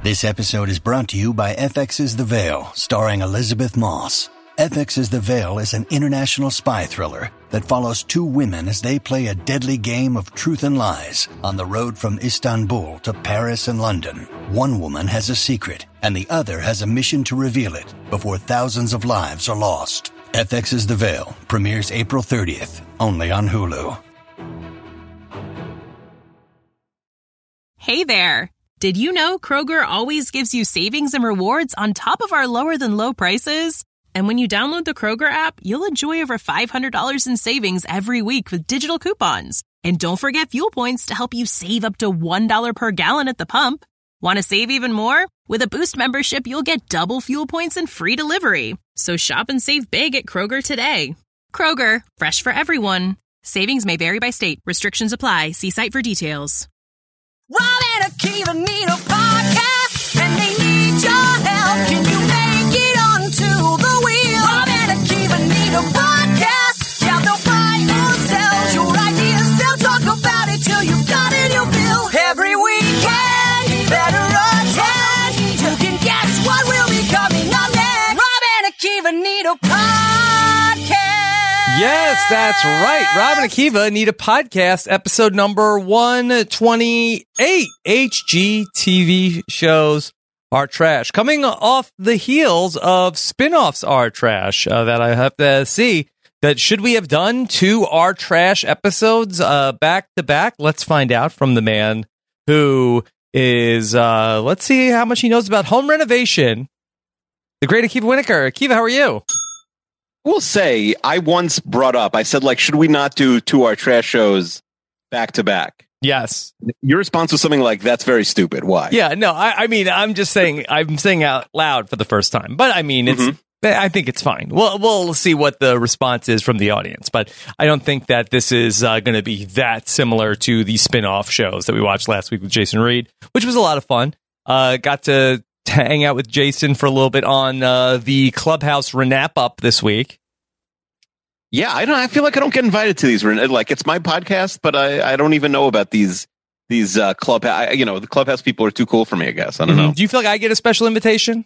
This episode is brought to you by FX's The Veil, starring Elizabeth Moss. FX's The Veil is an international spy thriller that follows two women as they play a deadly game of truth and lies on the road from Istanbul to Paris and London. One woman has a secret, and the other has a mission to reveal it before thousands of lives are lost. FX's The Veil premieres April 30th, only on Hulu. Hey there! Did you know Kroger always gives you savings and rewards on top of our lower-than-low prices? And when you download the Kroger app, you'll enjoy over $500 in savings every week with digital coupons. And don't forget fuel points to help you save up to $1 per gallon at the pump. Want to save even more? With a Boost membership, you'll get double fuel points and free delivery. So shop and save big at Kroger today. Kroger, fresh for everyone. Savings may vary by state. Restrictions apply. See site for details. Rob and Akiva need a podcast, and they need your help. Can you make it onto the wheel? Rob and Akiva need a podcast. Yeah, they'll write themselves your ideas. They'll talk about it till you got it, you will. Every weekend, better attend. You can guess what will be coming up next. Rob and Akiva need a podcast. Yes, that's right. Rob and Akiva need a podcast, episode number 128. HGTV shows are trash. Coming off the heels of spin-offs are trash that I have to see. That should we have done 2 are trash episodes back to back? Let's find out from the man who is, let's see how much he knows about home renovation. The great Akiva Winokur. Akiva, how are you? We'll say, I once brought up, I said, like, should we not do 2 our trash shows back to back? Yes. Your response was something like, that's very stupid. Why? Yeah, no, I mean, I'm just saying, I'm saying out loud for the first time. But I mean, I think it's fine. We'll see what the response is from the audience. But I don't think that this is going to be that similar to the spin-off shows that we watched last week with Jason Reed, which was a lot of fun. Got to hang out with Jason for a little bit on the Clubhouse Renap Up this week. Yeah, I feel like I don't get invited to these. Like, it's my podcast, but I don't even know about these Clubhouse. The Clubhouse people are too cool for me, I guess. I don't know. Do you feel like I get a special invitation?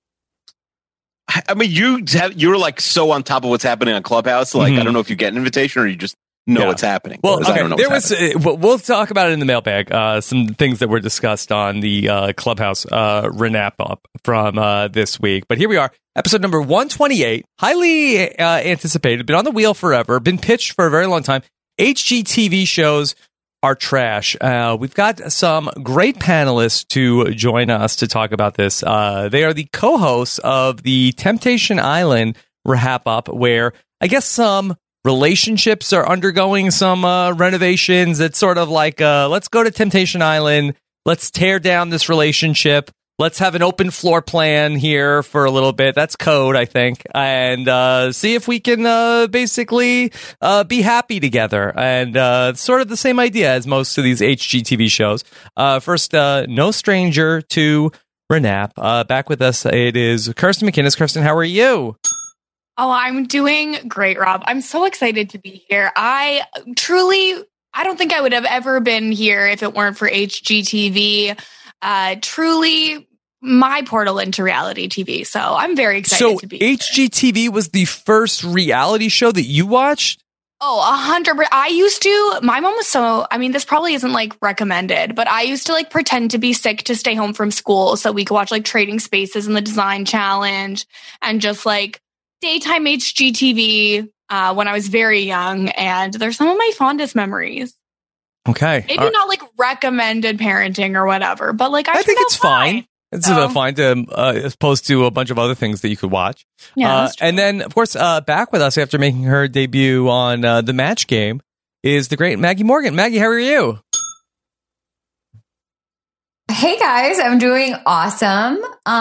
I mean, you're like so on top of what's happening on Clubhouse. Like, I don't know if you get an invitation or you just know what's happening. Well, okay, I don't know we'll talk about it in the mailbag. Some things that were discussed on the Clubhouse Renap Up from this week. But here we are, episode number 128, highly anticipated, been on the wheel forever, been pitched for a very long time. HGTV shows are trash. We've got some great panelists to join us to talk about this. They are the co-hosts of the Temptation Island Renap Up, where I guess some relationships are undergoing some renovations. It's sort of like, let's go to Temptation Island. Let's tear down this relationship. Let's have an open floor plan here for a little bit. That's code, I think. And see if we can basically be happy together. And sort of the same idea as most of these HGTV shows. First, no stranger to Renap. Back with us, it is Kirsten McInnes. Kirsten, how are you? Oh, I'm doing great, Rob. I'm so excited to be here. I don't think I would have ever been here if it weren't for HGTV. Truly my portal into reality TV. So I'm very excited to be here. So HGTV was the first reality show that you watched? Oh, 100%. I used to, my mom was this probably isn't like recommended, but I used to like pretend to be sick to stay home from school so we could watch like Trading Spaces and the Design Challenge and just like daytime HGTV when I was very young, and they're some of my fondest memories. Okay. Maybe not like recommended parenting or whatever, but like I think it's fine. It's fine to as opposed to a bunch of other things that you could watch. Yeah, and then, of course, back with us after making her debut on The Match Game is the great Maggie Morgan. Maggie, how are you? Hey guys, I'm doing awesome.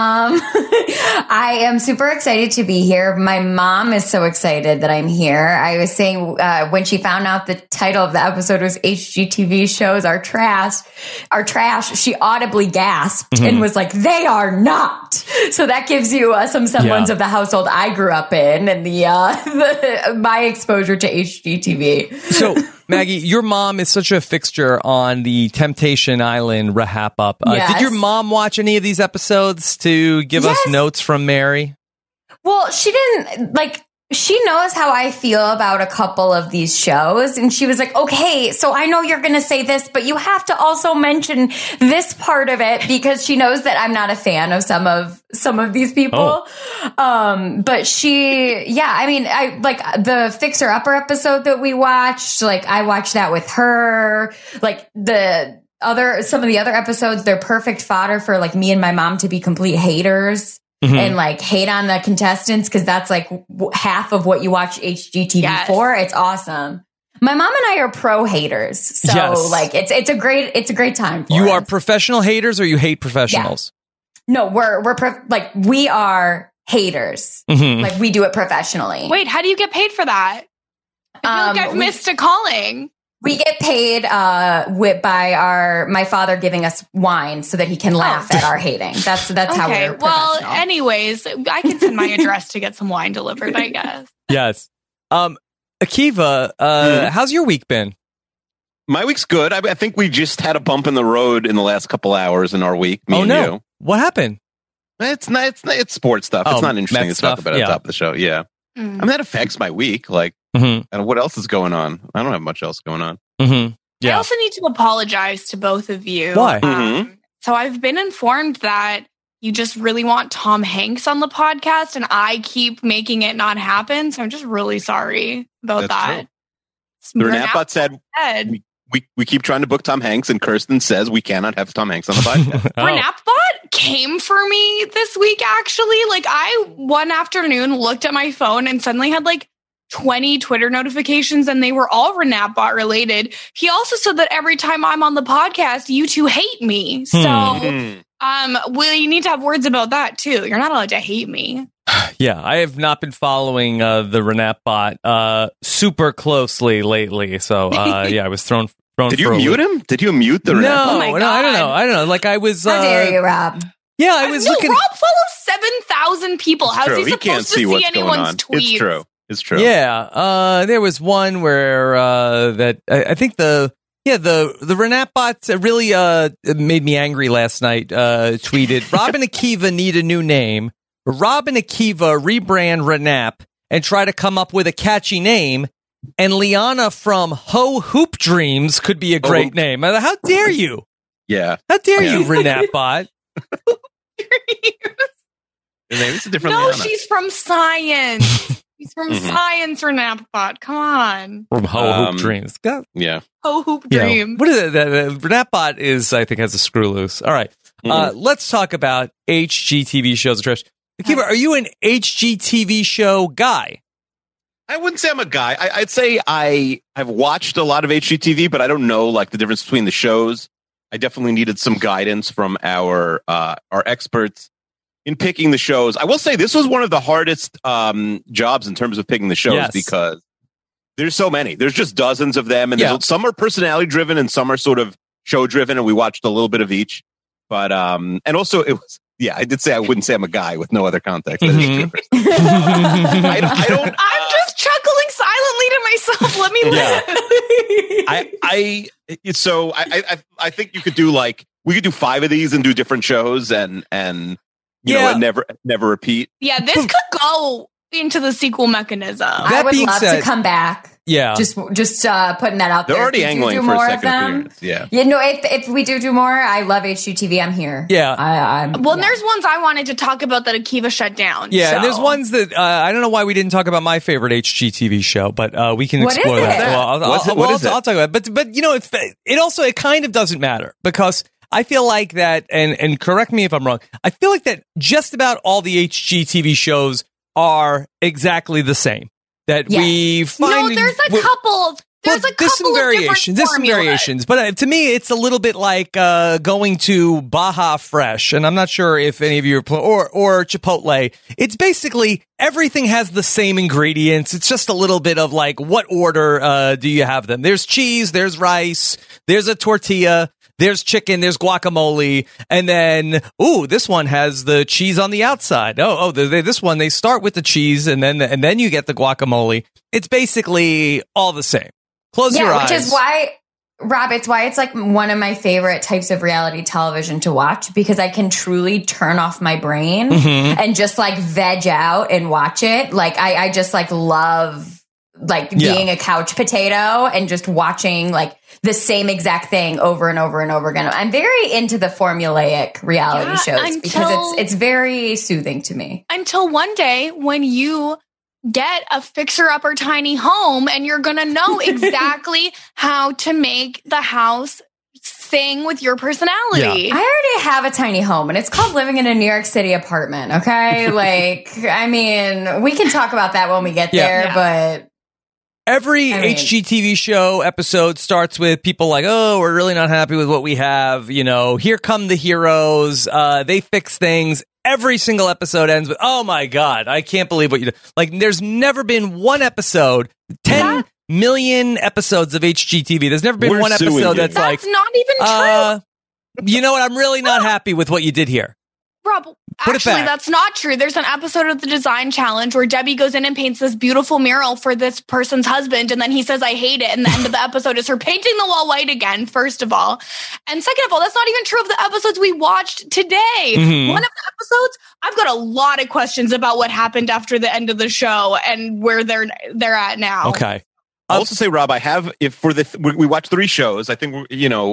I am super excited to be here. My mom is so excited that I'm here. I was saying when she found out the title of the episode was HGTV shows are trash, she audibly gasped and was like, they are not. So that gives you some semblance of the household I grew up in and the my exposure to HGTV. So Maggie, your mom is such a fixture on the Temptation Island Rahap Up. Yes. Did your mom watch any of these episodes to give us notes from Mary? Well, she didn't she knows how I feel about a couple of these shows. And she was like, okay, so I know you're going to say this, but you have to also mention this part of it because she knows that I'm not a fan of some of these people. But I like the Fixer Upper episode that we watched, like I watched that with her, like some of the other episodes, they're perfect fodder for like me and my mom to be complete haters. And like hate on the contestants because that's like half of what you watch HGTV for. It's awesome. My mom and I are pro haters, so like it's a great time. For you us. are professional haters, or you hate professionals? Yeah. No, we are haters. Like we do it professionally. Wait, how do you get paid for that? I feel like I've missed a calling. We get paid by my father giving us wine so that he can laugh at our hating. That's how we're professional. Well, anyways, I can send my address to get some wine delivered, I guess. Yes. Akiva, how's your week been? My week's good. I think we just had a bump in the road in the last couple hours in our week. Me and you. What happened? It's sports stuff. It's not interesting to talk about at the top of the show. Yeah. I mean, that affects my week. Like, and what else is going on? I don't have much else going on. I also need to apologize to both of you. Why? So I've been informed that you just really want Tom Hanks on the podcast, and I keep making it not happen. So I'm just really sorry about that. The Renatbot said we keep trying to book Tom Hanks, and Kirsten says we cannot have Tom Hanks on the podcast. Renatbot came for me this week, actually. Like, I one afternoon looked at my phone and suddenly had like 20 Twitter notifications, and they were all Renatbot related. He also said that every time I'm on the podcast, you two hate me. So, you need to have words about that too. You're not allowed to hate me. Yeah, I have not been following the Renatbot super closely lately. So, I was thrown. Did you mute him? Did you mute the Renatbot? No, I don't know. Like I was. How dare you, Rob? Yeah, I was looking. Rob follows 7,000 people. How's he supposed to see anyone's tweets? It's true. Yeah, there was one where I think the Renatbot really made me angry last night. Tweeted, Rob and Akiva need a new name. Rob and Akiva rebrand Renap and try to come up with a catchy name. And Liana from Ho Hoop Dreams could be a great name. How dare you? Yeah. How dare you, Renatbot? It's a different No, Liana. she's from Science. He's from Science, Renatbot. Come on. From Ho Hoop Dreams. Yeah. Ho Hoop Dream. What is it? Renatbot is, I think, has a screw loose. All right. Let's talk about HGTV shows. Trish, Akiva, are you an HGTV show guy? I wouldn't say I'm a guy. I'd say I've watched a lot of HGTV, but I don't know like the difference between the shows. I definitely needed some guidance from our experts in picking the shows. I will say this was one of the hardest jobs in terms of picking the shows because there's so many. There's just dozens of them, and some are personality driven and some are sort of show driven. And we watched a little bit of each. But and also it was. Yeah, I did say I wouldn't say I'm a guy with no other context. That is true. I don't. I'm just chuckling silently to myself. Let me live. So I think you could do we could do 5 of these and do different shows and you know and never repeat. Yeah, this could go into the sequel mechanism. I would love to come back. Yeah, just putting that out there. They're already angling for a second appearance. Yeah, if we do more, I love HGTV. I'm here. Yeah, there's ones I wanted to talk about that Akiva shut down. Yeah, and there's ones that I don't know why we didn't talk about my favorite HGTV show, but we can explore that. Well, I'll talk about it. But you know, it kind of doesn't matter because I feel like that, and correct me if I'm wrong. I feel like that just about all the HGTV shows are exactly the same. That we find there's a couple. There's some variations, but to me, it's a little bit like going to Baja Fresh, and I'm not sure if any of you are or Chipotle. It's basically everything has the same ingredients. It's just a little bit of like, what order do you have them? There's cheese, there's rice, there's a tortilla. There's chicken, there's guacamole, and then, this one has the cheese on the outside. This one, they start with the cheese, and then you get the guacamole. It's basically all the same. Close your eyes. Which is why, Rob, it's why it's like one of my favorite types of reality television to watch, because I can truly turn off my brain and just like veg out and watch it. Like I just like love like being a couch potato and just watching like the same exact thing over and over and over again. I'm very into the formulaic reality shows because it's very soothing to me. Until one day when you get a fixer-upper tiny home and you're going to know exactly how to make the house sing with your personality. Yeah. I already have a tiny home and it's called living in a New York City apartment. Okay. Like, I mean, we can talk about that when we get there, but every HGTV show episode starts with people like, oh, we're really not happy with what we have. You know, here come the heroes. They fix things. Every single episode ends with, oh my God, I can't believe what you did. Like, there's never been one episode, 10 million episodes of HGTV. There's never been one episode that's like, not even true. You know what? I'm really not happy with what you did here. Rob, actually, that's not true. There's an episode of the Design Challenge where Debbie goes in and paints this beautiful mural for this person's husband, and then he says, I hate it. And the end of the episode is her painting the wall white again, first of all. And second of all, that's not even true of the episodes we watched today. One of the episodes, I've got a lot of questions about what happened after the end of the show and where they're at now. Okay. I'll also say, Rob, I have, we watched 3 shows. I think,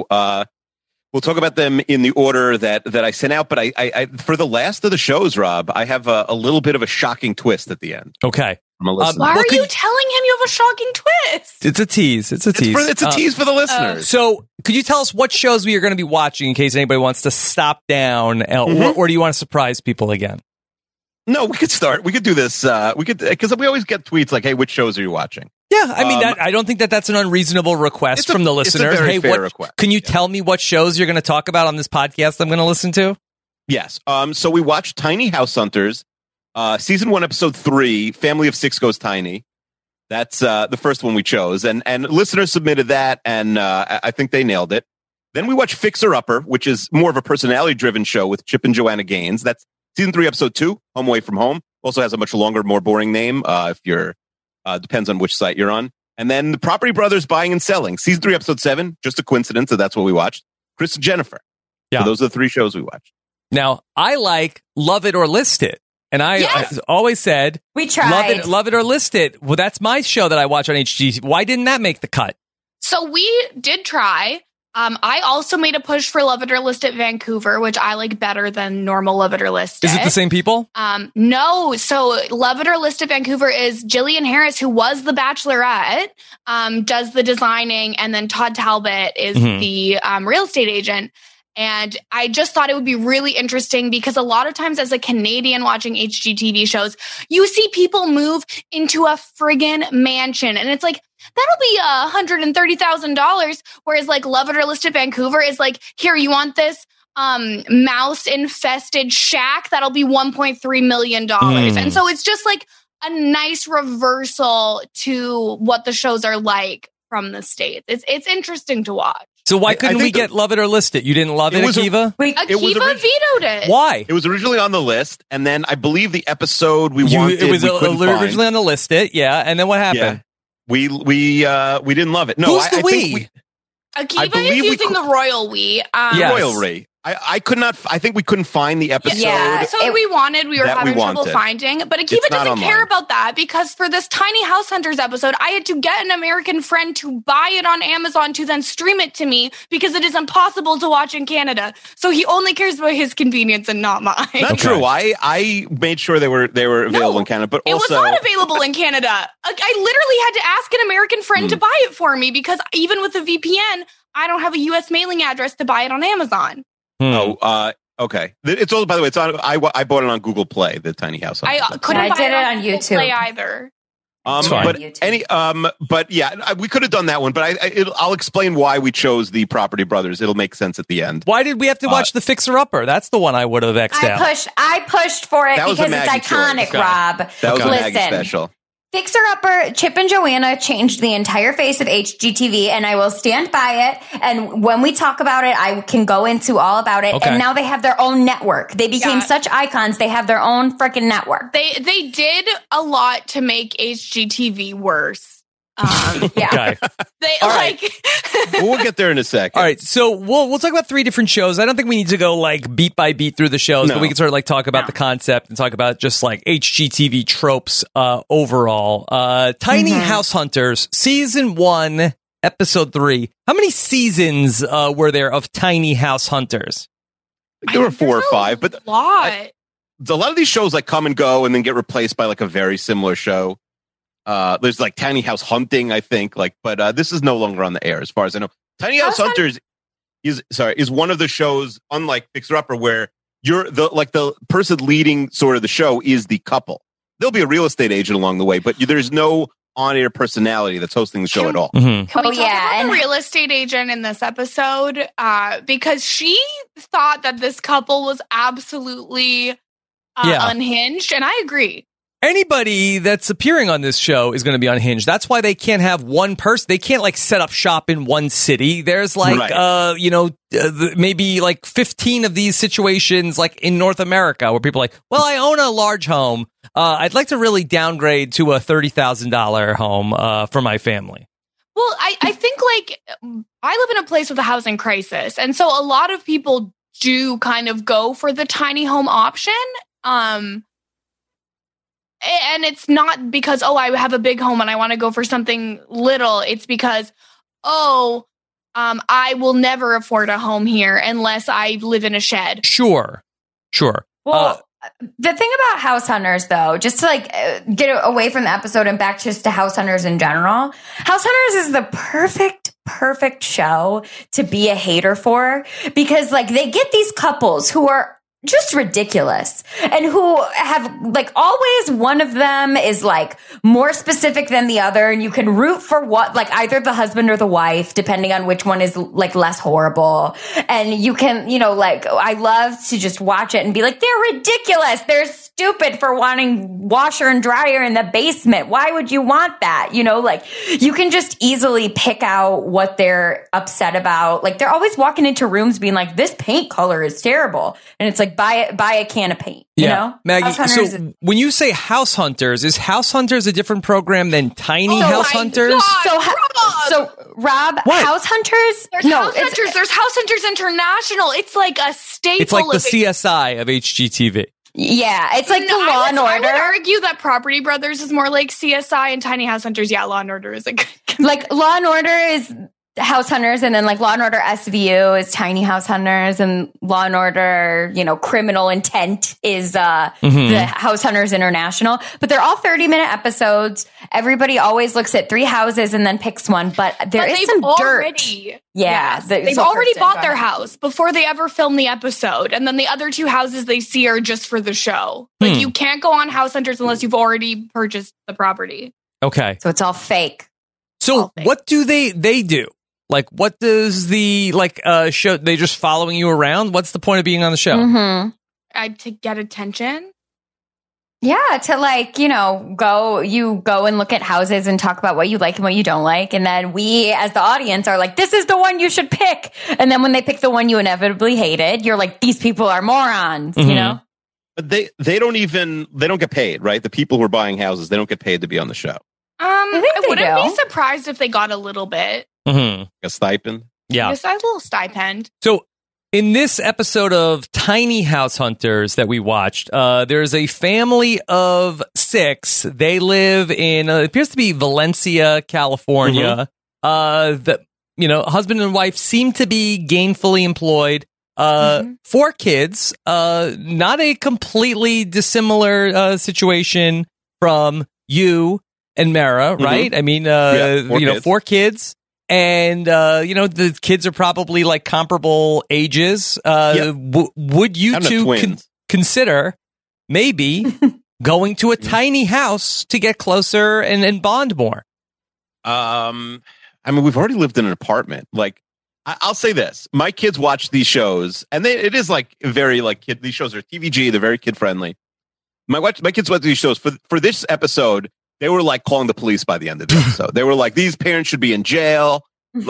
we'll talk about them in the order that I sent out, but I for the last of the shows, Rob, I have a little bit of a shocking twist at the end. Okay. Why are you telling him you have a shocking twist? It's a tease. It's a tease for the listeners. So could you tell us what shows we are going to be watching in case anybody wants to stop down, or do you want to surprise people again? No, we could start. We could do this. Because we always get tweets like, hey, which shows are you watching? Yeah, I mean, I don't think that's an unreasonable request from the listeners. It's a very fair request. Can you tell me what shows you're going to talk about on this podcast I'm going to listen to? Yes. So we watched Tiny House Hunters, season 1, episode 3, Family of 6 Goes Tiny. That's the first one we chose. And listeners submitted that, and I think they nailed it. Then we watched Fixer Upper, which is more of a personality-driven show with Chip and Joanna Gaines. That's season 3, episode 2, Home Away from Home. Also has a much longer, more boring name if you're... depends on which site you're on. And then the Property Brothers Buying and Selling. Season 3, episode 7. Just a coincidence that that's what we watched. Chris and Jennifer. Yeah. So those are the 3 shows we watched. Now, I like Love It or List It. And I always said, we tried. Love it or List It. Well, that's my show that I watch on HGTV. Why didn't that make the cut? So we did try. I also made a push for Love It or List It Vancouver, which I like better than normal Love It or List It. Is it the same people? No. So Love It or List It Vancouver is Jillian Harris, who was the Bachelorette, does the designing, and then Todd Talbot is the real estate agent. And I just thought it would be really interesting because a lot of times as a Canadian watching HGTV shows, you see people move into a friggin' mansion. And it's like, that'll be $130,000. Whereas like Love It or List It Vancouver is like, here, you want this mouse infested shack? That'll be $1.3 million. And so it's just like a nice reversal to what the shows are like from the States. It's interesting to watch. So why couldn't we get Love It or List It? You didn't love it, Akiva? Akiva vetoed it. Why? It was originally on the list, and then I believe the episode we wanted, it was we couldn't find. Originally on the list. And then what happened? Yeah. We didn't love it. No, who's the we? Akiva is using the royal we. Royal we. I could not. I think we couldn't find the episode. Yeah, so we were having trouble finding. But Akiva doesn't care about that because for this Tiny House Hunters episode, I had to get an American friend to buy it on Amazon to then stream it to me because it is impossible to watch in Canada. So he only cares about his convenience and not mine. Not true. I made sure they were available in Canada, but it was not available in Canada. I literally had to ask an American friend to buy it for me because even with a VPN, I don't have a U.S. mailing address to buy it on Amazon. Oh, okay. It's all. By the way, it's on. I bought it on Google Play. The Tiny House. I couldn't buy it on YouTube Play either. But yeah, we could have done that one. But I'll explain why we chose the Property Brothers. It'll make sense at the end. Why did we have to watch the Fixer Upper? That's the one I would have X'd out. I pushed for it because it's iconic, Rob. That was a Maggie special. Fixer Upper, Chip and Joanna changed the entire face of HGTV, and I will stand by it. And when we talk about it, I can go into all about it. Okay. And now they have their own network. They became such icons. They have their own freaking network. They did a lot to make HGTV worse. Yeah. Okay. They All right. We'll get there in a second. All right, so we'll talk about 3 different shows. I don't think we need to go like beat by beat through the shows, No. but we can sort of like talk about the concept and talk about just like HGTV tropes overall. Tiny House Hunters, season 1, episode 3. How many seasons were there of Tiny House Hunters? There were 4 or 5, but a lot. a lot of these shows like come and go and then get replaced by like a very similar show. There's like Tiny House Hunting, I think, but this is no longer on the air as far as I know. Tiny House Hunters is one of the shows, unlike Fixer Upper, where you're the person leading sort of the show is the couple. There'll be a real estate agent along the way, but there's no on-air personality that's hosting the show at all. Mm-hmm. Can we talk about the real estate agent in this episode? Because she thought that this couple was absolutely unhinged, and I agree. Anybody that's appearing on this show is going to be unhinged. That's why they can't have one person. They can't like set up shop in one city. There's like, maybe like 15 of these situations like in North America where people are like, well, I own a large home. I'd like to really downgrade to a $30,000 home for my family. Well, I think like I live in a place with a housing crisis. And so a lot of people do kind of go for the tiny home option. And it's not because, I have a big home and I want to go for something little. It's because, I will never afford a home here unless I live in a shed. Sure. Well, the thing about House Hunters, though, just to like get away from the episode and back just to House Hunters in general, House Hunters is the perfect show to be a hater for, because like they get these couples who are just ridiculous and who have like always one of them is like more specific than the other, and you can root for what, like either the husband or the wife, depending on which one is like less horrible. And you can, like I love to just watch it and be like, they're ridiculous. They're stupid for wanting washer and dryer in the basement. Why would you want that? Like you can just easily pick out what they're upset about. Like they're always walking into rooms being like, this paint color is terrible. And it's like, buy a can of paint, you know? Maggie, so when you say House Hunters, is House Hunters a different program than Tiny House Hunters? God, Rob, what? House Hunters? There's House Hunters. There's House Hunters International. It's like a staple. It's like the CSI of HGTV. Yeah, it's like the Law and Order. I would argue that Property Brothers is more like CSI, and Tiny House Hunters, Law and Order is like like Law and Order is House Hunters, and then like Law and Order SVU is Tiny House Hunters, and Law and Order, Criminal Intent is the House Hunters International. But they're all 30-minute episodes. Everybody always looks at 3 houses and then picks one, but there is some dirt. Yeah, they've already bought their house before they ever film the episode, and then the other 2 houses they see are just for the show. Like you can't go on House Hunters unless you've already purchased the property. Okay, so it's all fake. So what do they do? Like, what does the show? They just following you around? What's the point of being on the show? To get attention. Yeah, to like, go and look at houses and talk about what you like and what you don't like. And then we, as the audience, are like, this is the one you should pick. And then when they pick the one you inevitably hated, you're like, these people are morons, you know? But they don't get paid, right? The people who are buying houses, they don't get paid to be on the show. I wouldn't be surprised if they got a little bit. A stipend? Yeah. Just a little stipend. So in this episode of Tiny House Hunters that we watched, there's a family of 6. They live in, it appears to be Valencia, California. The husband and wife seem to be gainfully employed. 4 kids, not a completely dissimilar situation from you and Mara, right? I mean, 4 kids. And, the kids are probably like comparable ages. Would you two consider maybe going to a tiny house to get closer and bond more? I mean, we've already lived in an apartment. Like, I'll say this. My kids watch these shows, and it is like very like kid. These shows are TVG. They're very kid friendly. My kids watch these shows for this episode. They were like calling the police by the end of the episode. They were like, these parents should be in jail.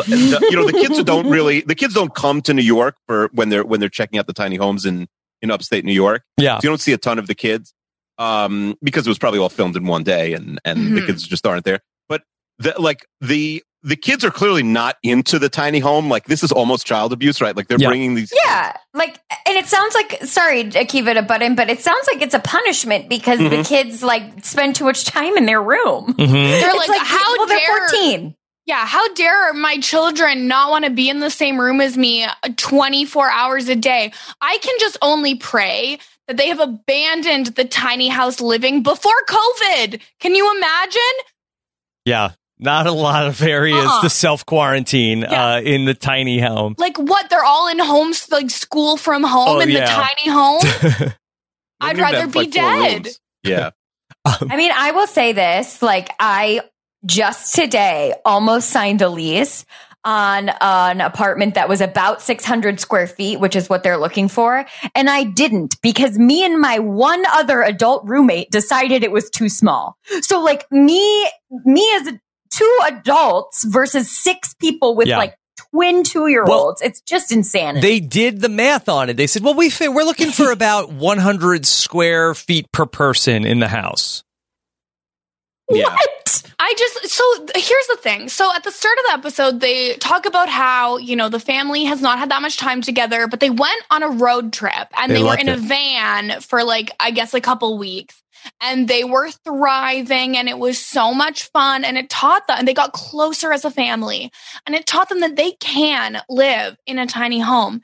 The kids don't come to New York for when they're checking out the tiny homes in upstate New York. Yeah. So you don't see a ton of the kids because it was probably all filmed in one day and the kids just aren't there. But the kids are clearly not into the tiny home. Like, this is almost child abuse, right? Like, they're bringing these. Yeah. Like, and it sounds like, sorry, Akiva to butt in, but it sounds like it's a punishment because the kids like spend too much time in their room. They're like, how dare they're 14. Yeah, how dare my children not want to be in the same room as me 24 hours a day? I can just only pray that they have abandoned the tiny house living before COVID. Can you imagine? Yeah. Not a lot of areas to self-quarantine in the tiny home. Like what? They're all in homes, like school from home in the tiny home? I'd rather be dead. Yeah. I mean, I will say this, like I just today almost signed a lease on an apartment that was about 600 square feet, which is what they're looking for. And I didn't because me and my one other adult roommate decided it was too small. So like me as two adults versus 6 people with like twin 2-year-olds. It's just insanity. They did the math on it. They said, well, we're looking for about 100 square feet per person in the house. Yeah. What? So here's the thing. So at the start of the episode, they talk about how, the family has not had that much time together, but they went on a road trip and they were in a van for like, I guess a couple weeks. And they were thriving and it was so much fun. And it taught them, and they got closer as a family. And it taught them that they can live in a tiny home.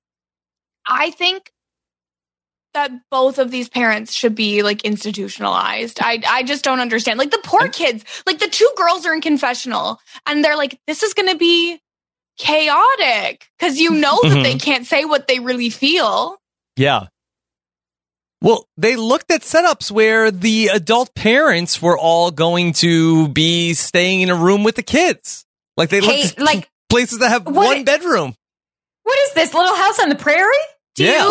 I think that both of these parents should be like institutionalized. I just don't understand. Like the poor kids, like the 2 girls are in confessional and they're like, this is going to be chaotic because that they can't say what they really feel. Yeah. Well, they looked at setups where the adult parents were all going to be staying in a room with the kids. Like they looked at places that have one bedroom. What is this, Little House on the Prairie? Do you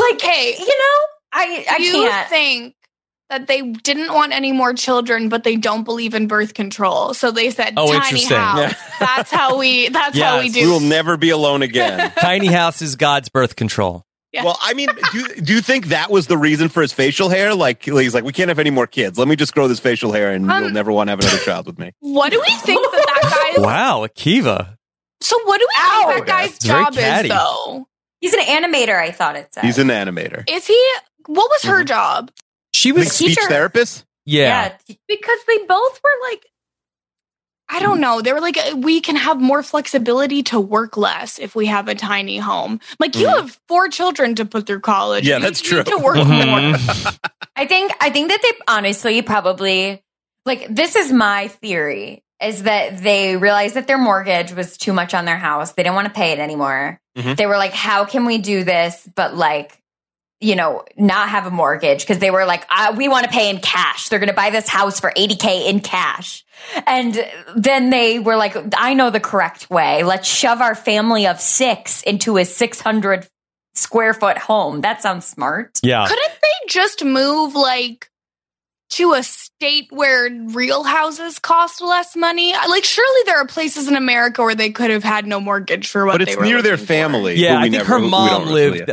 I can't. You think that they didn't want any more children, but they don't believe in birth control. So they said, tiny house. Yeah. That's how we do. We will never be alone again. Tiny house is God's birth control. Yeah. Well, I mean, do you think that was the reason for his facial hair? Like, he's like, we can't have any more kids. Let me just grow this facial hair and you'll never want to have another child with me. What do we think that guy's... Wow, Akiva. So what do we think that guy's job is, though? He's an animator, I thought it said. He's an animator. Is he? What was her job? She was a speech therapist? Yeah. Because they both were like, I don't know. They were like, we can have more flexibility to work less if we have a tiny home. Like you have 4 children to put through college. Yeah, that's true. To work more. I think that they honestly probably like, this is my theory, is that they realized that their mortgage was too much on their house. They didn't want to pay it anymore. They were like, how can we do this? But like, not have a mortgage, because they were like, we want to pay in cash. They're going to buy this house for $80,000 in cash. And then they were like, I know the correct way. Let's shove our family of 6 into a 600 square foot home. That sounds smart. Yeah. Couldn't they just move like to a state where real houses cost less money? Like, surely there are places in America where they could have had no mortgage for what they were. But it's near their family. Yeah, I think her mom lived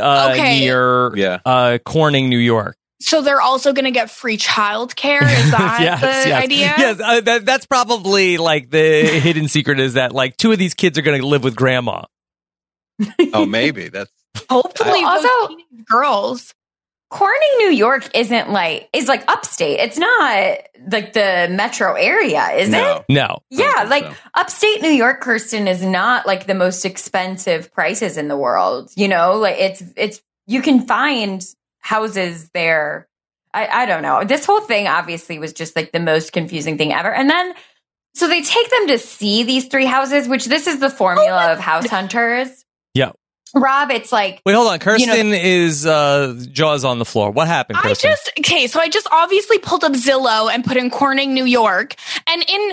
near Corning, New York. So they're also going to get free childcare? Is that the idea? Yes, that's probably like the hidden secret, is that like 2 of these kids are going to live with grandma. Oh, maybe. That's hopefully also those girls. Corning, New York is like upstate. It's not like the metro area, is it? No. Yeah, like upstate New York, Kirsten, is not like the most expensive prices in the world. Like it's you can find houses there. I don't know. This whole thing obviously was just like the most confusing thing ever. And then so they take them to see these 3 houses, which this is the formula of house hunters. Yeah. Rob, it's like... Wait, hold on. Kirsten is jaws on the floor. What happened, Kirsten? So I just obviously pulled up Zillow and put in Corning, New York. And in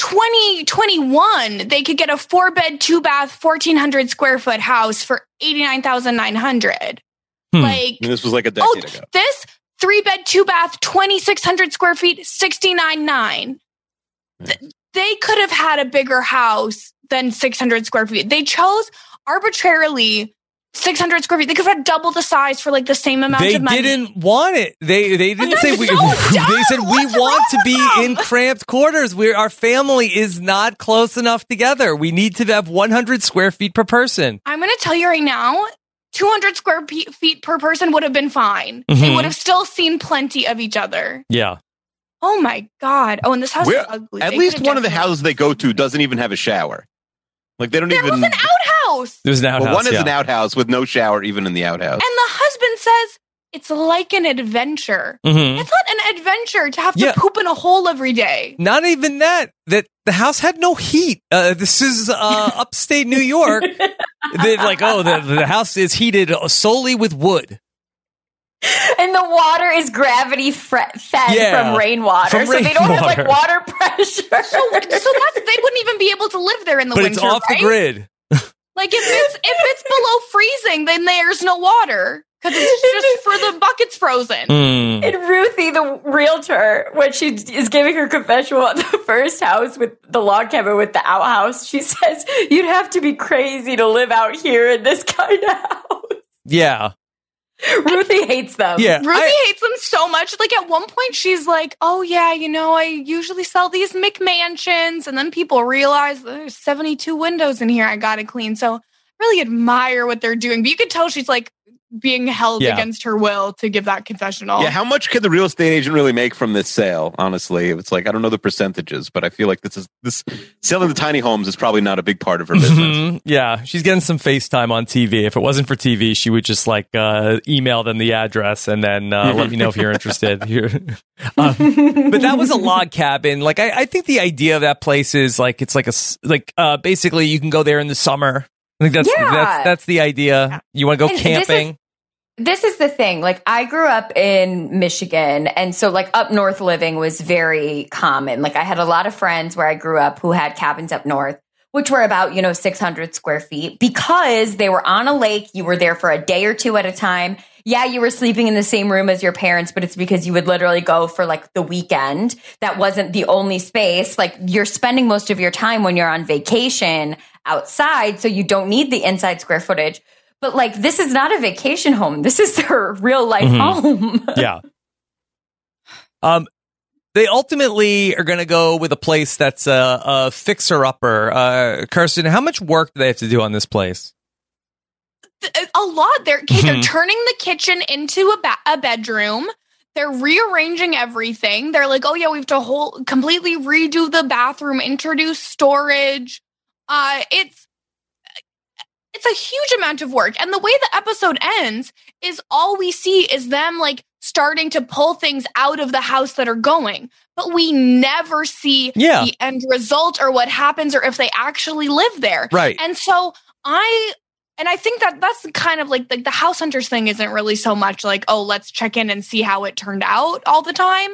2021, they could get a 4-bed, 2-bath, 1,400 square foot house for $89,900. Like, this was like a decade ago. This 3-bed, 2-bath, 2,600 square feet, $69,900. They could have had a bigger house than 600 square feet. They chose arbitrarily 600 square feet. They could have had double the size for like the same amount They of money. didn't want it. They didn't say we. so dumb. They said we What's want wrong to with be them? in cramped quarters. Our family is not close enough together. We need to have 100 square feet per person. I'm going to tell you right now, 200 square feet per person would have been fine. They Mhm. would have still seen plenty of each other. Yeah. Oh my God. Oh, and this house is ugly. At They least could've one of the definitely- houses they go to doesn't even have a shower. Like they don't There even. was an outhouse. There was an outhouse. Well, one is yeah. an outhouse with no shower even in the outhouse. And the husband says it's like an adventure. Mhm. It's not an adventure to have to Yeah. poop in a hole every day. Not even that. That the house had no heat. This is upstate New York. They're like, the house is heated solely with wood. And the water is gravity fed Yeah, from rainwater. from so they don't have like rainwater. water pressure. So that's they wouldn't even be able to live there in the But winter. it's off right? the grid. Like if it's below freezing, then there's no water because it's just for the bucket's frozen. Mm. And Ruthie, the realtor, when she is giving her confessional on the first house with the log cabin with the outhouse, she says, you'd have to be crazy to live out here in this kind of house. Yeah. Ruthie hates them. Yeah. Ruthie hates them so much. Like at one point, she's like, "Oh yeah, I usually sell these McMansions," and then people realize there's 72 windows in here. I gotta clean. So I really admire what they're doing, but you could tell she's like being held Yeah. against her will to give that confessional. Yeah, how much could the real estate agent really make from this sale? Honestly, it's like I don't know the percentages, but I feel like this selling the tiny homes is probably not a big part of her business. Mhm. Yeah, she's getting some FaceTime on TV. If it wasn't for TV, she would just like email them the address and then let me know if you're interested. But that was a log cabin. Like I think the idea of that place is like it's like basically you can go there in the summer. I think that's the idea. You want to go And camping. This is the thing. Like, I grew up in Michigan, and so like up north living was very common. Like, I had a lot of friends where I grew up who had cabins up north, which were about, 600 square feet because they were on a lake. You were there for a day or two at a time. Yeah, you were sleeping in the same room as your parents, but it's because you would literally go for like the weekend. That wasn't the only space. Like, you're spending most of your time when you're on vacation outside, so you don't need the inside square footage. But like, this is not a vacation home. This is their real life home. Yeah. They ultimately are going to go with a place that's a fixer-upper. Kirsten, how much work do they have to do on this place? A lot. They're turning the kitchen into a bedroom. They're rearranging everything. They're like, oh yeah, we have to completely redo the bathroom, introduce storage. It's a huge amount of work. And the way the episode ends is all we see is them like starting to pull things out of the house that are going. But we never see the end result or what happens or if they actually live there. Right. And so I think that's kind of like the House Hunters thing isn't really so much like, oh, let's check in and see how it turned out all the time.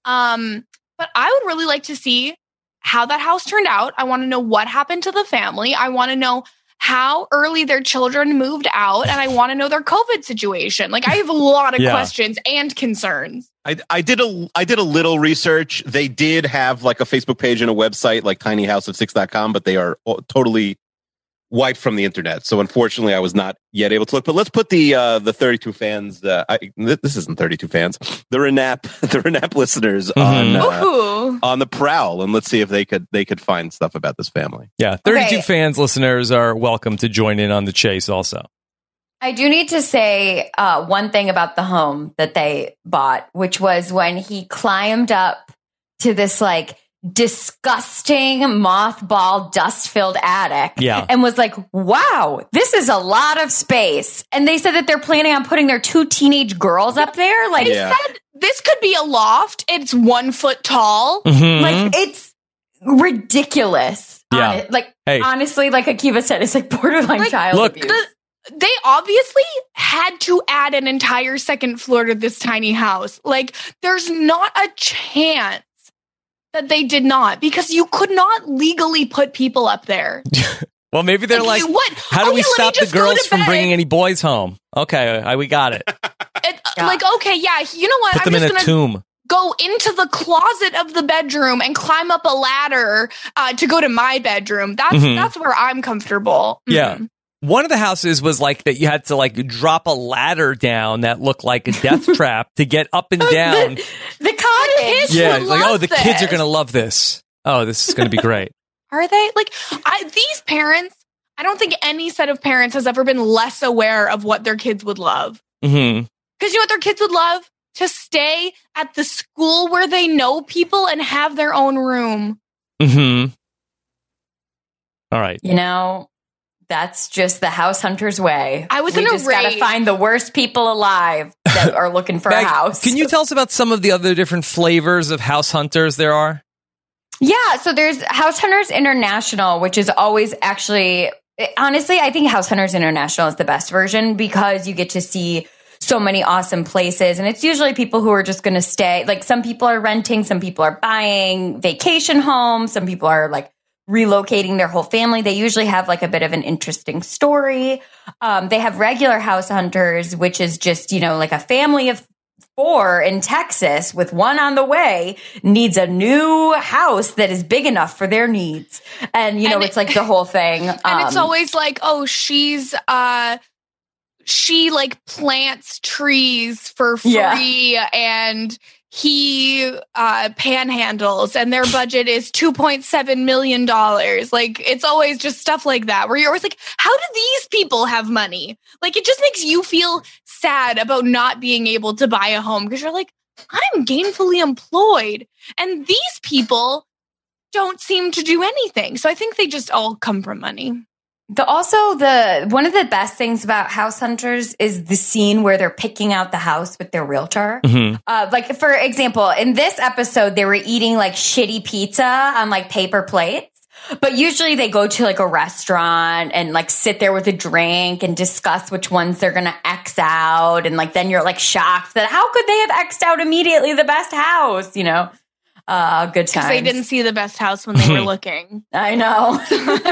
But I would really like to see how that house turned out. I want to know what happened to the family. I want to know how early their children moved out, and I want to know their COVID situation. Like, I have a lot of questions and concerns. I did a little research. They did have like a Facebook page and a website like tinyhouseof6.com, but they are totally wiped from the internet. So unfortunately, I was not yet able to look. But let's put the 32 fans. This isn't 32 fans. The Renap listeners on the prowl, and let's see if they could find stuff about this family. Yeah, 32 fans listeners are welcome to join in on the chase. Also, I do need to say one thing about the home that they bought, which was when he climbed up to this like disgusting mothball dust-filled attic and was like, wow, this is a lot of space. And they said that they're planning on putting their 2 teenage girls up there. Like, they said this could be a loft. It's 1 foot tall. Like, it's ridiculous. Yeah. Honestly, like Akiva said, it's like borderline child abuse. They obviously had to add an entire second floor to this tiny house. Like, there's not a chance that they did not, because you could not legally put people up there. Well, maybe they're like, how do we stop the girls from bringing any boys home? Okay, we got it. Like, okay, yeah, you know what? Put them in a tomb. Go into the closet of the bedroom and climb up a ladder to go to my bedroom. That's where I'm comfortable. Yeah. one of the houses was like that you had to like drop a ladder down that looked like a death trap to get up and down. The cottage. Yeah, like, the kids are going to love this. Oh, this is going to be great. Are they? Like, these parents, I don't think any set of parents has ever been less aware of what their kids would love. Mm-hmm. Because you know what their kids would love? To stay at the school where they know people and have their own room. Mm-hmm. All right. You know, that's just the house hunter's way. We just got to find the worst people alive that are looking for a house. Can you tell us about some of the other different flavors of house hunters there are? Yeah, so there's House Hunters International, which is always actually, honestly, I think House Hunters International is the best version because you get to see so many awesome places. And it's usually people who are just going to stay. Like some people are renting, some people are buying vacation homes, some people are like relocating their whole family. They usually have like a bit of an interesting story. They have regular House Hunters, which is just, you know, like a family of 4 in Texas with one on the way needs a new house that is big enough for their needs. And, you know, it's like the whole thing. And it's always like, oh, she like plants trees for free and he panhandles and their budget is $2.7 million. Like, it's always just stuff like that where you're always like, how do these people have money? Like, it just makes you feel sad about not being able to buy a home because you're like, I'm gainfully employed and these people don't seem to do anything. So I think they just all come from money. One of the best things about House Hunters is the scene where they're picking out the house with their realtor. Mm-hmm. Like, for example, in this episode, they were eating like shitty pizza on like paper plates. But usually they go to like a restaurant and like sit there with a drink and discuss which ones they're going to X out. And like, then you're like shocked that how could they have X'd out immediately the best house, you know? Good times. They didn't see the best house when they were looking. I know.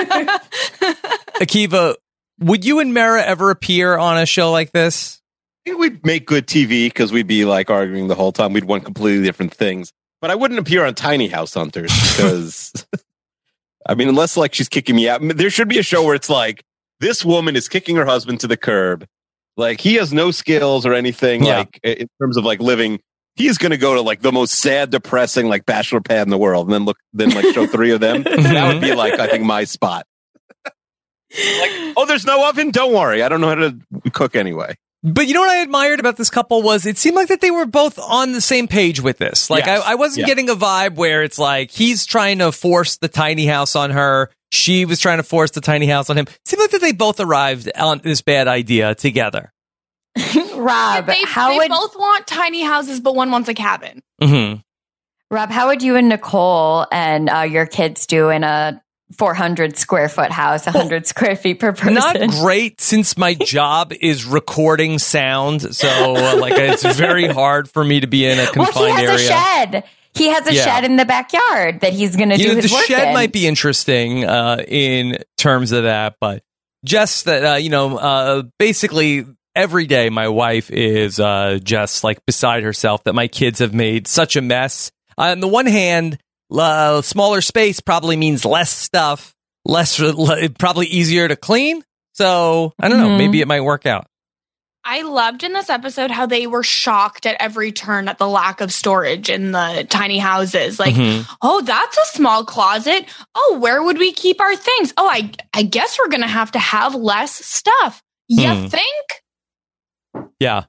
Akiva, would you and Mara ever appear on a show like this? I think we'd make good TV because we'd be like arguing the whole time. We'd want completely different things. But I wouldn't appear on Tiny House Hunters because, I mean, unless like she's kicking me out. There should be a show where it's like, this woman is kicking her husband to the curb. Like, he has no skills or anything, like, in terms of like living. He's going to go to like the most sad, depressing, like bachelor pad in the world. And then like show 3 of them. That would be like, I think, my spot. Like, oh, there's no oven? Don't worry. I don't know how to cook anyway. But you know what I admired about this couple was it seemed like that they were both on the same page with this. Like, yes. I wasn't getting a vibe where it's like he's trying to force the tiny house on her. She was trying to force the tiny house on him. It seemed like that they both arrived on this bad idea together. Rob, they both want tiny houses, but one wants a cabin. Mm-hmm. Rob, how would you and Nicole and your kids do in a 400 square foot house, 100 square feet per person? Not great, since my job is recording sound. So like it's very hard for me to be in a confined area. Well, he has a shed. He has a shed in the backyard that he's going to do his work in. The shed might be interesting in terms of that, but just that, basically every day my wife is just like beside herself that my kids have made such a mess. On the one hand, smaller space probably means less stuff, probably easier to clean. So I don't know, maybe it might work out. I loved in this episode how they were shocked at every turn at the lack of storage in the tiny houses. Like, oh, that's a small closet. Oh, where would we keep our things? Oh, I guess we're going to have less stuff. You think? Yeah.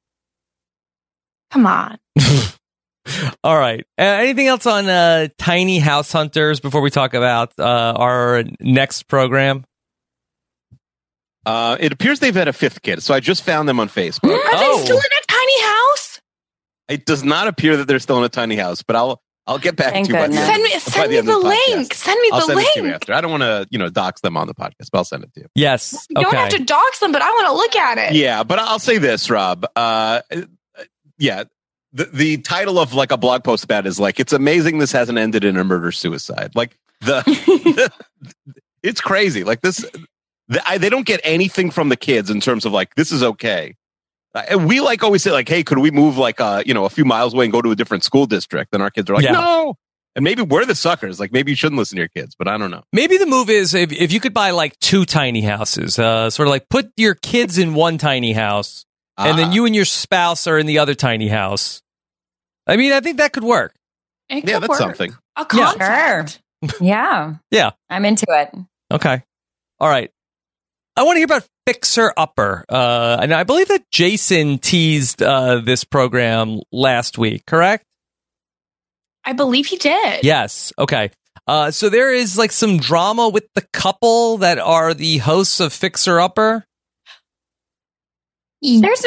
Come on. All right. Anything else on Tiny House Hunters before we talk about our next program? It appears they've had a 5th kid, so I just found them on Facebook. Are they still in a tiny house? It does not appear that they're still in a tiny house, but I'll get back to you. By the Send me the link. Send me the link. I'll send it to you after. I don't want to, dox them on the podcast, but I'll send it to you. Yes. You don't have to dox them, but I want to look at it. Yeah, but I'll say this, Rob. The title of like a blog post about it is like, it's amazing this hasn't ended in a murder-suicide. Like it's crazy. Like this, they don't get anything from the kids in terms of like, this is okay. We like always say like, hey, could we move like, a few miles away and go to a different school district? And our kids are like, no. And maybe we're the suckers. Like, maybe you shouldn't listen to your kids, but I don't know. Maybe the move is if you could buy like 2 tiny houses, sort of like put your kids in one tiny house, and then you and your spouse are in the other tiny house. I mean, I think that could work. It Yeah, could that's work. something. A concept. Yeah. Yeah. I'm into it. Okay. All right. I want to hear about Fixer Upper. And I believe that Jason teased this program last week, correct? I believe he did. Yes. Okay. So there is like some drama with the couple that are the hosts of Fixer Upper. There's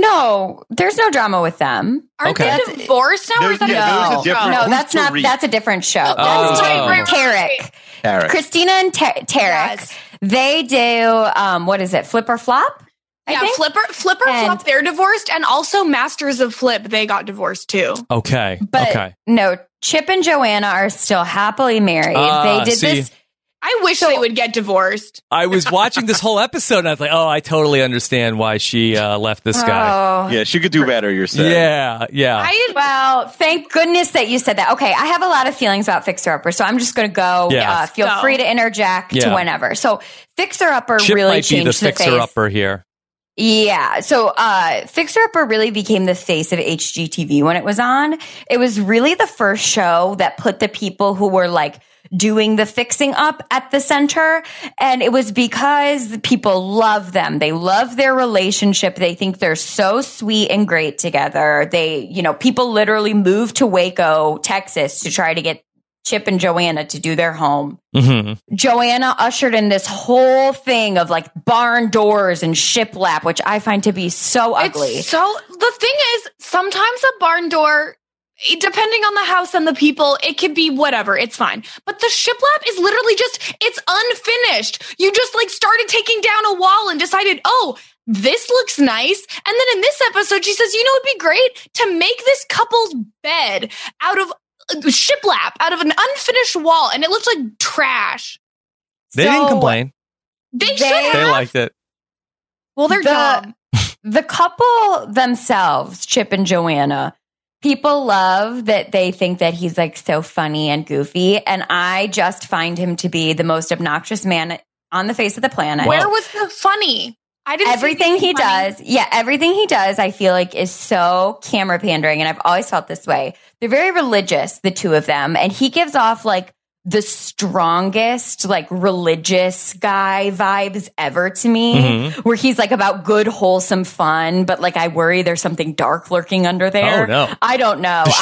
no drama with them. Aren't Okay. they divorced now? Or is that Yeah, there's a different- No, who's that's not. Tariq? That's a different show. Oh. That's Right. Tarek. Tarek. Christina and Tarek. Yes. They do. What is it? Flip or Flop? I Yeah, think? Flipper And- Flop, they're divorced, and also Masters of Flip, they got divorced too. Okay. But okay. no, Chip and Joanna are still happily married. Ah, They did see. this. I wish they would get divorced. I was watching this whole episode and I was like, oh, I totally understand why she left this guy. Oh. Yeah, she could do better, you're saying. Yeah. Well, thank goodness that you said that. Okay, I have a lot of feelings about Fixer Upper, so I'm just going to go. Yeah. Feel Go. free to interject Yeah. whenever. So Fixer Upper Chip really might be the changed the Fixer face. Upper here. Yeah. So Fixer Upper really became the face of HGTV when it was on. It was really the first show that put the people who were like doing the fixing up at the center. And it was because the people love them. They love their relationship. They think they're so sweet and great together. People literally moved to Waco, Texas to try to get Chip and Joanna to do their home. Mm-hmm. Joanna ushered in this whole thing of like barn doors and shiplap, which I find to be so ugly. So the thing is, sometimes a barn door, depending on the house and the people, it could be whatever. It's fine. But the shiplap is literally it's unfinished. You just like started taking down a wall and decided, oh, this looks nice. And then in this episode, she says, it'd be great to make this couple's bed out of shiplap, out of an unfinished wall. And it looks like trash. They So, didn't complain. They should They- have. They liked it. Well, they're dumb. The couple themselves, Chip and Joanna, people love that they think that he's like so funny and goofy. And I just find him to be the most obnoxious man on the face of the planet. Wow. Where was the funny? I didn't see Everything anything he funny. does, everything he does, I feel like is so camera pandering. And I've always felt this way. They're very religious, the two of them. And he gives off like the strongest, like religious guy vibes ever to me, where he's like about good, wholesome fun. But like, I worry there's something dark lurking under there. Oh, no. I don't know. The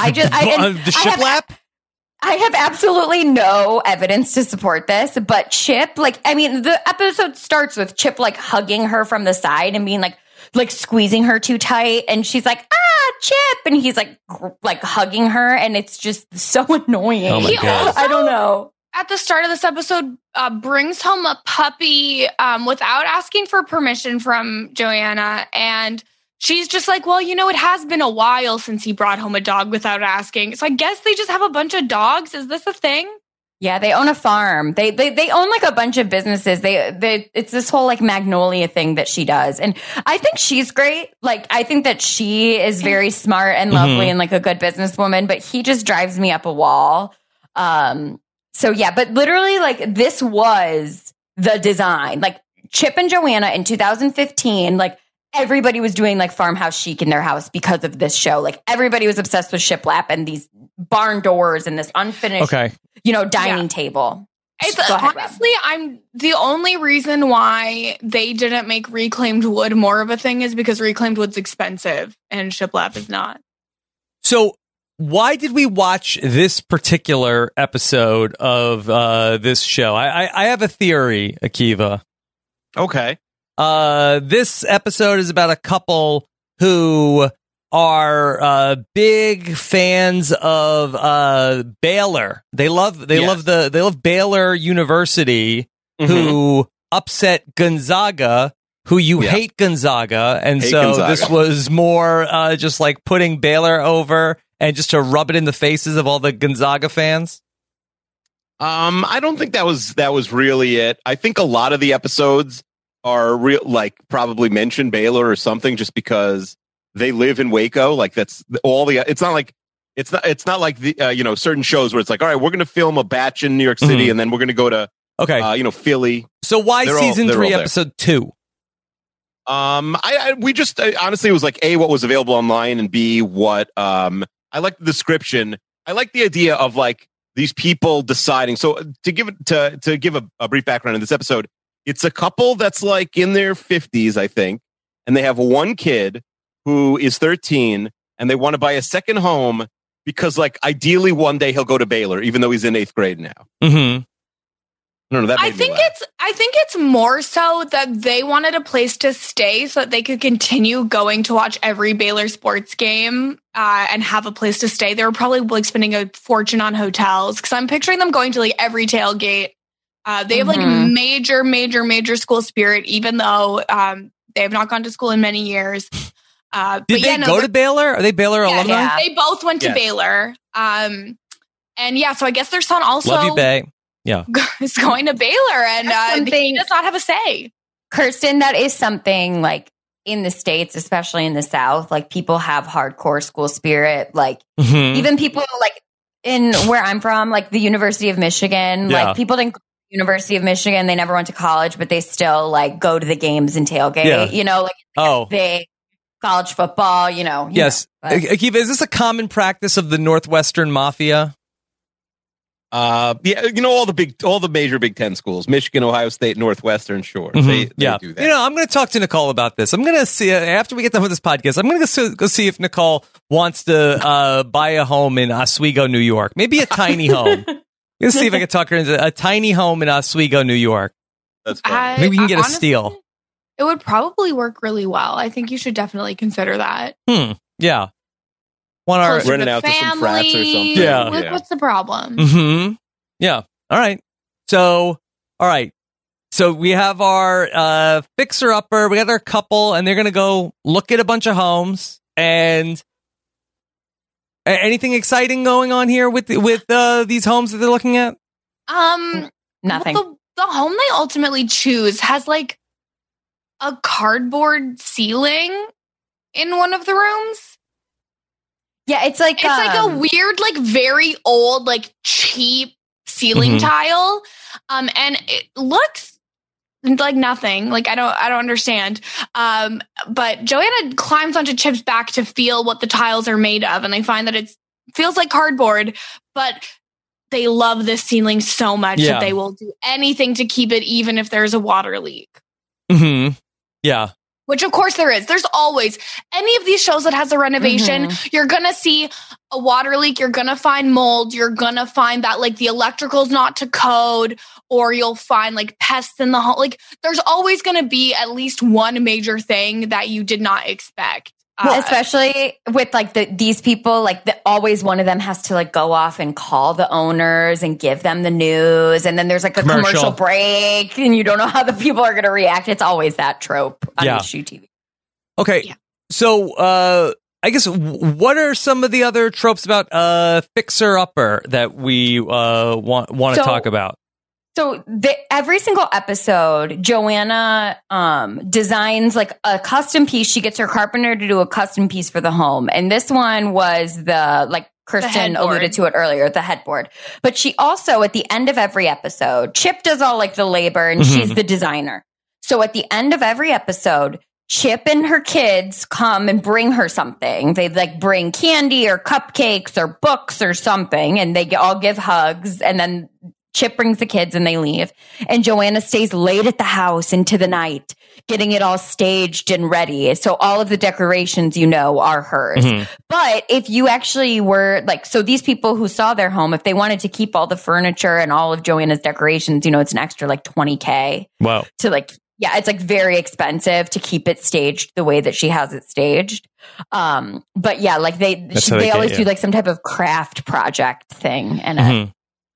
shiplap? I have absolutely no evidence to support this, but Chip, the episode starts with Chip like hugging her from the side and being like squeezing her too tight, and she's like, Chip, and he's like hugging her, and it's just so annoying. Oh my God. also- I don't know. At the start of this episode, brings home a puppy without asking for permission from Joanna. And she's just like, well, it has been a while since he brought home a dog without asking. So I guess they just have a bunch of dogs. Is this a thing? Yeah, they own a farm. They own like a bunch of businesses. It's this whole like Magnolia thing that she does. And I think she's great. Like, I think that she is very smart and lovely and like a good businesswoman, but he just drives me up a wall. So yeah, but literally like this was the design. Like Chip and Joanna in 2015, like everybody was doing like farmhouse chic in their house because of this show. Like everybody was obsessed with shiplap and these barn doors and this unfinished, dining table. It's Go ahead, Rob. honestly, I'm the only reason why they didn't make reclaimed wood more of a thing is because reclaimed wood's expensive and shiplap is not. So why did we watch this particular episode of this show? I have a theory, Akiva. Okay. This episode is about a couple who are big fans of Baylor. They love Baylor University, who upset Gonzaga, who you hate Gonzaga, and Hate so Gonzaga. this was more just like putting Baylor over and just to rub it in the faces of all the Gonzaga fans. I don't think that was really it. I think a lot of the episodes are real, like probably mention Baylor or something, just because they live in Waco. Like that's all the. It's not like It's not like the certain shows where it's like, all right, we're going to film a batch in New York City and then we're going to go to Philly. So why season 3, all episode 2? We just honestly, it was like A, what was available online, and B, what I like the description. I like the idea of like these people deciding. So to give a brief background in this episode, it's a couple that's like in their 50s, I think, and they have one kid who is 13, and they want to buy a second home because, like, ideally one day he'll go to Baylor, even though he's in 8th grade now. Mm-hmm. No, that I think it's more so that they wanted a place to stay so that they could continue going to watch every Baylor sports game and have a place to stay. They were probably like spending a fortune on hotels because I'm picturing them going to like every tailgate. They have like major school spirit, even though they have not gone to school in many years. Did they go to Baylor? Are they Baylor alumni? Yeah. They both went to Baylor. And so I guess their son also love you, Bay. Yeah, is going to Baylor, and he does not have a say. Kirsten, that is something like in the States, especially in the South, like people have hardcore school spirit. Like even people like in where I'm from, like the University of Michigan, like people didn't go to the University of Michigan. They never went to college, but they still like go to the games and tailgate, they college football, Yes. Akiva, is this a common practice of the Northwestern Mafia? All the major Big Ten schools, Michigan, Ohio State, Northwestern, sure. They do that. I'm going to talk to Nicole about this. I'm going to see, after we get done with this podcast, I'm going to go see if Nicole wants to buy a home in Oswego, New York. Maybe a tiny home. Let's see if I can talk her into a tiny home in Oswego, New York. That's fine. Maybe we can get a steal. It would probably work really well. I think you should definitely consider that. Yeah. Renting out to some frats or something. Yeah. What's the problem? Mm-hmm. Yeah. All right. So we have our fixer-upper. We got our couple, and they're going to go look at a bunch of homes. And anything exciting going on here with these homes that they're looking at? Nothing. Well, the home they ultimately choose has like a cardboard ceiling in one of the rooms. Yeah, it's like a weird, like very old, like cheap ceiling tile, and it looks like nothing. Like I don't understand. But Joanna climbs onto Chip's back to feel what the tiles are made of, and they find that it feels like cardboard, but they love this ceiling so much that they will do anything to keep it, even if there's a water leak. Mm-hmm. Yeah. Which, of course, there is. There's always any of these shows that has a renovation. You're going to see a water leak. You're going to find mold. You're going to find that, like, the electrical's not to code, or you'll find, like, pests in the home. Like, there's always going to be at least one major thing that you did not expect. Well, especially with like these people, like always one of them has to like go off and call the owners and give them the news, and then there's like a commercial break, and you don't know how the people are going to react. It's always that trope on HGTV TV. Okay, so I guess what are some of the other tropes about fixer upper that we want to talk about? So every single episode, Joanna designs like a custom piece. She gets her carpenter to do a custom piece for the home. And this one was Kirsten alluded to it earlier, the headboard. But she also, at the end of every episode, Chip does all like the labor and she's the designer. So at the end of every episode, Chip and her kids come and bring her something. They like bring candy or cupcakes or books or something, and they all give hugs, and then Chip brings the kids and they leave. And Joanna stays late at the house into the night, getting it all staged and ready. So all of the decorations, are hers. But if you actually were so these people who saw their home, if they wanted to keep all the furniture and all of Joanna's decorations, it's an extra like $20,000. Wow. To it's like very expensive to keep it staged the way that she has it staged. But yeah, like they always do like some type of craft project thing. And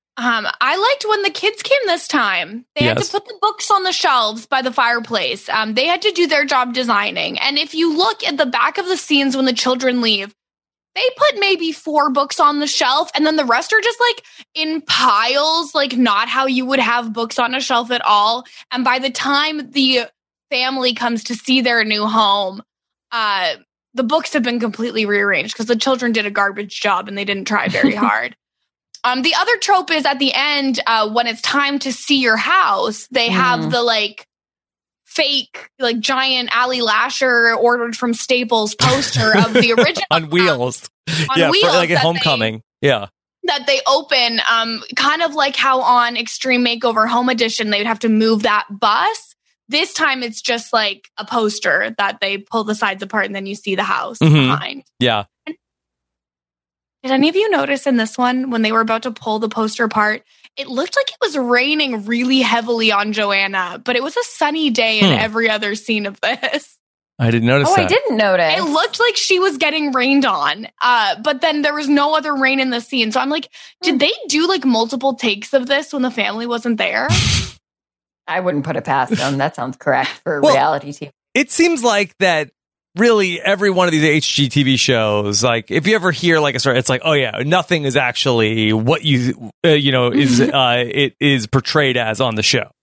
I liked when the kids came this time. They had to put the books on the shelves by the fireplace. They had to do their job designing. And if you look at the back of the scenes when the children leave, they put maybe 4 books on the shelf, and then the rest are just like in piles, like not how you would have books on a shelf at all. And by the time the family comes to see their new home, the books have been completely rearranged because the children did a garbage job and they didn't try very hard. The other trope is at the end, when it's time to see your house, they have the like fake, like giant Ali Lasher ordered from Staples poster of the original on wheels. On wheels, for, like at Homecoming. That they open, kind of like how on Extreme Makeover Home Edition, they would have to move that bus. This time it's just like a poster that they pull the sides apart and then you see the house behind. Yeah. Did any of you notice in this one, when they were about to pull the poster apart, it looked like it was raining really heavily on Joanna, but it was a sunny day in every other scene of this. I didn't notice that. I didn't notice. It looked like she was getting rained on, but then there was no other rain in the scene. So I'm like, did they do like multiple takes of this when the family wasn't there? I wouldn't put it past them. That sounds correct for reality TV. It seems like that really every one of these HGTV shows, like if you ever hear like a story, it's like, oh yeah, nothing is actually what you is it is portrayed as on the show.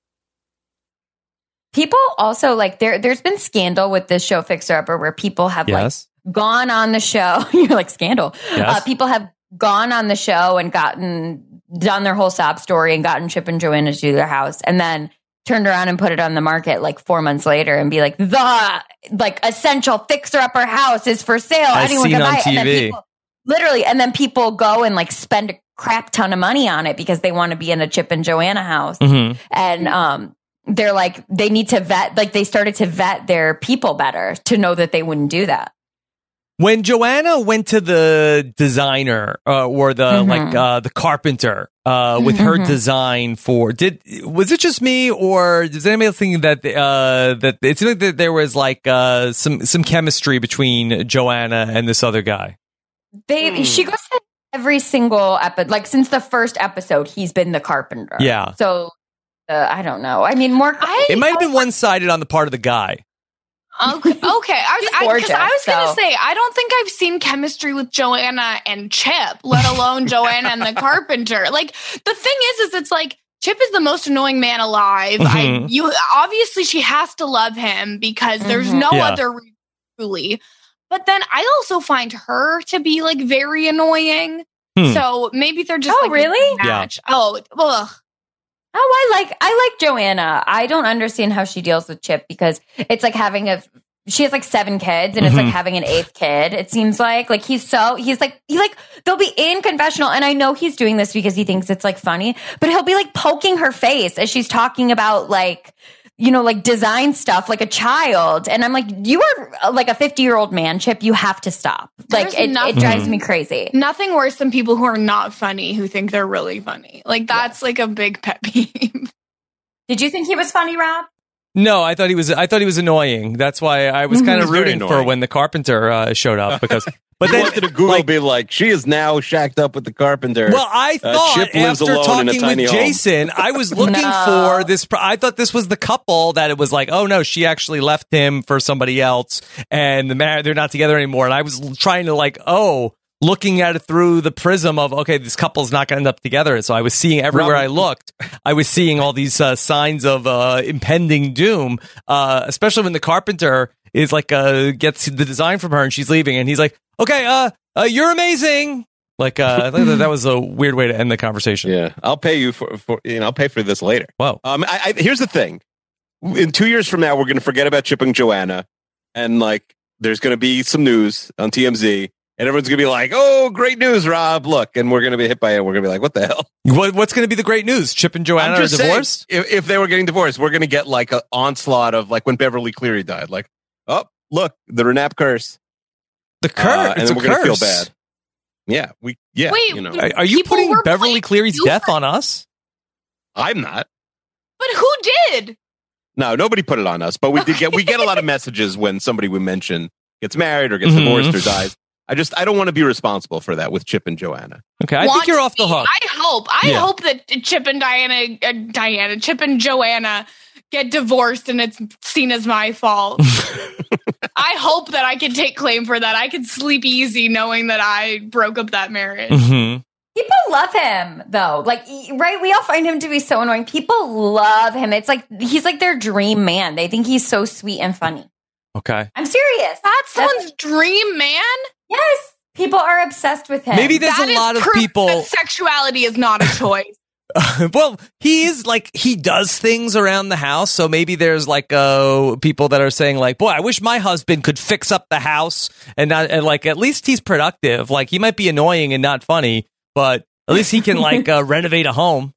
People also like there's been scandal with this show Fixer Upper where people have like gone on the show. You're like scandal. Yes. People have gone on the show and done their whole sob story and gotten Chip and Joanna to their house and then turned around and put it on the market like 4 months later and be like, the like essential Fixer Upper house is for sale. Anyone can buy it. And then people go and like spend a crap ton of money on it because they want to be in a Chip and Joanna house. And they're like, they need to vet, like they started to vet their people better to know that they wouldn't do that. When Joanna went to the designer or the the carpenter with her design was it just me or does anybody else think that that it seemed like that there was like some chemistry between Joanna and this other guy? She goes to every single episode, like since the first episode, he's been the carpenter. Yeah. So I don't know. I mean, it might have been one-sided on the part of the guy. Okay. I was going to say, I don't think I've seen chemistry with Joanna and Chip, let alone Joanna and the carpenter. Like, the thing is it's like, Chip is the most annoying man alive. Obviously, she has to love him because there's no other truly. But then I also find her to be, like, very annoying. So maybe they're just really? Match. Yeah. Oh, I like Joanna. I don't understand how she deals with Chip because it's like she has like 7 kids and it's like having an 8th kid. It seems like they'll be in confessional and I know he's doing this because he thinks it's like funny, but he'll be like poking her face as she's talking about like, like design stuff like a child. And I'm like, you are like a 50-year-old man, Chip. You have to stop. Like it drives me crazy. Nothing worse than people who are not funny who think they're really funny. Like that's like a big pet peeve. Did you think he was funny, Rob? No, I thought he was annoying. That's why I was kind of rooting for when the carpenter showed up because. But then wanted to Google be like, she is now shacked up with the carpenter. Well, I thought Chip lives after alone in a talking tiny with home. Jason, I was looking for this. I thought this was the couple that it was like, oh no, she actually left him for somebody else, and they're not together anymore. And I was trying to looking at it through the prism of okay, this couple's not going to end up together. And so I was seeing everywhere I looked, I was seeing all these signs of impending doom, especially when the carpenter is like gets the design from her and she's leaving, and he's like, okay, you're amazing. Like, I think that was a weird way to end the conversation. Yeah, I'll pay you for I'll pay for this later. Whoa. Here's the thing: in 2 years from now, we're going to forget about Chip and Joanna, and like, there's going to be some news on TMZ, and everyone's going to be like, "Oh, great news, Rob! Look!" And we're going to be hit by it. We're going to be like, "What the hell?" What's going to be the great news? Chip and Joanna are divorced? If they were getting divorced, we're going to get like an onslaught of like when Beverly Cleary died. Like, oh, look, the Renap curse. The curse, and then we're going to feel bad. Yeah, Wait, are you putting Beverly Cleary's death on us? I'm not. But who did? No, nobody put it on us. But we get a lot of messages when somebody we mention gets married or gets divorced or dies. I don't want to be responsible for that with Chip and Joanna. Okay, I think you're off the hook. I hope that Chip and Joanna get divorced and it's seen as my fault. I hope that I can take claim for that. I can sleep easy knowing that I broke up that marriage. People love him, though. Like, right? We all find him to be so annoying. People love him. It's like he's like their dream man. They think he's so sweet and funny. Okay. I'm serious. That's someone's dream, man. Yes. People are obsessed with him. Maybe there's That a is lot of proof people. that sexuality is not a choice. Well, he does things around the house. So maybe there's like people that are saying like, boy, I wish my husband could fix up the house and like at least he's productive. Like he might be annoying and not funny, but at least he can like renovate a home.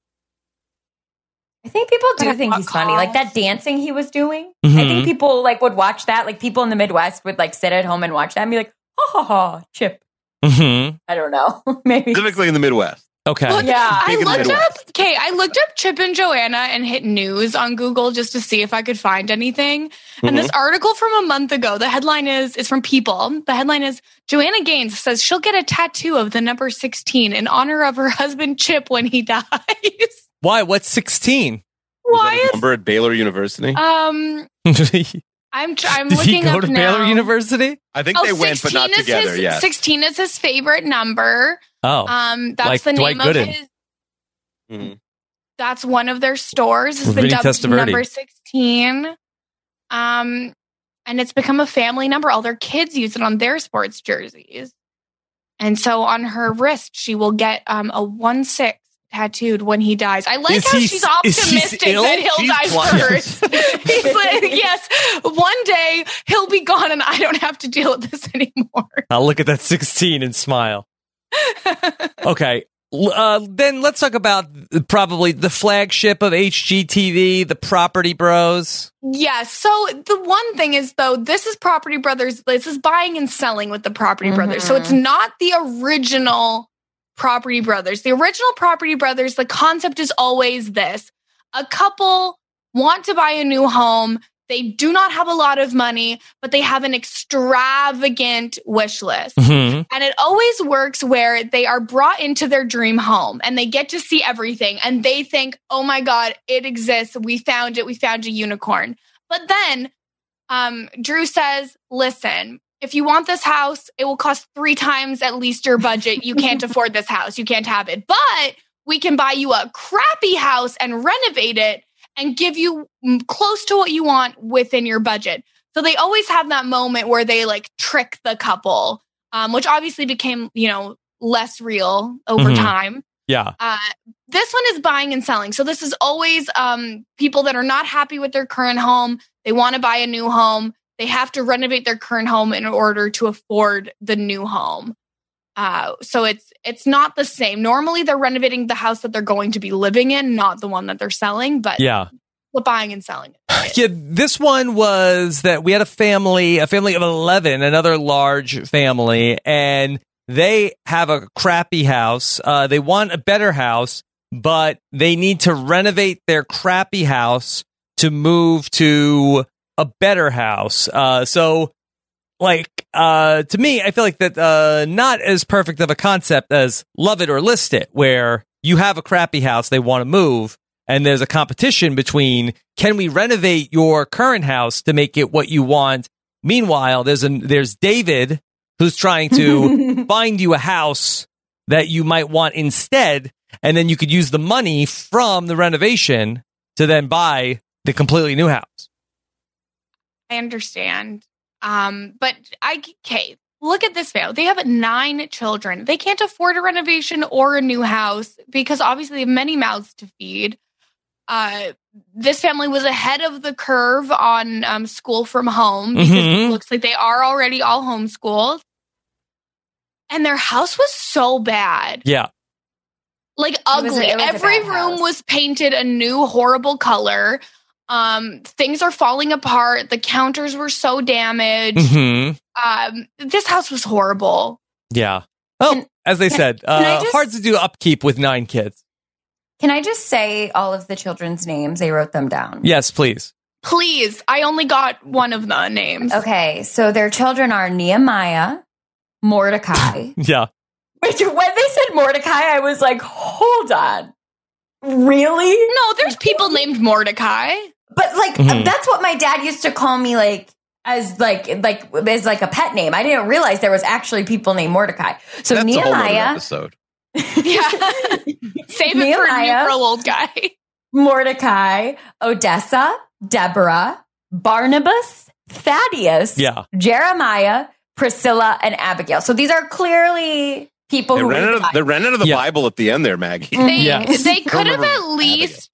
I think people do But think at he's what funny. Like cost? that dancing he was doing. Mhm. I think people like would watch that. Like people in the Midwest would like sit at home and watch that and be like, ha ha ha, Chip. Mm-hmm. I don't know. Maybe. Specifically in the Midwest. Okay. Well, Yeah. I Big in the looked Midwest. I looked up Chip and Joanna and hit news on Google just to see if I could find anything. And this article from a month ago, the headline is from People. The headline is Joanna Gaines says she'll get a tattoo of the number 16 in honor of her husband Chip when he dies. Why? What's 16? Was that Why his is number at Baylor University? I'm Did he looking go up to now. Baylor University? I think they went, but not 16 is together. his, Yes. 16 is his favorite number. Oh. That's Like the Dwight name Gooden. of his. Mhm. That's one of their stores. It's been Vinny dubbed Testaverde. number 16. And it's become a family number. All their kids use it on their sports jerseys. And so on her wrist, she will get a 1-6 tattooed when he dies. I like Is how he- she's is he optimistic ill? that he'll She's die blind. first. He's like, yes, one day he'll be gone and I don't have to deal with this anymore. I'll look at that 16 and smile. Okay. Then let's talk about probably the flagship of HGTV, the Property Bros. Yes. So the one thing is, though, this is Property Brothers. This is buying and selling with the Property Brothers. So it's not the original Property Brothers. The original Property Brothers, the concept is always this. A couple want to buy a new home. They do not have a lot of money, but they have an extravagant wish list. Mm-hmm. And it always works where they are brought into their dream home and they get to see everything and they think, oh my God, it exists. We found it. We found a unicorn. But then Drew says, listen, if you want this house, it will cost 3 times at least your budget. You can't afford this house. You can't have it. But we can buy you a crappy house and renovate it and give you close to what you want within your budget. So they always have that moment where they like trick the couple, which obviously became, less real over time. Yeah. This one is buying and selling. So this is always people that are not happy with their current home. They want to buy a new home. They have to renovate their current home in order to afford the new home. So it's not the same. Normally they're renovating the house that they're going to be living in, not the one that they're selling, but Yeah. the buying and selling. Yeah, this one was that we had a family of 11, another large family, and they have a crappy house. They want a better house, but they need to renovate their crappy house to move to a better house. To me, I feel like that not as perfect of a concept as Love It or List It, where you have a crappy house, they want to move, and there's a competition between, can we renovate your current house to make it what you want? Meanwhile, there's David who's trying to find you a house that you might want instead, and then you could use the money from the renovation to then buy the completely new house. I understand. But look at this family. They have 9 children. They can't afford a renovation or a new house because obviously they have many mouths to feed. This family was ahead of the curve on school from home because it looks like they are already all homeschooled. And their house was so bad. Yeah. Like ugly. it was a Every bad room house. was painted a new horrible color. Things are falling apart. The counters were so damaged. This house was horrible. Yeah. Oh, as they said, I just- hard to do upkeep with 9 kids. Can I just say all of the children's names? I wrote them down. Yes, please. Please. I only got one of the names. Okay, so their children are Nehemiah, Mordecai. Yeah. Which, when they said Mordecai, I was like, hold on. Really? No, there's people named Mordecai. But like Mhm. that's what my dad used to call me as a pet name. I didn't realize there was actually people named Mordecai. So That's a whole other Nehemiah, episode. Yeah. Save it for a Nehemiah. neutral old guy. Mordecai, Odessa, Deborah, Barnabas, Thaddeus, Yeah. Jeremiah, Priscilla, and Abigail. So these are clearly people They who ran out of the Yeah. Bible at the end there, Maggie. They could have Remember at least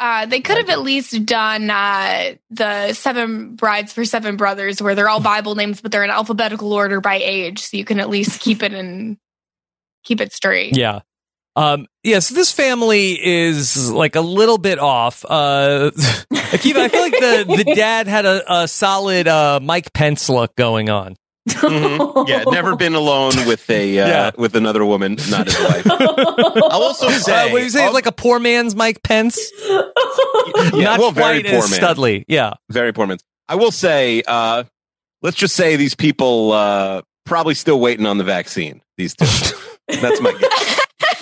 done the 7 Brides for 7 Brothers, where they're all Bible names, but they're in alphabetical order by age, so you can at least keep it straight. Yeah. So this family is like a little bit off. Akiva, I feel like the dad had a solid Mike Pence look going on. Mhm. Yeah, never been alone with with another woman, not his wife. I'll also say, what do you say? It's like a poor man's Mike Pence. Not well, very quite poor as man. studly. Yeah. Very poor man. I will say, let's just say these people probably still waiting on the vaccine. These two. That's my guess.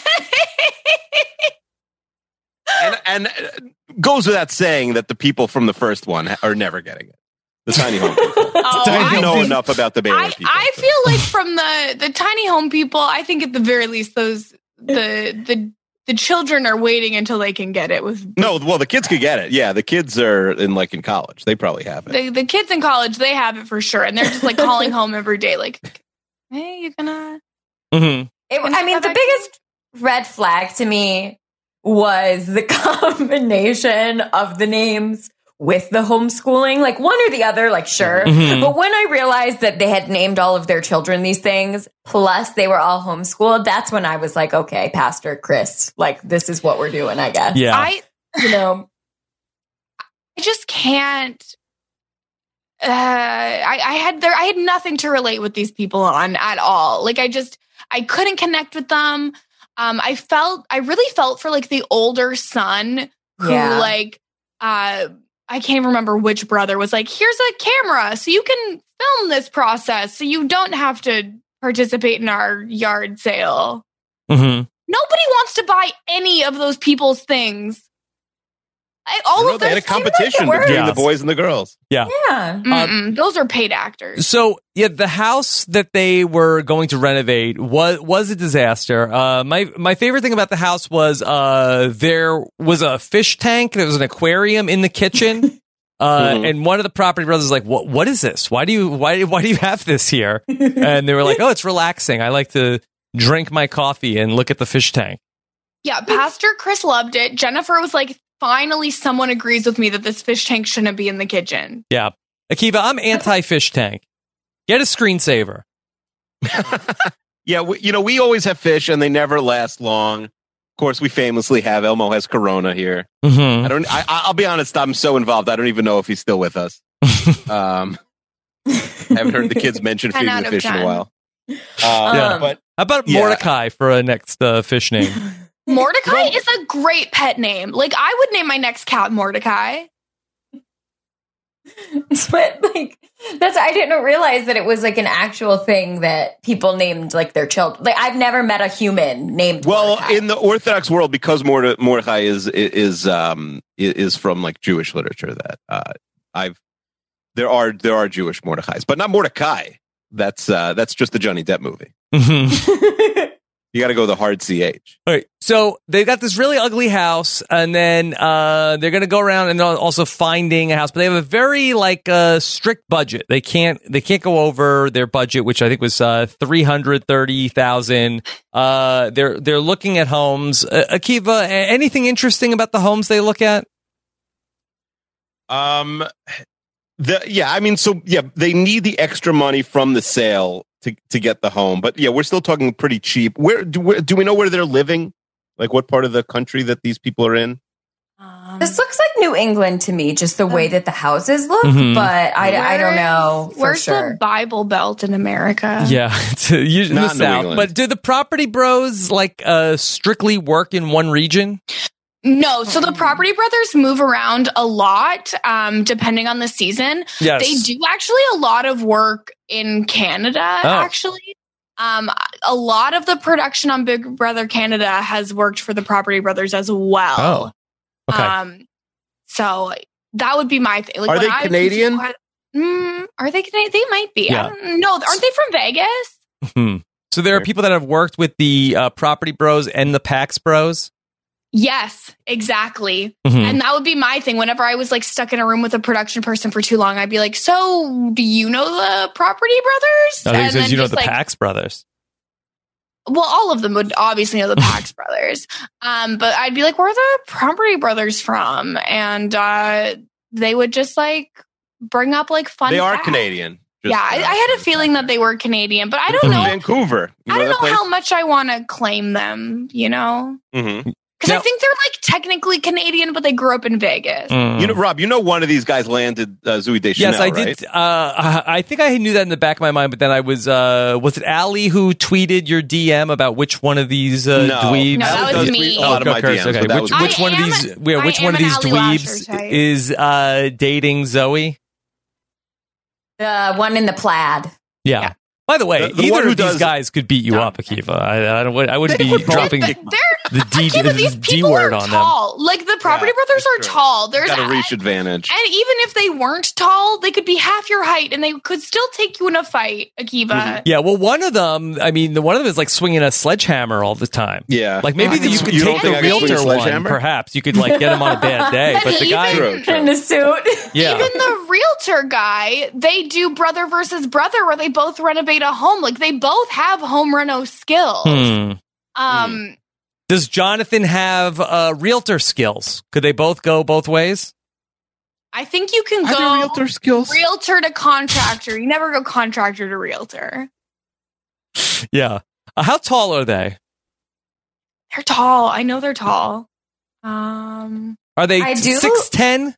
And goes without saying that the people from the first one are never getting it. The tiny home people. I know enough about the Baylor people. I feel like from the tiny home people, I think at the very least the children are waiting until they can get it. The kids could get it. Yeah, the kids are in college. They probably have it. The kids in college, they have it for sure, and they're just like calling home every day, like, "Hey, you gonna?" Mm-hmm. The biggest red flag to me was the combination of the names with the homeschooling, like one or the other, like sure. Mhm. But when I realized that they had named all of their children these things, plus they were all homeschooled, that's when I was like, okay, Pastor Chris, like this is what we're doing, I guess. Yeah. I just can't. I had nothing to relate with these people on at all. Like I couldn't connect with them. I really felt for like the older son who I can't remember which brother was like, here's a camera so you can film this process so you don't have to participate in our yard sale. Mm-hmm. Nobody wants to buy any of those people's things. They had a competition between the boys and the girls. Yeah. Those are paid actors. So yeah, the house that they were going to renovate was a disaster. My favorite thing about the house was there was a fish tank. There was an aquarium in the kitchen. And one of the property brothers was like, what is this? Why do you have this here? And they were like, oh, it's relaxing. I like to drink my coffee and look at the fish tank. Yeah, Pastor Chris loved it. Jennifer was like, finally someone agrees with me that this fish tank shouldn't be in the kitchen. Yeah. Akiva, I'm anti-fish tank. Get a screensaver. Yeah, we always have fish and they never last long. Of course, we famously have Elmo has Corona here. Mm-hmm. I'll be honest, I'm so involved, I don't even know if he's still with us. Haven't heard the kids mention 10 feeding out the of fish in 10. a while. How But about Mordecai for a next fish name? Mordecai is a great pet name. Like, I would name my next cat Mordecai. But I didn't realize that it was like an actual thing that people named like their children. Like I've never met a human named Mordecai. In the Orthodox world, because Mordecai is from like Jewish literature, that there are Jewish Mordecais, but not Mordecai. That's just the Johnny Depp movie. You got to go the hard CH. All right. So they got this really ugly house, and then they're going to go around and also finding a house, but they have a very strict budget. They can't go over their budget, which I think was $330,000. They're looking at homes. Akiva, anything interesting about the homes they look at? They need the extra money from the sale to get the home, but yeah, we're still talking pretty cheap. Where do we know where they're living? Like what part of the country that these people are in? This looks like New England to me, just the way that the houses look, but I don't know for Where's sure. the Bible Belt in America? Yeah, it's usually in the Not New South. England. But do the property bros strictly work in one region? No, so the Property Brothers move around a lot, depending on the season. Yes. They do actually a lot of work in Canada, actually. A lot of the production on Big Brother Canada has worked for the Property Brothers as well. Oh, okay. So that would be my thing. Like, Are they Canadian? Are they Canadian? They might be. Yeah. I don't know. Aren't they from Vegas? So there are people that have worked with the Property Bros and the Pax Bros? Yes, exactly. Mhm. And that would be my thing. Whenever I was like stuck in a room with a production person for too long, I'd be like, so do you know the Property Brothers? I think it And says then you know just, the like, Pax brothers. well, all of them would obviously know the Pax Brothers. But I'd be like, where are the Property Brothers from? And they would just like bring up like fun They are facts. Canadian. Yeah, I had a feeling that they were Canadian, but I don't know. Vancouver. I don't know how much I want to claim them, you know? Mm-hmm. Because I think they're like technically Canadian, but they grew up in Vegas. You know, Rob, one of these guys landed Zooey Deschanel, Yes, I right? did. I think I knew that in the back of my mind, but then I was it Ali who tweeted your DM about which one of these dweebs? No, that was me. A lot of my DMs, okay. but that was me. Which one of these? Which one of these dweebs is dating Zoe? The one in the plaid. Yeah. By the way, The one either who of these does- guys could beat you up, Akiva. I wouldn't be dropping the D, These D people word are on them. tall. Like the Property Brothers are tall. There's Got a reach advantage. and even if they weren't tall, they could be half your height, and they could still take you in a fight, Akiva. Yeah, well, one of them, one of them is like swinging a sledgehammer all the time. Yeah. Like maybe you could You don't take think the I could swing a realtor one, sledgehammer? perhaps. You could like get him on a bad day. But the guy. In a suit. Yeah. Even the realtor guy, they do brother versus brother, where they both renovate a home. Like they both have home reno skills. Does Jonathan have realtor skills? Could they both go both ways? I think you can Are there go realtor skills? realtor to contractor. You never go contractor to realtor. Yeah. How tall are they? They're tall. I know they're tall. Are they I do- 6'10"?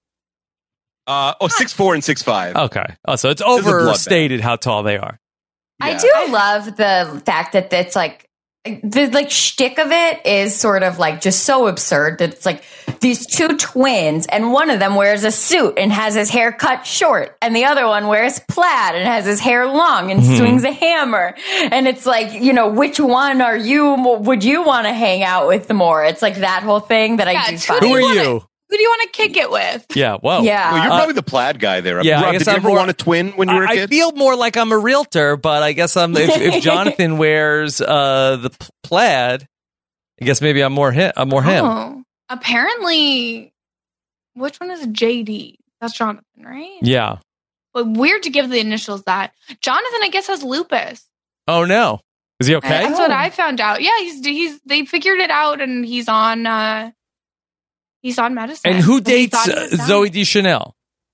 6'4" and 6'5". Okay. Oh, so it's is a bloodbath. overstated how tall they are. I Yeah. do love the fact that it's like the like shtick of it is sort of like just so absurd that it's like these two twins and one of them wears a suit and has his hair cut short and the other one wears plaid and has his hair long and swings a hammer, and it's like, you know, which one would you want to hang out with more? It's like that whole thing that I do it's find. Who are you? Who do you want to kick it with? Yeah. Whoa. Yeah. Well, you're probably the plaid guy there. yeah, I Rob, guess did you I'm ever more- want a twin when you were a I kid? feel more like I'm a realtor, but I guess if Jonathan wears the plaid, I guess maybe I'm more him. Oh, apparently, which one is JD? That's Jonathan, right? Yeah. But weird to give the initials that. Jonathan, I guess, has lupus. Oh no. Is he okay? That's what I found out. Yeah, he's they figured it out, and he's on medicine. And who But he dates thought he was dying. Zoe Deschanel?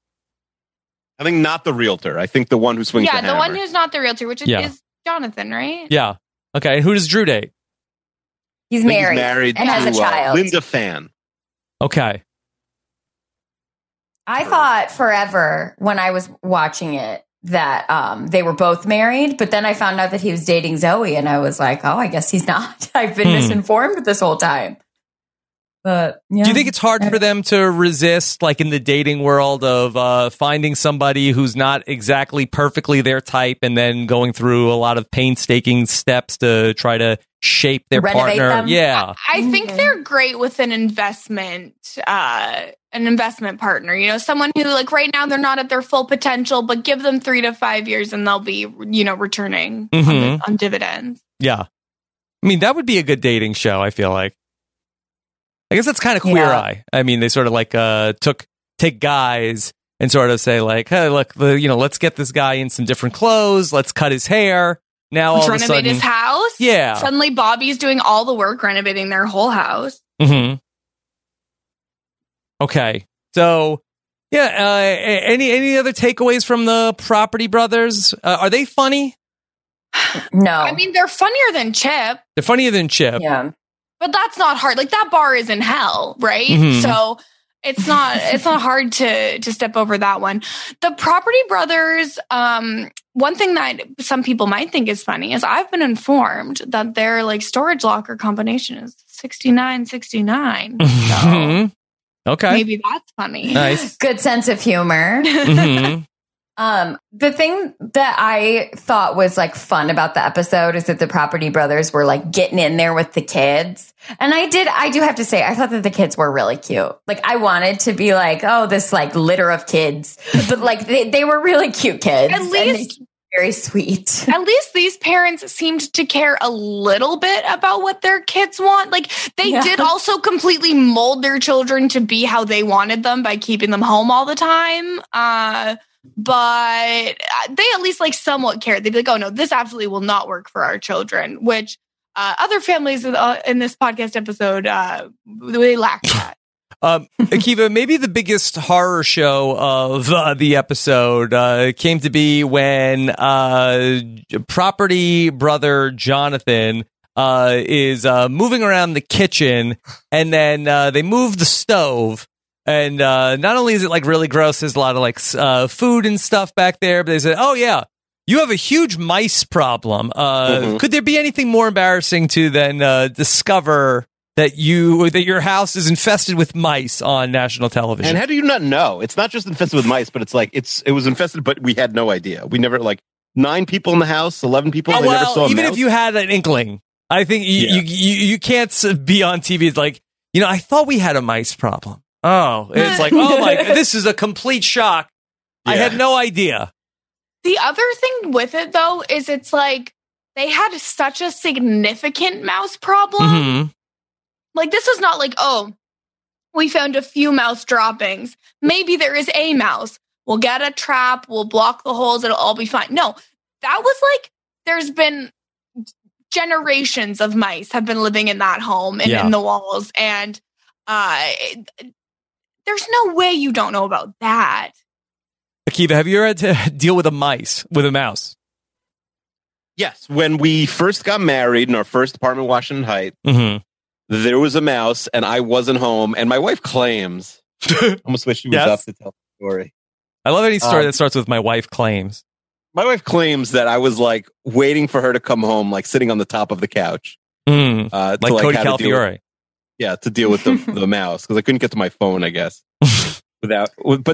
I think not the realtor. I think the one who swings Yeah, the the hammer. one who's not the realtor, which Yeah. is Jonathan, right? Yeah. Okay. And who does Drew date? He's I think married, he's married and has a to, child. Linda Fan. Okay. I thought forever when I was watching it that they were both married, but then I found out that he was dating Zoe, and I was like, oh, I guess he's not. I've been misinformed this whole time. But yeah. Do you think it's hard for them to resist, like in the dating world, of finding somebody who's not exactly perfectly their type and then going through a lot of painstaking steps to try to shape their Renovate partner? them? Yeah. I think they're great with an investment partner. You know, someone who, like, right now they're not at their full potential, but give them 3 to 5 years and they'll be, you know, returning on dividends. Yeah. I mean, that would be a good dating show, I feel like. I guess that's kind of Queer Yeah. Eye. I mean, they sort of like take guys and sort of say like, hey, look, let's get this guy in some different clothes. Let's cut his hair. Now all of a Renovate sudden, his house. Yeah. Suddenly Bobby's doing all the work renovating their whole house. Mm-hmm. Okay. So, yeah, any other takeaways from the Property Brothers? Are they funny? No. I mean, they're funnier than Chip, They're funnier than Chip. yeah. but that's not hard. Like, that bar is in hell, right? Mhm. So it's not hard to step over that one. The Property Brothers, one thing that some people might think is funny is I've been informed that their like storage locker combination is 6969. So Mhm. Okay. maybe that's funny. Nice. Good sense of humor. Mhm. The thing that I thought was like fun about the episode is that the Property Brothers were like getting in there with the kids. And I do have to say, I thought that the kids were really cute. Like, I wanted to be like, oh, this like litter of kids, but like they were really cute kids. At And least very sweet. At least these parents seemed to care a little bit about what their kids want. Like they did also completely mold their children to be how they wanted them by keeping them home all the time. But they at least like somewhat cared. They'd be like, oh no, this absolutely will not work for our children, which other families in this podcast episode, they lack that. Akiva, maybe the biggest horror show of the episode came to be when property brother Jonathan is moving around the kitchen, and then they move the stove. And not only is it like really gross, there's a lot of like food and stuff back there, but they said, oh yeah, you have a huge mice problem. Could there be anything more embarrassing to than discover that your house is infested with mice on national television? And how do you not know? It's not just infested with mice, but it's like it was infested, but we had no idea. We never 9 people in the house, 11 people. They never saw a even mouse. if you had an inkling, I think you can't be on TV. It's like, I thought we had a mice problem. Oh, it's like, oh my, this is a complete shock. Yeah. I had no idea. The other thing with it, though, is it's like they had such a significant mouse problem. Mm-hmm. Like, this is not like, oh, we found a few mouse droppings. Maybe there is a mouse. We'll get a trap. We'll block the holes. It'll all be fine. No, that was like, there's been generations of mice have been living in that home and in the walls. And there's no way you don't know about that. Akiva, have you ever had to deal with a mouse? Yes. When we first got married in our first apartment in Washington Heights, there was a mouse and I wasn't home. And my wife claims, I almost wish she was up to tell the story. I love any story that starts with my wife claims. My wife claims that I was like waiting for her to come home, like sitting on the top of the couch. Like Cody Calafiore. To deal with the mouse, because I couldn't get to my phone, I guess. But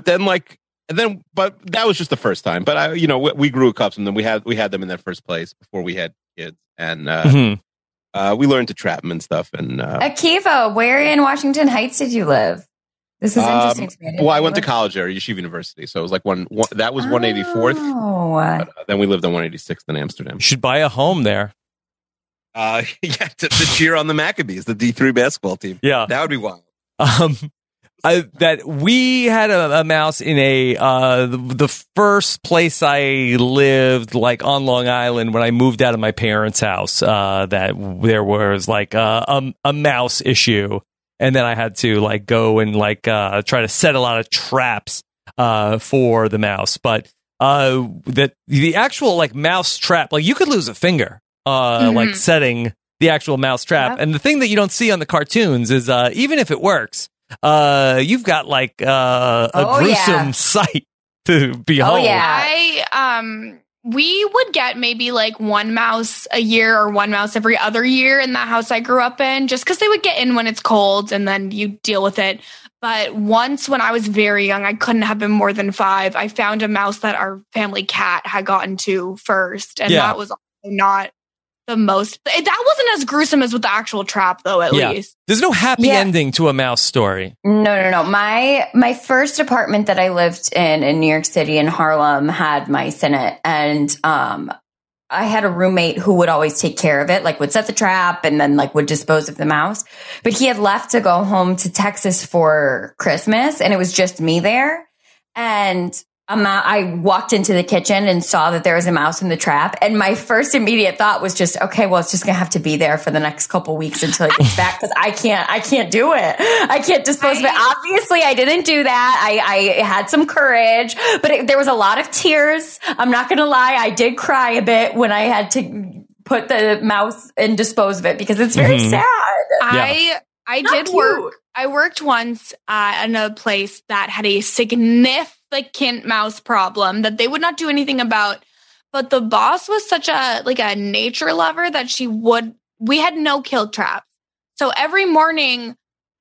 that was just the first time. But we grew accustomed to them. We had them in that first place before we had kids, and we learned to trap them and stuff. And Akiva, where in Washington Heights did you live? This is interesting to me. Well, I went to college there, Yeshiva University, so it was like that was 184th. But, then we lived on 186th in Amsterdam. You should buy a home there. To cheer on the Maccabees, the D3 basketball team. Yeah, that would be wild. That we had a mouse in the first place I lived, like on Long Island, when I moved out of my parents' house. That there was like a mouse issue, and then I had to like go and like try to set a lot of traps for the mouse. But that the actual like mouse trap, like you could lose a finger. Like setting the actual mouse trap. And the thing that you don't see on the cartoons is even if it works, you've got like a gruesome sight to behold. Oh, yeah. We would get maybe like one mouse a year or one mouse every other year in that house I grew up in, just because they would get in when it's cold and then you deal with it. But once when I was very young, I couldn't have been more than 5. I found a mouse that our family cat had gotten to first. And that was also not the most. That wasn't as gruesome as with the actual trap, though, at least. There's no happy ending to a mouse story. No. My first apartment that I lived in New York City in Harlem had mice in it. And I had a roommate who would always take care of it, like would set the trap and then like would dispose of the mouse. But he had left to go home to Texas for Christmas, and it was just me there. And I walked into the kitchen and saw that there was a mouse in the trap. And my first immediate thought was just, okay, well, it's just going to have to be there for the next couple weeks until it gets back, because I can't do it. I can't dispose of it. Obviously, I didn't do that. I had some courage, but there was a lot of tears. I'm not going to lie. I did cry a bit when I had to put the mouse and dispose of it, because it's very sad. I did work. I worked once in a place that had a significant mouse problem that they would not do anything about. But the boss was such a nature lover that we had no kill traps. So every morning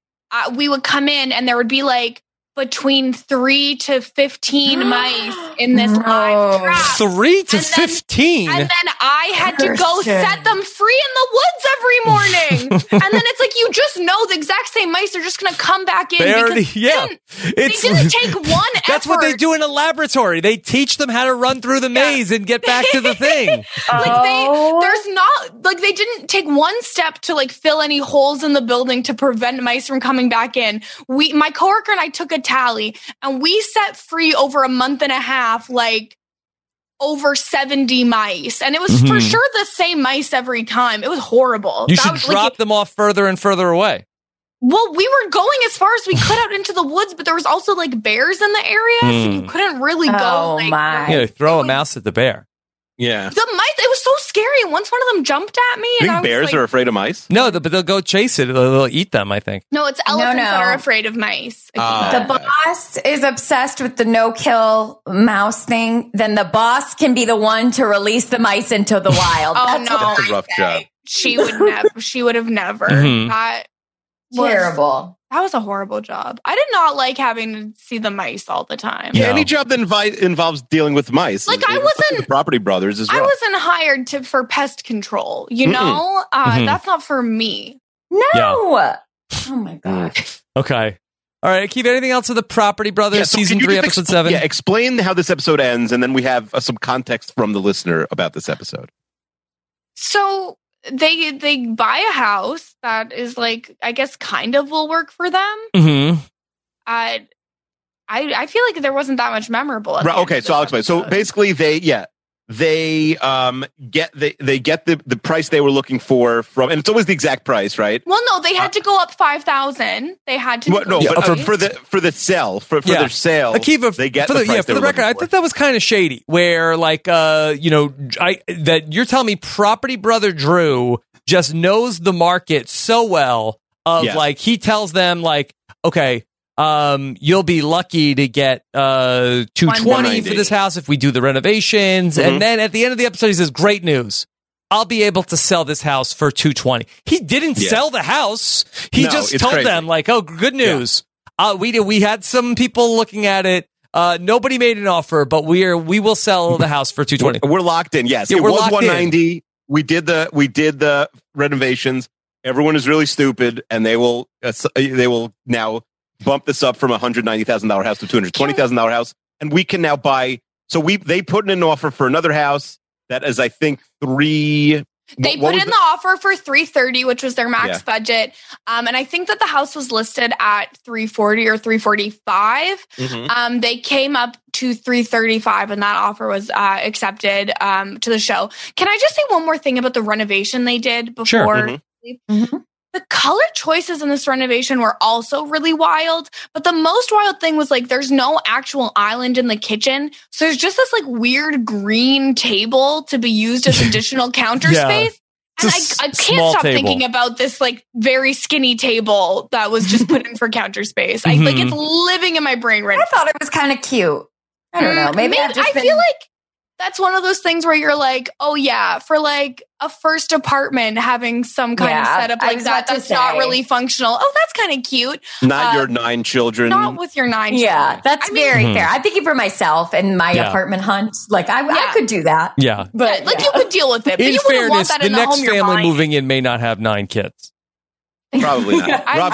we would come in and there would be like between 3 to 15 mice in this live trap. 3 to 15? And then I had to go set them free in the woods every morning. and then it's like you just know the exact same mice are just going to come back in. They already, They didn't take one effort. That's what they do in a laboratory. They teach them how to run through the maze and get back to the thing. They didn't take one step to like fill any holes in the building to prevent mice from coming back in. My coworker and I took a tally, and we set free over a month and a half, like over 70 mice, and it was for sure the same mice every time. It was horrible. You should drop them off further and further away. Well, we were going as far as we could out into the woods, but there was also like bears in the area, so you couldn't really go. Throw a mouse at the bear. Yeah. The mice, it was so scary. Once one of them jumped at me. You think bears are afraid of mice? No, but they'll go chase it. They'll eat them, I think. No, it's elephants that are afraid of mice. The boss is obsessed with the no-kill mouse thing. Then the boss can be the one to release the mice into the wild. That's a rough job. She would never. She would have never. Terrible. That was a horrible job. I did not like having to see the mice all the time. Yeah, any job that involves dealing with mice. Like I wasn't the Property Brothers as well. I wasn't hired for pest control. You know, that's not for me. No. Yeah. Oh my god. Okay. All right, Akiva, anything else of the Property Brothers season 3, episode 7? Yeah, explain how this episode ends, and then we have some context from the listener about this episode. So they buy a house that is like, I guess, kind of will work for them. Mm-hmm. I feel like there wasn't that much memorable. Okay, so I'll explain. So basically, they get the price they were looking for from, and it's always the exact price, right? Well, no, they had to go up 5,000. They had to. But for the sale for their sale, Akiva, they get for the record, I thought that was kind of shady. Where that you're telling me Property Brother Drew just knows the market so well. Like he tells them like, okay. You'll be lucky to get $220 for this house if we do the renovations. And then at the end of the episode, he says, great news. I'll be able to sell this house for $220. He didn't sell the house. He just told them like, oh, good news. Yeah. We had some people looking at it. Nobody made an offer, but we will sell the house for $220. We're locked in. Yes. Yeah, it was $190. We did the renovations. Everyone is really stupid, and they will now bump this up from a $190,000 house to $220,000 house, and we can now buy. So they put in an offer for another house that is, I think, They put in the offer for $330,000, which was their max budget, and I think that the house was listed at $340,000 or $345,000. They came up to $335,000, and that offer was accepted to the show. Can I just say one more thing about the renovation they did before? Sure. The color choices in this renovation were also really wild, but the most wild thing was like there's no actual island in the kitchen, so there's just this like weird green table to be used as additional counter space. And I can't stop thinking about this like very skinny table that was just put in for counter space. Like it's living in my brain right now. I thought it was kind of cute. I don't know. Maybe I feel like that's one of those things where you're like, oh yeah, for like a first apartment having some kind of setup like that's not really functional. Oh, that's kind of cute. Not your 9 children. Not with your 9 children. Yeah, that's very fair. I'm thinking for myself and my apartment hunt. Like I could do that. Yeah. But like you could deal with it. But in you wouldn't want fairness, that the in the next home you're family buying. moving in may not have 9 kids. Probably not. Rob,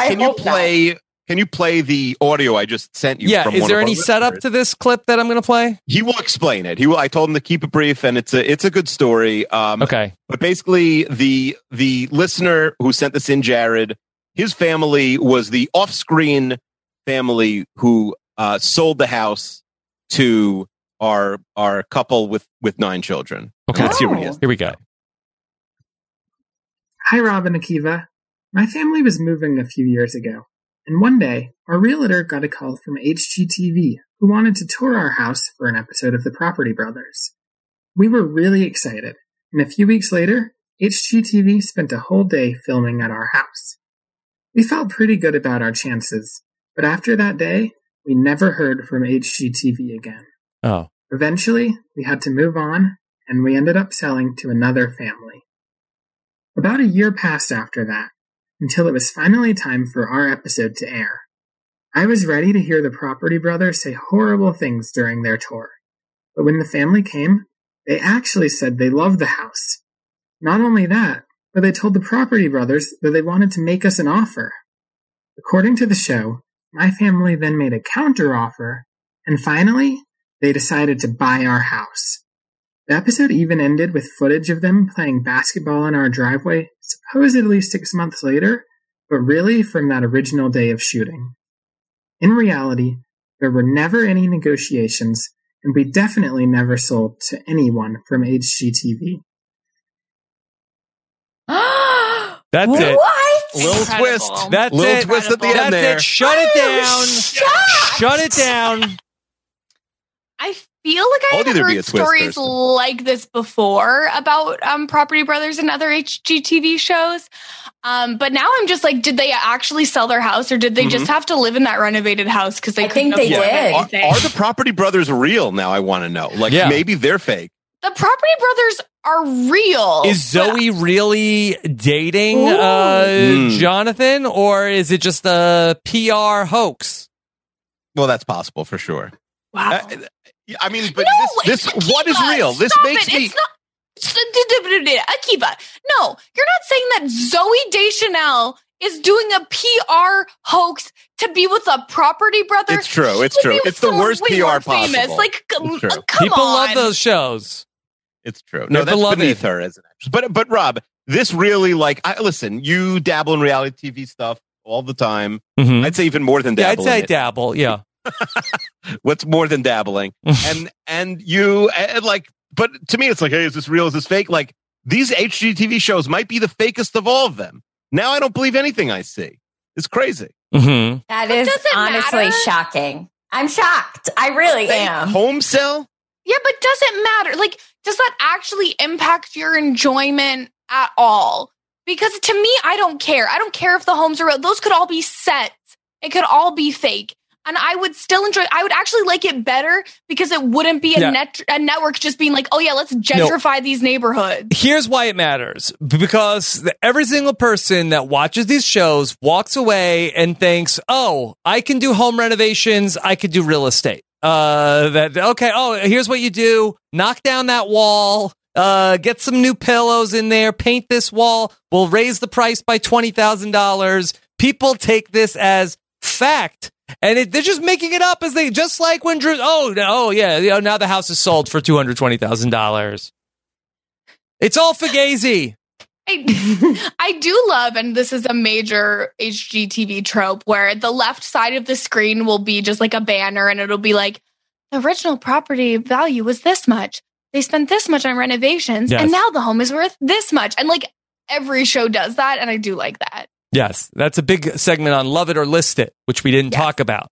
can you play the audio I just sent you? Yeah, from is one there of our any setup listeners? to this clip that I'm going to play? He will explain it. I told him to keep it brief, and it's a good story. Okay. But basically, the listener who sent this in, Jared, his family was the off-screen family who sold the house to our couple with 9 children. Okay, let's hear what he has. Here we go. Hi, Rob and Akiva. My family was moving a few years ago, and one day, our realtor got a call from HGTV, who wanted to tour our house for an episode of The Property Brothers. We were really excited, and a few weeks later, HGTV spent a whole day filming at our house. We felt pretty good about our chances, but after that day, we never heard from HGTV again. Oh. Eventually, we had to move on, and we ended up selling to another family. About a year passed after that, until it was finally time for our episode to air. I was ready to hear the Property Brothers say horrible things during their tour, but when the family came, they actually said they loved the house. Not only that, where they told the Property Brothers that they wanted to make us an offer. According to the show, my family then made a counteroffer, and finally, they decided to buy our house. The episode even ended with footage of them playing basketball in our driveway, supposedly 6 months later, but really from that original day of shooting. In reality, there were never any negotiations, and we definitely never sold to anyone from HGTV. That's it. What? Little Incredible. twist. That's Little it. twist at the That's end there. it. Shut it down. Shut it down. I feel like I Told you have there'd be a heard twist, stories Kirsten. like this before about Property Brothers and other HGTV shows. But now I'm just like, did they actually sell their house, or did they just have to live in that renovated house because they I think couldn't they afford did. anything? Are the Property Brothers real now? I want to know. Like, Yeah. maybe they're fake. The Property Brothers are real. Is Zoe really dating Jonathan, or is it just a PR house? Well, that's possible for sure. Wow. I mean, but No, this what is Akiva, real? This stop makes it. me. It's not. Akiva, no, you're not saying that Zoe Deschanel is doing a PR hoax to be with a Property Brother. It's true. It's She would true. be with It's the someone worst way PR more famous. possible. Like, It's true. come People on. love those shows. It's true. They're No, that's beloved. beneath her as an actress. But Rob, this really listen. You dabble in reality TV stuff all the time. Mhm. I'd say even more than Yeah, I'd dabble. say I in it. dabble. Yeah. What's more than dabbling? and you like. But to me, it's like, hey, is this real? Is this fake? Like, these HGTV shows might be the fakest of all of them. Now I don't believe anything I see. It's crazy. Mm-hmm. That is does it honestly matter? shocking. I'm shocked. I really am. Home sell? Yeah, but does it matter? Like, does that actually impact your enjoyment at all? Because to me, I don't care. I don't care if the homes are real. Those could all be sets. It could all be fake. And I would still enjoy. I would actually like it better because it wouldn't be Yeah. a network just being like, oh yeah, let's gentrify these neighborhoods. Here's why it matters. Because every single person that watches these shows walks away and thinks, oh, I can do home renovations. I could do real estate. Here's what you do. Knock down that wall. Get some new pillows in there. Paint this wall. We'll raise the price by $20,000. People take this as fact. And they're just making it up just like when Drew. Now the house is sold for $220,000. It's all fugazi. I do love, and this is a major HGTV trope, where the left side of the screen will be just like a banner, and it'll be like, the original property value was this much. They spent this much on renovations, Yes. and now the home is worth this much. And like every show does that, and I do like that. Yes, that's a big segment on Love It or List It, which we didn't talk about.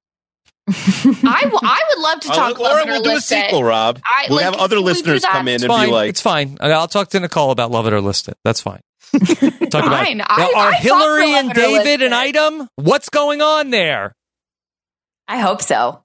I would love to talk Or Love It or we'll do a List It. sequel, Rob. We'll have other can we do listeners that? come in It's and fine. be like, It's fine. I'll talk to Nicole about Love It or List It. That's fine. Talk Fine. about I are fought Hillary for Love and It or List David an It. item? What's going on there? I hope so.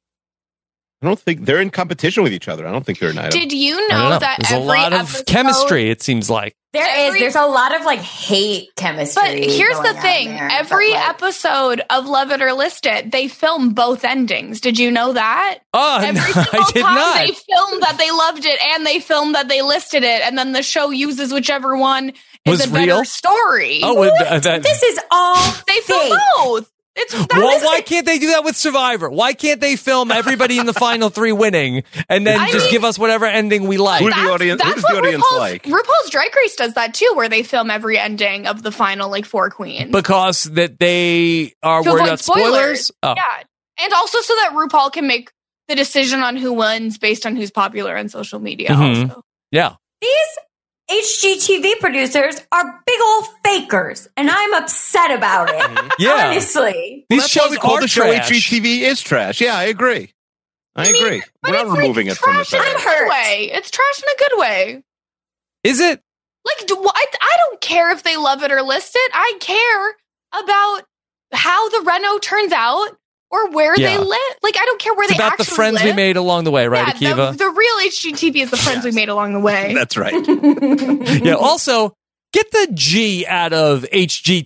I don't think they're in competition with each other. I don't think they're an item. Did you I don't know know. that There's a every lot of episode- chemistry, it seems like. There's a lot of like hate chemistry. But here's going the on thing: there, every but, like, episode of Love It or List It, they film both endings. Did you know that? Oh, Every no, single I did time not. they filmed that they loved it, and they filmed that they listed it, and then the show uses whichever one is Was a better real? story. this is all They film fake. both. Well, why can't they do that with Survivor? Why can't they film everybody in the final three winning and then just give us whatever ending we like? Who does the audience like? RuPaul's Drag Race does that too, where they film every ending of the final like four queens. Because that they are To worried avoid about spoilers? Oh. Yeah. And also so that RuPaul can make the decision on who wins based on who's popular on social media. Mhm. Also. Yeah. These HGTV producers are big old fakers, and I'm upset about it. Yeah. Honestly. These That's why shows we call are the show trash. HGTV is trash. Yeah, I agree. I agree. We're not removing it from the Trash in a fact. good way. It's trash in a good way. Is it? Like, I don't care if they love it or list it. I care about how the reno turns out or where Yeah. they live. Like, I don't care where It's they about actually the friends live. we made along the way, right, Yeah, Akiva? the real HGTV is the friends we made along the way. That's right. Yeah, also, get the G out of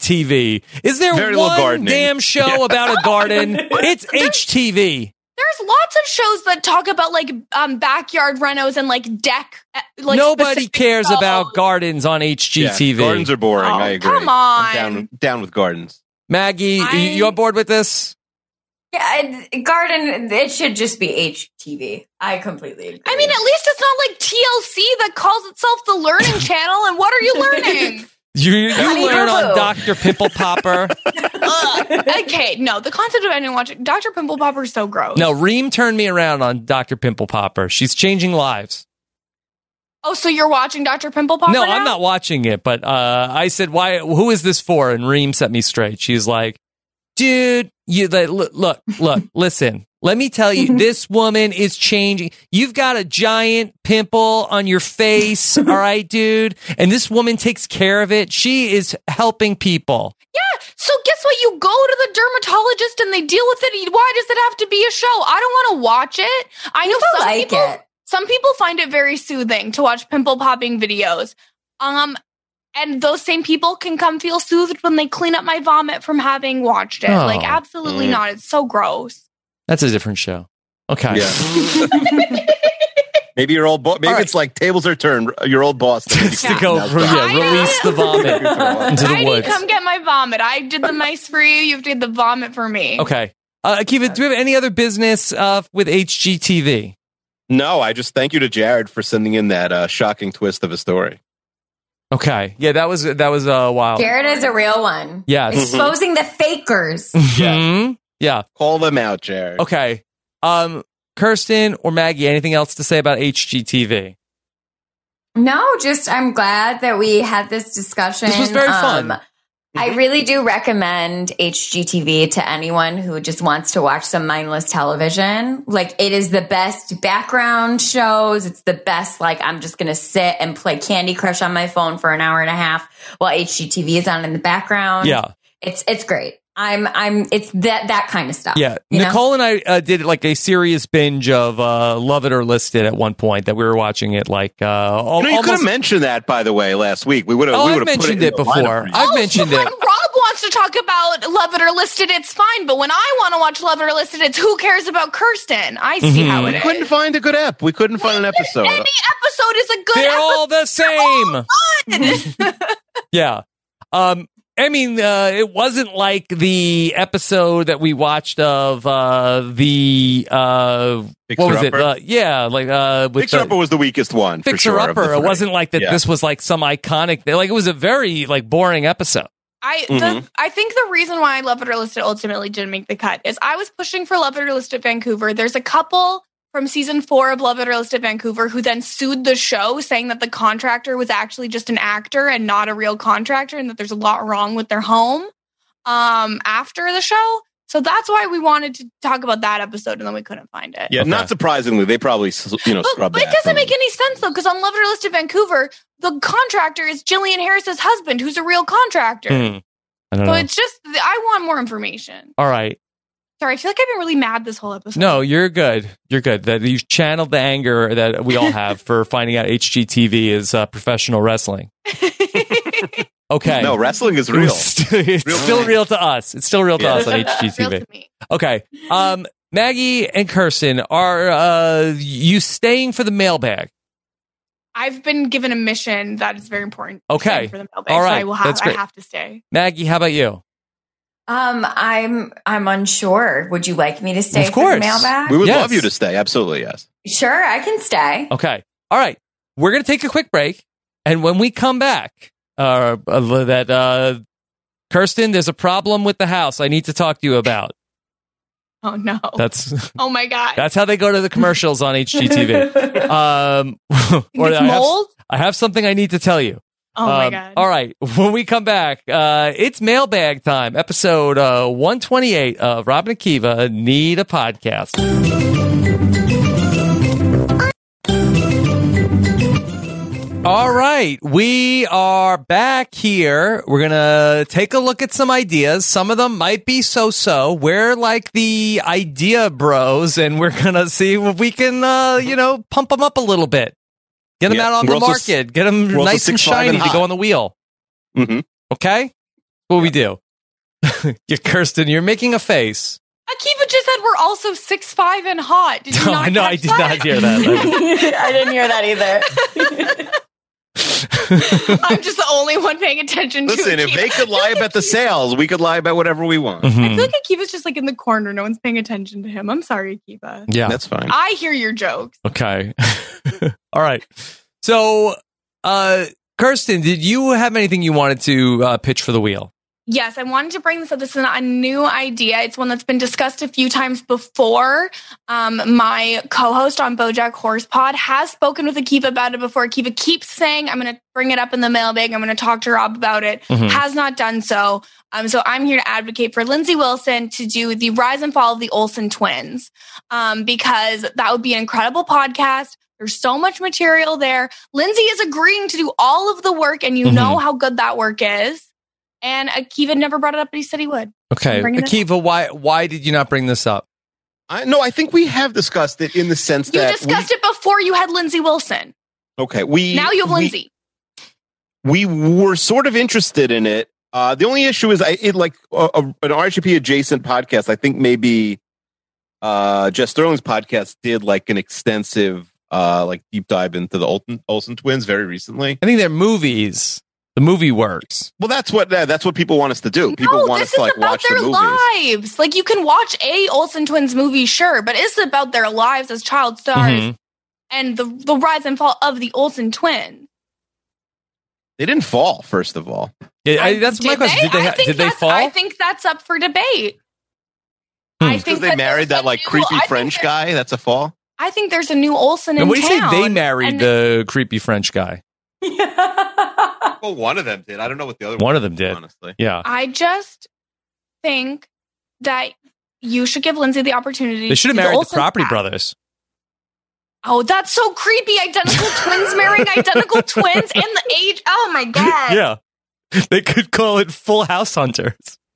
HGTV. Is there Very little one gardening. damn show about a garden? It's HTV. There's lots of shows that talk about like backyard renos and like deck. Like Nobody specific cares goals. about gardens on HGTV. Gardens are boring. Oh, I agree. come on. I'm down with gardens. Maggie, you on board with this? Yeah, Garden, it should just be HTV. I completely agree. I mean, at least it's not like TLC that calls itself the Learning Channel. And what are you learning? You Honey learn Boo on Boo. Dr. Pimple Popper. Okay, no, the concept of anyone watching Dr. Pimple Popper is so gross. No, Reem turned me around on Dr. Pimple Popper. She's changing lives. Oh, so you're watching Dr. Pimple Popper No, now? I'm not watching it, but I said, "Why? Who is this for?" And Reem set me straight. She's like, "Dude, look, listen. Let me tell you, this woman is changing. You've got a giant pimple on your face, all right, dude? And this woman takes care of it. She is helping people." Yeah, so guess what? You go to the dermatologist and they deal with it. Why does it have to be a show? I don't want to watch it. I know People like it. Some people find it very soothing to watch pimple popping videos. And those same people can come feel soothed when they clean up my vomit from having watched it. Oh. Like, absolutely not. It's so gross. That's a different show. Okay. Yeah. Maybe your old boss. Maybe it's like tables are turned. Your old boss Just to go from, release the vomit into the Heidi, woods. come get my vomit. I did the mice for you. You did the vomit for me. Okay. Akiva, do we have any other business with HGTV? No, I just thank you to Jared for sending in that shocking twist of a story. Okay. Yeah, that was wild. Jared is a real one. Yes. Exposing the fakers. Mhm. Yeah. Call them out, Jared. Okay. Kirsten or Maggie, anything else to say about HGTV? No, just I'm glad that we had this discussion. This was very fun. I really do recommend HGTV to anyone who just wants to watch some mindless television. Like, it is the best background shows. It's the best, like, I'm just going to sit and play Candy Crush on my phone for an hour and a half while HGTV is on in the background. Yeah. It's great. It's that kind of stuff. Yeah. you know? Nicole and I did like a serious binge of Love It or List It at one point that we were watching it like you could have mentioned that, by the way, last week. We would have. I've mentioned it before. I've mentioned it. When Rob wants to talk about Love It or Listed, it's fine. But when I want to watch Love It or Listed, it's who cares about Kirsten? I see how it is. We couldn't find a good ep. We couldn't find an episode. Any episode is a good They're episode. all the same. Yeah. I mean, it wasn't like the episode that we watched of the what was it? With Fixer Upper was the weakest one. Fixer Upper. It wasn't like that. This was like some iconic. Like, it was a very like boring episode. I think the reason why Love It or Listed ultimately didn't make the cut is I was pushing for Love It or Listed Vancouver. There's a couple from season 4 of Love It or Listed Vancouver who then sued the show, saying that the contractor was actually just an actor and not a real contractor, and that there's a lot wrong with their home after the show. So that's why we wanted to talk about that episode, and then we couldn't find it. Yeah, not surprisingly, they probably scrubbed But it that. doesn't make any sense though, because on Love It or Listed Vancouver, the contractor is Jillian Harris's husband, who's a real contractor. I don't So know. it's just, I want more information. All right. Sorry, I feel like I've been really mad this whole episode. No, you're good. You're good. That you've channeled the anger that we all have for finding out HGTV is professional wrestling. Okay. No, wrestling is real. It's still real to us. It's still real to us on HGTV. Okay. Maggie and Kirsten, are you staying for the mailbag? I've been given a mission that is very important. Okay. For the mailbag, All right. So I will have. That's great. I have to stay. Maggie, how about you? I'm unsure. Would you like me to stay Of for course. the mailbag? We would love you to stay. Absolutely, yes. Sure, I can stay. Okay. All right. We're going to take a quick break. And when we come back, Kirsten, there's a problem with the house I need to talk to you about. Oh no. Oh my god. That's how they go to the commercials on HGTV. Mold? I have something I need to tell you. Oh my god. All right. When we come back, it's mailbag time. Episode 128 of Rob and Akiva Need a Podcast. All right, we are back here. We're going to take a look at some ideas. Some of them might be so-so. We're like the idea bros, and we're going to see if we can, pump them up a little bit. Get them out on the market. Get them nice and shiny to go on the wheel. Mm-hmm. Okay? What we do? Kirsten, you're making a face. Akiva just had were also 6'5" and hot. Did you not? No, I did not hear that. I didn't hear that either. I'm just the only one paying attention to Listen, if they could lie about the sales, we could lie about whatever we want. I feel like Akiva's just like in the corner. No one's paying attention to him. I'm sorry, Akiva. Yeah, that's fine. I hear your jokes. Okay. All right. So, Kirsten, did you have anything you wanted to pitch for the wheel? Yes, I wanted to bring this up. This is a new idea. It's one that's been discussed a few times before. My co-host on BoJack Horsepod has spoken with Akiva about it before. Akiva keeps saying, I'm going to bring it up in the mailbag. I'm going to talk to Rob about it. Has not done so. So I'm here to advocate for Lindsay Wilson to do the rise and fall of the Olsen twins, because that would be an incredible podcast. There's so much material there. Lindsay is agreeing to do all of the work, and you know how good that work is. And Akiva never brought it up, but he said he would. Okay, Akiva, why did you not bring this up? I think we have discussed it in the sense that you discussed it before you had Lindsay Wilson. Okay, now you have Lindsay. We were sort of interested in it. The only issue is an RHP adjacent podcast. I think maybe Jess Sterling's podcast did like an extensive deep dive into the Olsen twins very recently. I think they're movies. The movie works. Well, that's what people want us to do. People want us to watch their lives. Like, you can watch a Olsen twins movie, sure, but it's about their lives as child stars and the rise and fall of the Olsen twins. They didn't fall, first of all. Yeah, that's my question. Did they fall? I think that's up for debate. I think they married that creepy French guy. That's a fall. I think there's a new Olsen in town. What do you say they married the creepy French guy? Well, one of them did. I don't know what the other one of them did. Honestly, yeah. I just think that you should give Lindsay the opportunity. They should have married the Property Brothers. Oh, that's so creepy! Identical twins marrying identical twins, and the age. Oh my god! Yeah, they could call it Full House Hunters.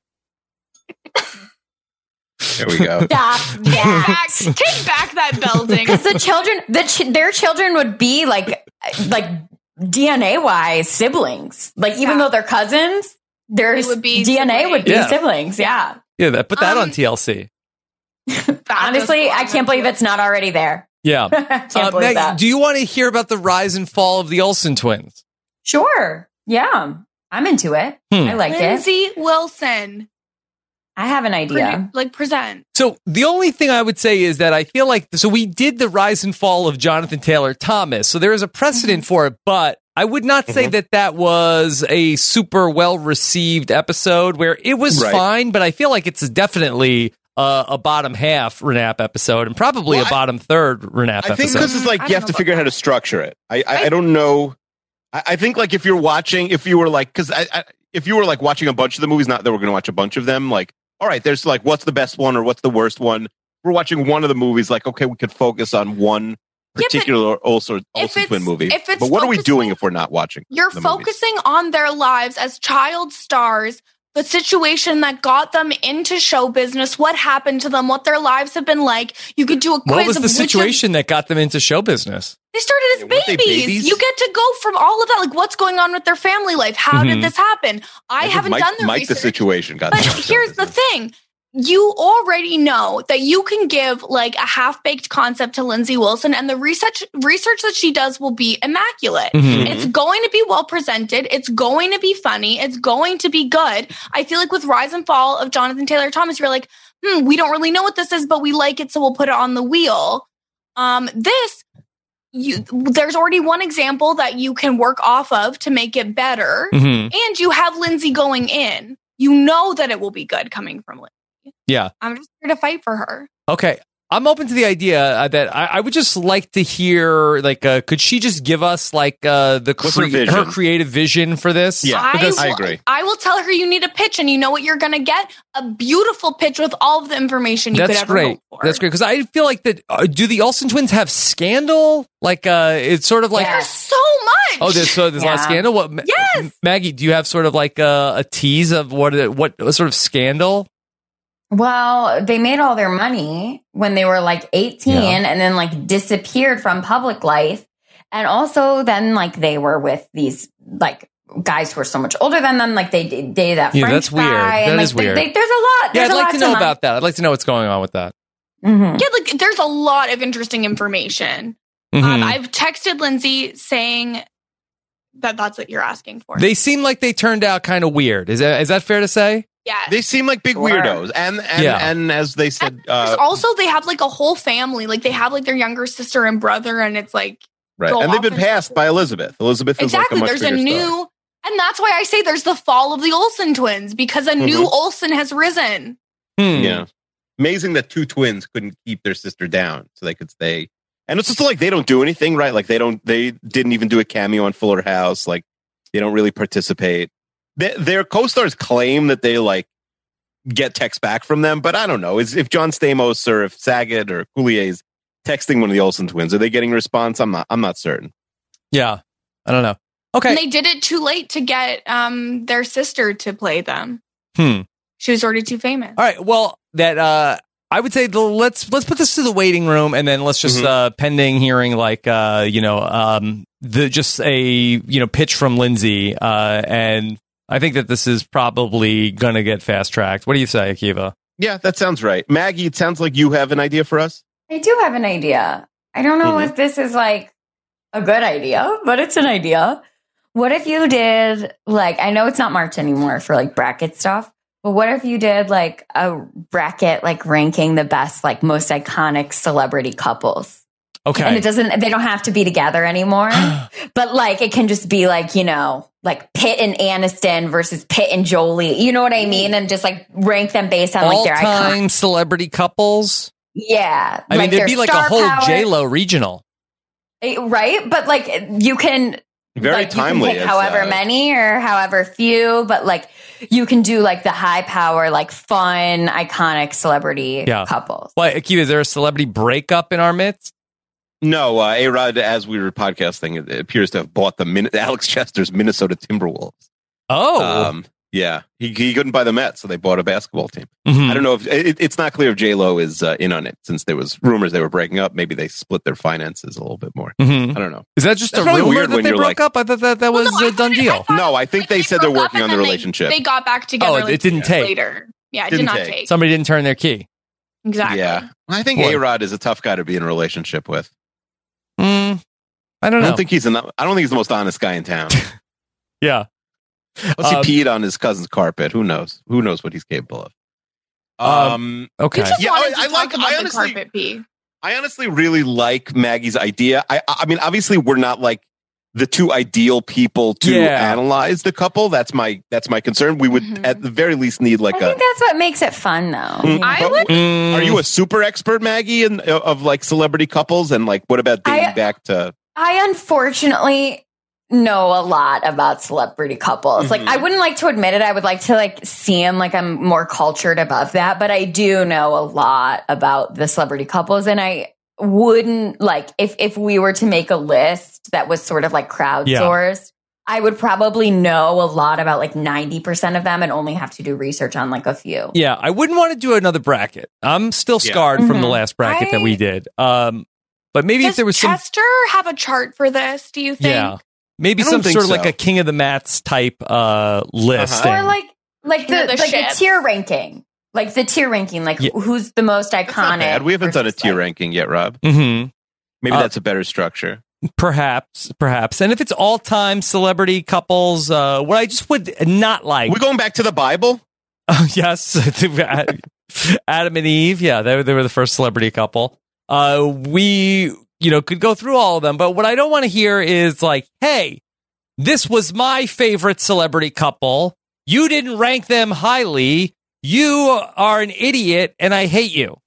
There we go. Stop. Take back that building. Because the children, their children would be like DNA wise siblings. Like, even though they're cousins, their DNA would be siblings. Yeah. Yeah. Put that on TLC. Honestly, I can't believe it's not already there. Yeah. Can't believe that. Do you want to hear about the rise and fall of the Olsen twins? Sure. Yeah. I'm into it. I like it. Lindsay Wilson. I have an idea. Present. So the only thing I would say is that I feel like, so we did the rise and fall of Jonathan Taylor Thomas. So there is a precedent for it, but I would not say that was a super well-received episode where it was fine, but I feel like it's definitely a bottom half Renap episode and probably a bottom third Renap episode. I think this is you have to figure out how to structure it. I don't know. I think if you're watching, if you were watching a bunch of the movies, not that we're going to watch a bunch of them, all right, there's what's the best one or what's the worst one? We're watching one of the movies, okay, we could focus on one particular Olsen twin movie. But what are we doing if we're not watching? You're focusing on their lives as child stars, the situation that got them into show business, what happened to them, what their lives have been like. You could do a quiz. What was the situation that got them into show business? They started as babies. You get to go from all of that, what's going on with their family life. How did this happen? I haven't done the research. The situation got. But here's the thing. You already know that you can give a half-baked concept to Lindsay Wilson, and the research that she does will be immaculate. It's going to be well presented. It's going to be funny. It's going to be good. I feel like with Rise and Fall of Jonathan Taylor Thomas, you're like, we don't really know what this is, but we like it, so we'll put it on the wheel. There's already one example that you can work off of to make it better, and you have Lindsay going in. You know that it will be good coming from Lindsay. Yeah. I'm just here to fight for her. Okay. I'm open to the idea that I would just like to hear, could she just give us her creative vision for this? Yeah, I agree. I will tell her you need a pitch, and you know what you're going to get? A beautiful pitch with all of the information you could ever hope for. That's great. Because I feel like do the Olsen twins have scandal? It's sort of there's so much. Oh, there's a lot of scandal. Yes. Maggie, do you have sort of a tease of what sort of scandal? Well, they made all their money when they were 18 and then disappeared from public life. And also then they were with these guys who are so much older than them. They dated that French that's weird. guy. That is weird. There's a lot. I'd like to know about that. I'd like to know what's going on with that. Mhm. Yeah, like there's a lot of interesting information. Mhm. I've texted Lindsay saying that that's what you're asking for. They seem like they turned out kind of weird. Is that fair to say? yeah. They seem like big Sure. weirdos, and Yeah. and as they said, There's also, they have like a whole family. Like they have like their younger sister and brother, and it's like right, go and they've off been and- passed by Elizabeth. Elizabeth is exactly. like a much There's a bigger new, star. and that's why I say there's the fall of the Olsen twins, because a new Mhm. Olsen has risen. Yeah, amazing that two twins couldn't keep their sister down, so they could stay. And it's just like they don't do anything, right? Like they didn't even do a cameo on Fuller House. Like they don't really participate. Their co-stars claim that they like get texts back from them, but I don't know. If John Stamos or if Saget or Coulier's texting one of the Olsen twins, are they getting a response? I'm not certain. Yeah. I don't know. Okay. And they did it too late to get their sister to play them. Hmm. She was already too famous. All right. Well, that I would say let's put this to the waiting room, and then let's just pending hearing like just a pitch from Lindsay, and I think that this is probably gonna get fast tracked. What do you say, Akiva? Yeah, that sounds right. Maggie, it sounds like you have an idea for us. I do have an idea. I don't know Mhm. if this is like a good idea, but it's an idea. What if you did like, I know it's not March anymore for like bracket stuff, but what if you did like a bracket, like ranking the best, like most iconic celebrity couples? Okay. And they don't have to be together anymore, but like it can just be like, like Pitt and Aniston versus Pitt and Jolie. You know what I mean? And just like rank them based on like their all-time icon. celebrity couples. Yeah. I mean, there'd their be like a star whole power. J-Lo regional. Right? But like you can Very like, timely. You can pick as, however many or however few, but like you can do like the high power, like fun, iconic celebrity couples. Well, Akiva, is there a celebrity breakup in our midst? No, A-Rod, as we were podcasting, it appears to have bought the Alex Chester's Minnesota Timberwolves. Oh. Yeah. He couldn't buy the Mets, so they bought a basketball team. Mhm. I don't know if it's not clear if J-Lo is in on it, since there was rumors they were breaking up. Maybe they split their finances a little bit more. Mhm. I don't know. Is that just That's a really rumor weird that when they you're broke like- up? I thought that was a done deal. No, I think they said they're working on the relationship. They got back together. Oh, it didn't take. later. Yeah, it Didn't did not take. take. Somebody didn't turn their key. Exactly. Yeah. I think Boy. A-Rod is a tough guy to be in a relationship with. I don't I know. don't think he's the most honest guy in town. Yeah. Plus, he peed on his cousin's carpet. Who knows? Who knows what he's capable of? Okay. You just Yeah, wanted to I talk like- about I the honestly- carpet pee. I honestly really like Maggie's idea. I mean, obviously, we're not like the two ideal people to Yeah. analyze the couple. That's my concern. We would at the very least need like I think that's what makes it fun though. Mm. I would. Are you a super expert, Maggie, of like celebrity couples? And like, what about dating back to? I unfortunately know a lot about celebrity couples. Like I wouldn't like to admit it. I would like to like seem like I'm more cultured above that, but I do know a lot about the celebrity couples, and I wouldn't like if we were to make a list that was sort of like crowdsourced, I would probably know a lot about like 90% of them and only have to do research on like a few. Yeah, I wouldn't want to do another bracket. I'm still scarred from the last bracket that we did. But maybe if Does there was some, Chester have a chart for this? Do you think? yeah, maybe I don't some think sort of so. like a King of the Mats type list. Or like the the ships. tier ranking. Like the tier ranking, like who's the most Not iconic. bad. We haven't done a versus, tier like- ranking yet, Rob. Mm-hmm. Maybe that's a better structure. Perhaps. And if it's all-time celebrity couples, what I just would not like. We going back to the Bible? Yes, Adam and Eve. Yeah, they were the first celebrity couple. We could go through all of them, but what I don't want to hear is like, hey, this was my favorite celebrity couple. You didn't rank them highly. You are an idiot, and I hate you.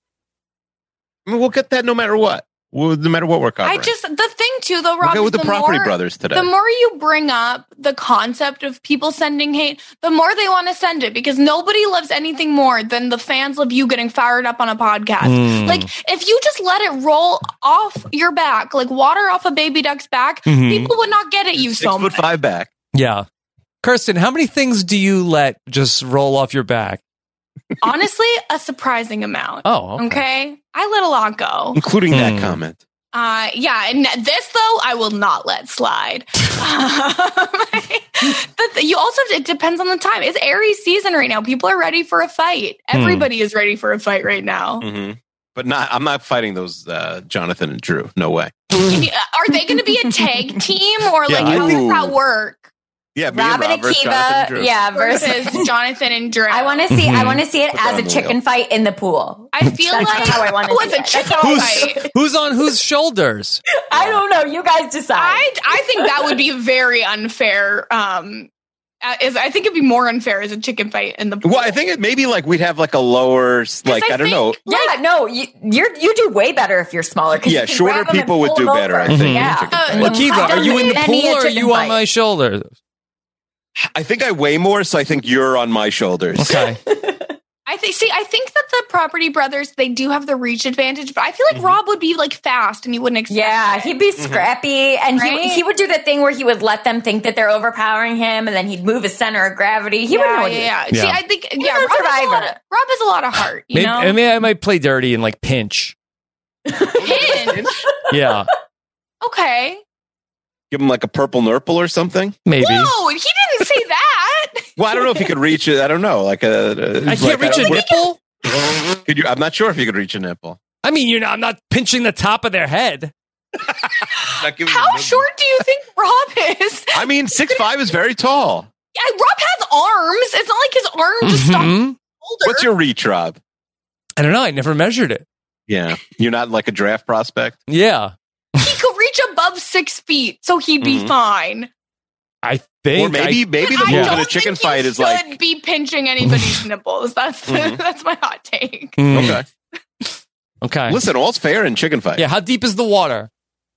I mean, we'll get that no matter what. No matter what we're covering. The thing too, though, Rob, We'll go with is the Property Brothers today. The more you bring up the concept of people sending hate, the more they want to send it, because nobody loves anything more than the fans love you getting fired up on a podcast. Like, if you just let it roll off your back, like water off a baby duck's back, people would not get at you so much. 6'5" back. Yeah. Kirsten, how many things do you let just roll off your back? Honestly, a surprising amount. Oh, okay. I let a lot go. Including that comment. Yeah, and this though, I will not let slide. You also, it depends on the time. It's Aries season right now. People are ready for a fight. Everybody is ready for a fight right now. Mm-hmm. But I'm not fighting those Jonathan and Drew. No way. Are they going to be a tag team or like Yeah, how does that work? Yeah, me Robin and Rob versus Jonathan and Drew. Akiva, yeah, Versus Jonathan and Drew. I want to see. I want to see it Put that as on a the chicken wheel. fight in the pool. I feel That's like how I want to what's see a it. chicken That's how I fight? Who's on whose shoulders? I don't know. You guys decide. I think that would be very unfair. I think it'd be more unfair as a chicken fight in the pool. Well, I think it maybe like we'd have like a lower, like I don't know. Yeah, no, you do way better if you're smaller. 'cause Yeah, you can shorter grab them and people would pull do them better, over. I think, in Yeah. chicken fight. Akiva, are you in the Many pool a or are chicken you on fight. my shoulder? I think I weigh more, so I think you're on my shoulders. Okay. I think that the Property Brothers, they do have the reach advantage, but I feel like Rob would be like fast and you wouldn't expect Yeah, it. he'd be scrappy, and Right? he would do the thing where he would let them think that they're overpowering him, and then he'd move his center of gravity. He wouldn't know what he was yeah. Yeah. See, I think He's Rob a has survivor. Rob has a lot of heart, you Maybe, know? I mean, I might play dirty and like pinch. Hint. Yeah, Okay. Give him like a purple nurple or something. maybe. Whoa, he didn't say that. Well, I don't know if he could reach it. I don't know. Like I can't reach a nipple. Could you? I'm not sure if you could reach a nipple. I mean, I'm not pinching the top of their head. Not giving How him a- short do you think Rob is? I mean, 6'5" is very tall. Yeah, Rob has arms. It's not like his arm just stops Mhm. his shoulder. What's your reach, Rob? I don't know. I never measured it. Yeah, you're not like a draft prospect. Yeah, He could reach above 6 feet, so he'd be fine. I think. Or maybe the I move in a don't chicken think you fight is should like be pinching anybody's nipples. That's Mhm. that's my hot take. okay. Okay. Listen, all's fair in chicken fight. Yeah. How deep is the water?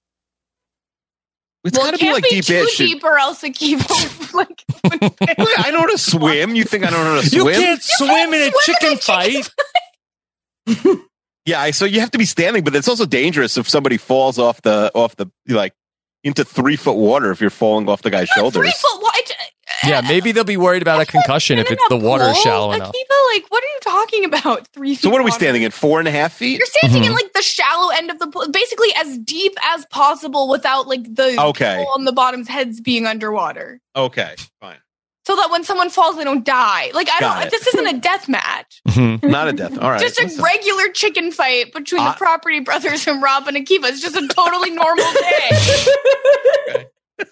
It's Well, got to it be can't like be deep too ish. deep, or else Akiva like. I know how to swim. You think I don't know how to You swim? can't swim in a chicken fight. Yeah, so you have to be standing, but it's also dangerous if somebody falls off the like into 3 foot water if you're falling off the guy's 3 shoulders. foot wide. Yeah, maybe they'll be worried about a concussion if it's the water shallow enough. Akiva, like, what are you talking about? 3 feet. So what are we water? standing at? 4.5 feet? You're standing Mhm. in like the shallow end of the pool, basically as deep as possible without like the Okay. people on the bottom's heads being underwater. Okay, fine. So that when someone falls, they don't die. Like, Got don't, it. this isn't a death match. Mhm. Not a death. All right. Just a listen. regular chicken fight between the Property Brothers and Rob and Akiva. It's just a totally normal day.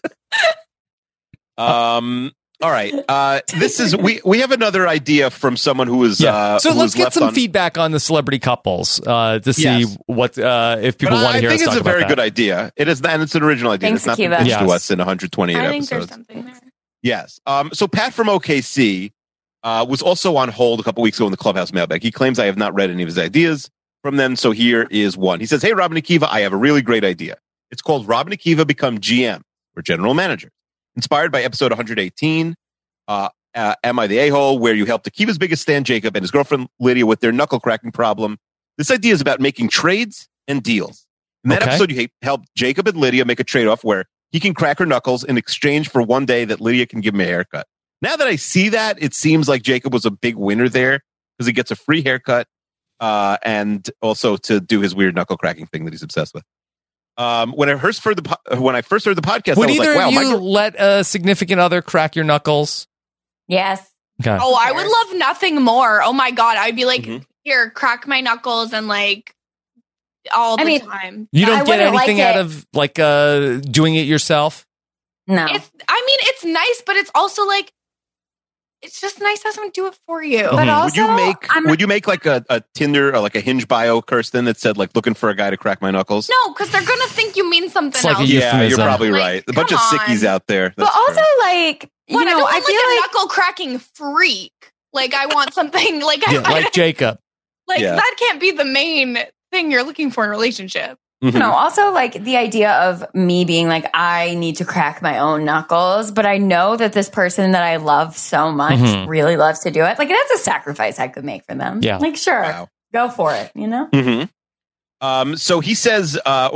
All right. This is we have another idea from someone who was So who let's was get left some on, feedback on the celebrity couples to see Yes. what if people But want to I hear think us it's talk a very about good that. idea. It is, and it's an original idea. Thanks, It's not been Akiva. pitched to Yes. us in 128 I think there's episodes. something there. Yes. So Pat from OKC was also on hold a couple weeks ago in the Clubhouse mailbag. He claims I have not read any of his ideas from them, so here is one. He says, "Hey, Rob and Akiva, I have a really great idea. It's called Rob and Akiva Become GM, or General Managers. Inspired by episode 118, Am I the A-hole, where you helped Akiva's biggest stand, Jacob, and his girlfriend, Lydia, with their knuckle-cracking problem. This idea is about making trades and deals. In that Okay. episode, you helped Jacob and Lydia make a trade-off where he can crack her knuckles in exchange for one day that Lydia can give him a haircut. Now that I see that, it seems like Jacob was a big winner there because he gets a free haircut and also to do his weird knuckle-cracking thing that he's obsessed with. When I first heard the podcast, Would I was either like, wow, of my you let a significant other crack your knuckles? Yes. Okay. Oh, I would love nothing more. Oh my God. I'd be like, Mhm. here, crack my knuckles and like all the time. You I don't get wouldn't anything like out it. of like doing it yourself? No. It's nice, but it's also like, it's just nice to have someone do it for you. Mhm. But also, would you make like a Tinder or like a Hinge bio, Kirsten, that said like looking for a guy to crack my knuckles? No, because they're going to think you mean something It's like a else. Yeah, you're euphemism. probably Like, right. A bunch of come sickies on. out there. but That's also, true. like, you But I know, don't I want feel like a like knuckle cracking freak. Like I want something like Yeah, like Jacob. like Yeah. that can't be the main thing you're looking for in a relationship. Mhm. no, also like the idea of me being like, I need to crack my own knuckles, but I know that this person that I love so much Mhm. really loves to do it. Like that's a sacrifice I could make for them. Yeah. Like, sure, Wow. go for it, you know? So he says,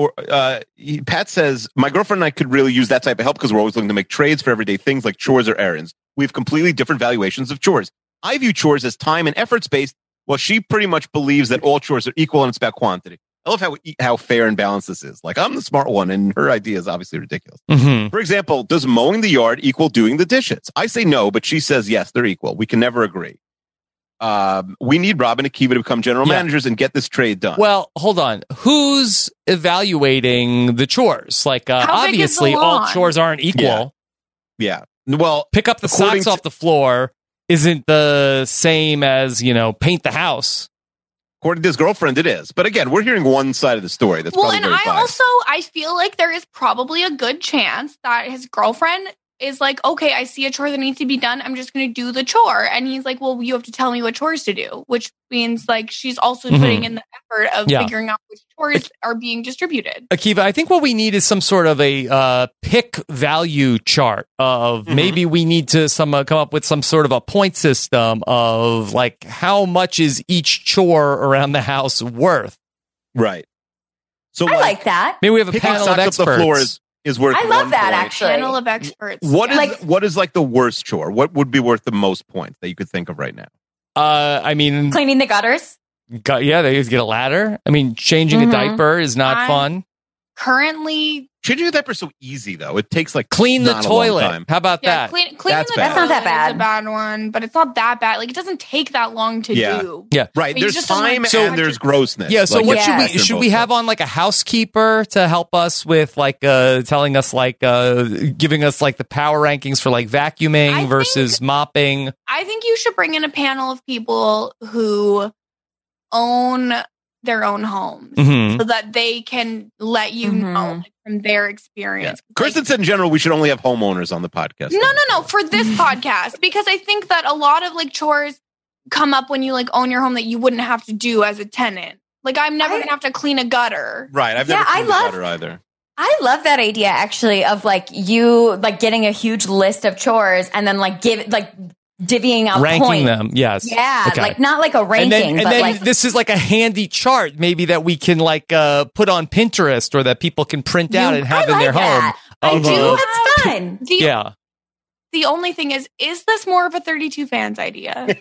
Pat says, my girlfriend and I could really use that type of help because we're always looking to make trades for everyday things like chores or errands. We have completely different valuations of chores. I view chores as time and efforts based, while she pretty much believes that all chores are equal and it's about quantity. I love how fair and balanced this is. Like, I'm the smart one, and her idea is obviously ridiculous. Mhm. For example, does mowing the yard equal doing the dishes? I say no, but she says yes, they're equal. We can never agree. we need Rob and Akiva to become general Yeah. managers and get this trade done. Well, hold on. Who's evaluating the chores? Like, How big is the obviously, all lawn? chores aren't equal. Yeah. Well, Pick up the according socks to- off the floor isn't the same as, paint the house. according to his girlfriend, it is. But again, we're hearing one side of the story. That's Well, probably and very I biased. I feel like there is probably a good chance that his girlfriend is like, okay, I see a chore that needs to be done. I'm just going to do the chore. And he's like, well, you have to tell me what chores to do, which means like she's also putting in the effort of Yeah. figuring out which chores are being distributed. Akiva, I think what we need is some sort of a pick value chart of maybe we need to come up with some sort of a point system of like how much is each chore around the house worth. Right. So I like that. Maybe we have a picking panel of socks up experts. the floor is worth I love 1 that, point. actually. Panel of experts. What is like the worst chore? What would be worth the most points that you could think of right now? I mean, Cleaning the gutters. they get a ladder. I mean, changing a diaper is not fun. Currently, Changing a diaper is so easy though. It takes like Clean the not a long toilet. time. How about yeah, that? cleaning That's the bad. That's not that toilet bad. is a bad one, but it's not that bad. Like it doesn't take that long to Yeah. do. Yeah. Right. But you There's just don't time want- and there's grossness. Yeah, so Like, what it's Yeah. best in should both we have ways. on like a housekeeper to help us with like telling us like giving us like the power rankings for like vacuuming I versus mopping? I think you should bring in a panel of people who own their own homes Mhm. so that they can let you know like, from their experience. Kristen said in general we should only have homeowners on the podcast. No, for this podcast, because I think that a lot of like chores come up when you like own your home that you wouldn't have to do as a tenant. Like I'm never gonna have to clean a gutter. Right. I've Yeah, never I cleaned love- the gutter either. I love that idea actually of like you like getting a huge list of chores and then like divvying out Ranking points. them, yes. Yeah, Okay. like not like a ranking, and but then like this is like a handy chart maybe that we can like put on Pinterest or that people can print out and have I in their like home. that. I of, do. It's fun. Yeah. The only thing is this more of a 32 fans idea?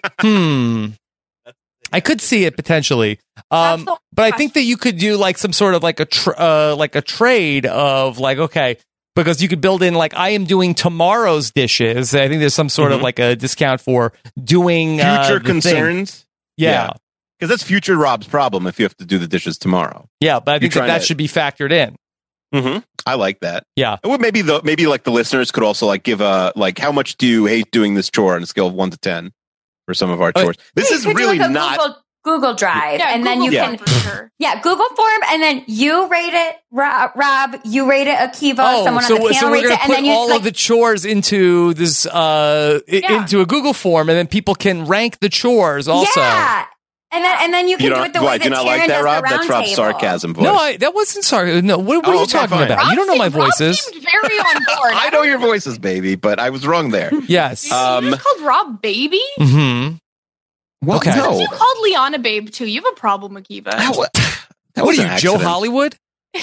I could see it potentially, That's the but I think that you could do like some sort of like a trade of like okay, because you could build in like I am doing tomorrow's dishes. I think there's some sort of like a discount for doing Future the thing. concerns. Yeah. Because that's future Rob's problem if you have to do the dishes tomorrow. Yeah, but I think You're that trying to- should be factored in. Mm-hmm. I like that. Yeah. Well, maybe like the listeners could also like give a like how much do you hate doing this chore on a scale of 1 to 10 for some of our chores. This You is could do, really like, a not. Google Drive, Yeah, and then Google you Form can for sure. Google form, and then you rate it, Rob. You rate it, Akiva. Someone on the panel so we're rates gonna it, and put then you all like of the chores into this into a Google form, and then people can rank the chores also. yeah. And then you can You do don't, it the why, way do you that not like Taryn that, does Rob? the That's round Rob's table. sarcasm voice. No, that wasn't sorry. No, what are you okay, talking fine. about? You don't know my Rob voices. seemed very on board. I know your voices, baby, but I was wrong there. Yes. You just called Rob baby? Mm-hmm. Well, Okay. no. You called Liana babe too. You have a problem, Akiva. That What was are an you, Joe accident. Hollywood?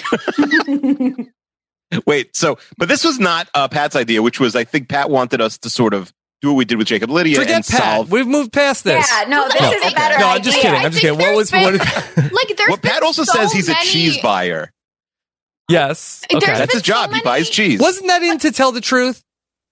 Wait, but this was not Pat's idea, which was I think Pat wanted us to sort of do what we did with Jacob Lydia Forget and Pat. solve. We've moved past this. Yeah, no, this No, is a okay. better No, idea. I'm just kidding. I'm just kidding. What was what? Like there's What Pat been also so says he's a many- cheese buyer. Yes. There's Okay. That's been his job. so He buys many- cheese. Wasn't that in To Tell the Truth?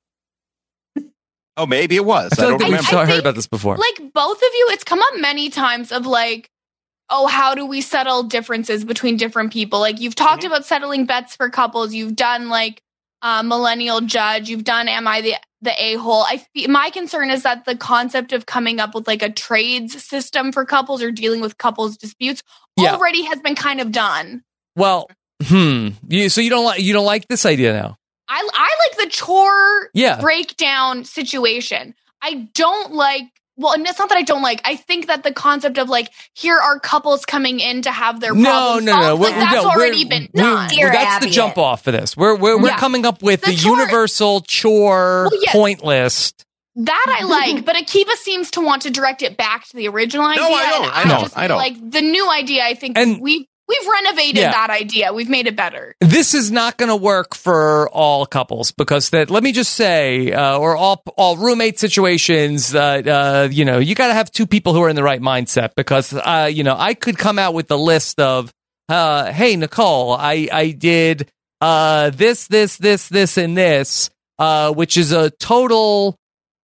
Oh, maybe it was. I feel I like don't we've remember. heard think- about this before. Like both of you, it's come up many times of like, oh, how do we settle differences between different people? Like you've talked about settling bets for couples. You've done like millennial judge. You've done am I the a-hole? My concern is that the concept of coming up with like a trades system for couples or dealing with couples disputes Yeah. already has been kind of done. Well, so you don't like this idea now? I like the chore Yeah. breakdown situation. I don't like, well, and it's not that I don't like, I think that the concept of like, here are couples coming in to have their problems solved, like, that's already been done. Dear That's the Abby. jump off for this. We're Yeah. coming up with The the chore- universal chore Well, yes. point list. That I like, but Akiva seems to want to direct it back to the original idea. I don't. and I don't. just I feel don't. like the new idea, I think And- we've renovated Yeah. that idea. We've made it better. This is not going to work for all couples because let me just say, or all roommate situations, you got to have two people who are in the right mindset because, I could come out with the list of, hey, Nicole, I did, this, and this, which is a total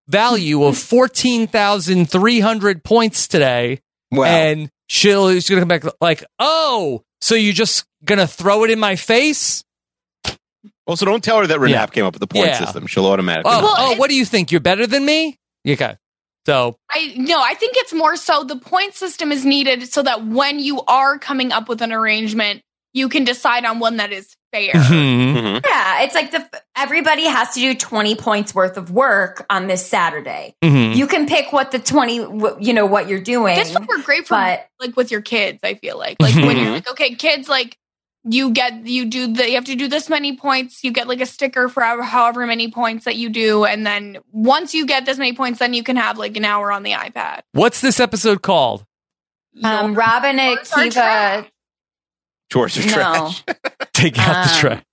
value of 14,300 points today. Wow. And she's going to come back like, oh, so you're just going to throw it in my face? Also, don't tell her that Renap came up with the point system. She'll automatically. What do you think? You're better than me? Okay. So I think it's more so the point system is needed so that when you are coming up with an arrangement, you can decide on one that is fair. Yeah, it's like everybody has to do 20 points worth of work on this Saturday. You can pick what the 20, what you're doing. This would work great for like with your kids. I feel like when you're like, okay, kids, like you have to do this many points. You get like a sticker for however many points that you do, and then once you get this many points, then you can have like an hour on the iPad. What's this episode called? Robin and Akiva. Chores are trash. Take out the trash.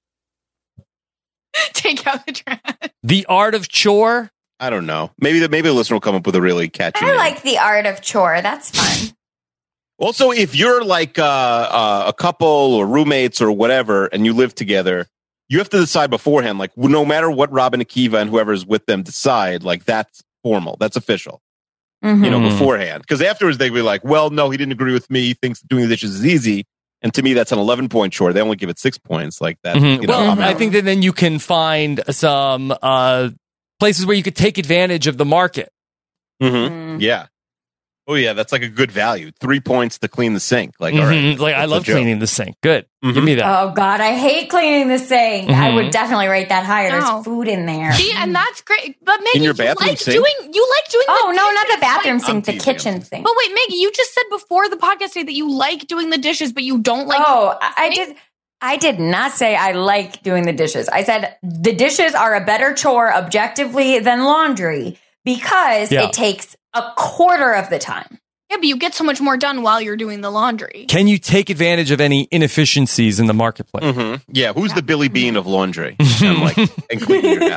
Take out the trash. The Art of Chore? I don't know. Maybe the listener will come up with a really catchy name. like The Art of Chore. That's fun. Also, if you're like a couple or roommates or whatever, and you live together, you have to decide beforehand, like no matter what Robin Akiva and whoever's with them decide, like that's formal. That's official. Beforehand. Because afterwards they'd be like, well, no, he didn't agree with me. He thinks doing the dishes is easy. And to me, that's an 11-point chore. They only give it 6 points. Like that. I think that then you can find some places where you could take advantage of the market. Yeah. Oh yeah, that's like a good value. 3 points to clean the sink. Like, all right, like I love cleaning the sink. Good, give me that. Oh God, I hate cleaning the sink. I would definitely rate that higher. There's food in there. See, and that's great. But Maggie, in your bathroom sink? You like doing. Oh no, not the bathroom sink, the kitchen sink. But wait, Maggie, you just said before the podcast today that you like doing the dishes, but you don't like. Oh, I did not say I like doing the dishes. I said the dishes are a better chore objectively than laundry because it takes a quarter of the time. Yeah, but you get so much more done while you're doing the laundry. Can you take advantage of any inefficiencies in the marketplace? Yeah, who's the Billy Bean of laundry? And cleaning your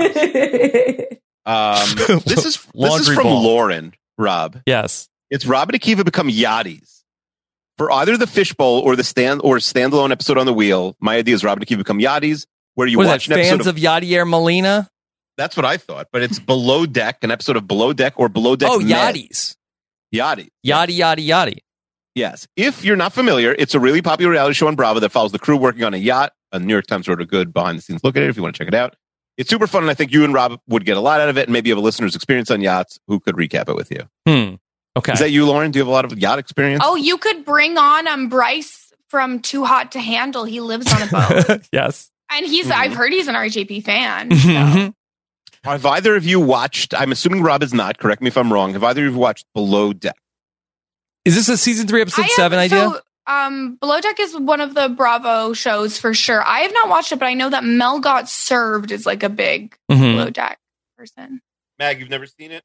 house. This is from Lauren, Rob. Yes. It's Robin Akiva become yachties. For either the fishbowl or the standalone episode on the wheel, my idea is Robin Akiva become yachties, where you watch an episode fans of Yadier Molina? That's what I thought, but it's Below Deck, an episode of Below Deck or Below Deck. Oh, Yachties. Yachty. Yachty. Yes. If you're not familiar, it's a really popular reality show on Bravo that follows the crew working on a yacht. A New York Times wrote a good behind-the-scenes look at it if you want to check it out. It's super fun, and I think you and Rob would get a lot out of it, and maybe you have a listener's experience on yachts who could recap it with you. Okay. Is that you, Lauren? Do you have a lot of yacht experience? Oh, you could bring on Bryce from Too Hot to Handle. He lives on a boat. Yes. And I've heard he's an RJP fan. So. Have either of you watched, I'm assuming Rob is not, correct me if I'm wrong, have either of you watched Below Deck? Is this a season 3, episode 7 idea? Below Deck is one of the Bravo shows for sure. I have not watched it, but I know that Mel Got Served is like a big Below Deck person. Mag, you've never seen it?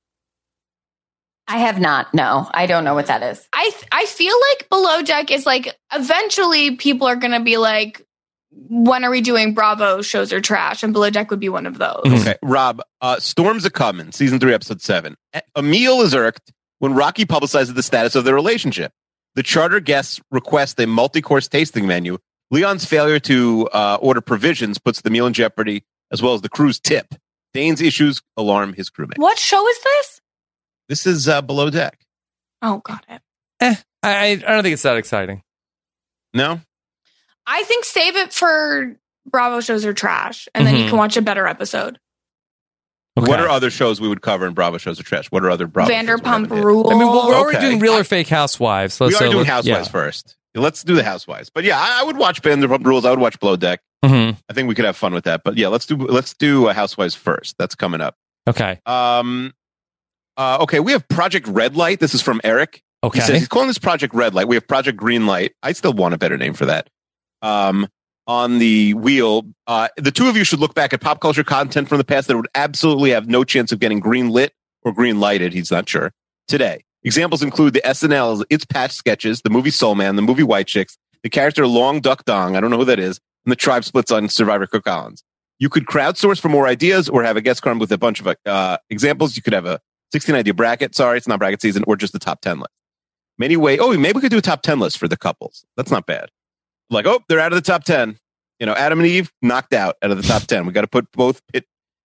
I have not. No, I don't know what that is. I feel like Below Deck is like, eventually people are going to be like, when are we doing Bravo shows are trash? And Below Deck would be one of those. Okay, Rob, Storms A Comin', season 3, episode 7. Emil is irked when Rocky publicizes the status of their relationship. The charter guests request a multi-course tasting menu. Leon's failure to order provisions puts the meal in jeopardy, as well as the crew's tip. Dane's issues alarm his crewmates. What show is this? This is Below Deck. Oh, got it. I don't think it's that exciting. No? I think save it for Bravo shows are trash, and then you can watch a better episode. Okay. What are other shows we would cover in Bravo shows are trash? What are other Bravo Vanderpump Rules. I mean, we're already doing Real or Fake Housewives. We are doing Housewives first. Let's do the Housewives. But yeah, I would watch Vanderpump Rules. I would watch Below Deck. I think we could have fun with that. But yeah, let's do Housewives first. That's coming up. Okay. Okay, we have Project Red Light. This is from Eric. Okay. He says he's calling this Project Red Light. We have Project Green Light. I still want a better name for that. On the wheel, the two of you should look back at pop culture content from the past that would absolutely have no chance of getting green lit or green lighted. He's not sure today. Examples include the SNL's It's Patch sketches, the movie Soul Man, the movie White Chicks, the character Long Duck Dong. I don't know who that is. And the Tribe Splits on Survivor Cook Collins. You could crowdsource for more ideas or have a guest card with a bunch of examples. You could have a 16 idea bracket. Sorry, it's not bracket season, or just the top 10 list. Maybe we could do a top 10 list for the couples. That's not bad. Like, they're out of the top 10. You know, Adam and Eve knocked out of the top 10. We got to put both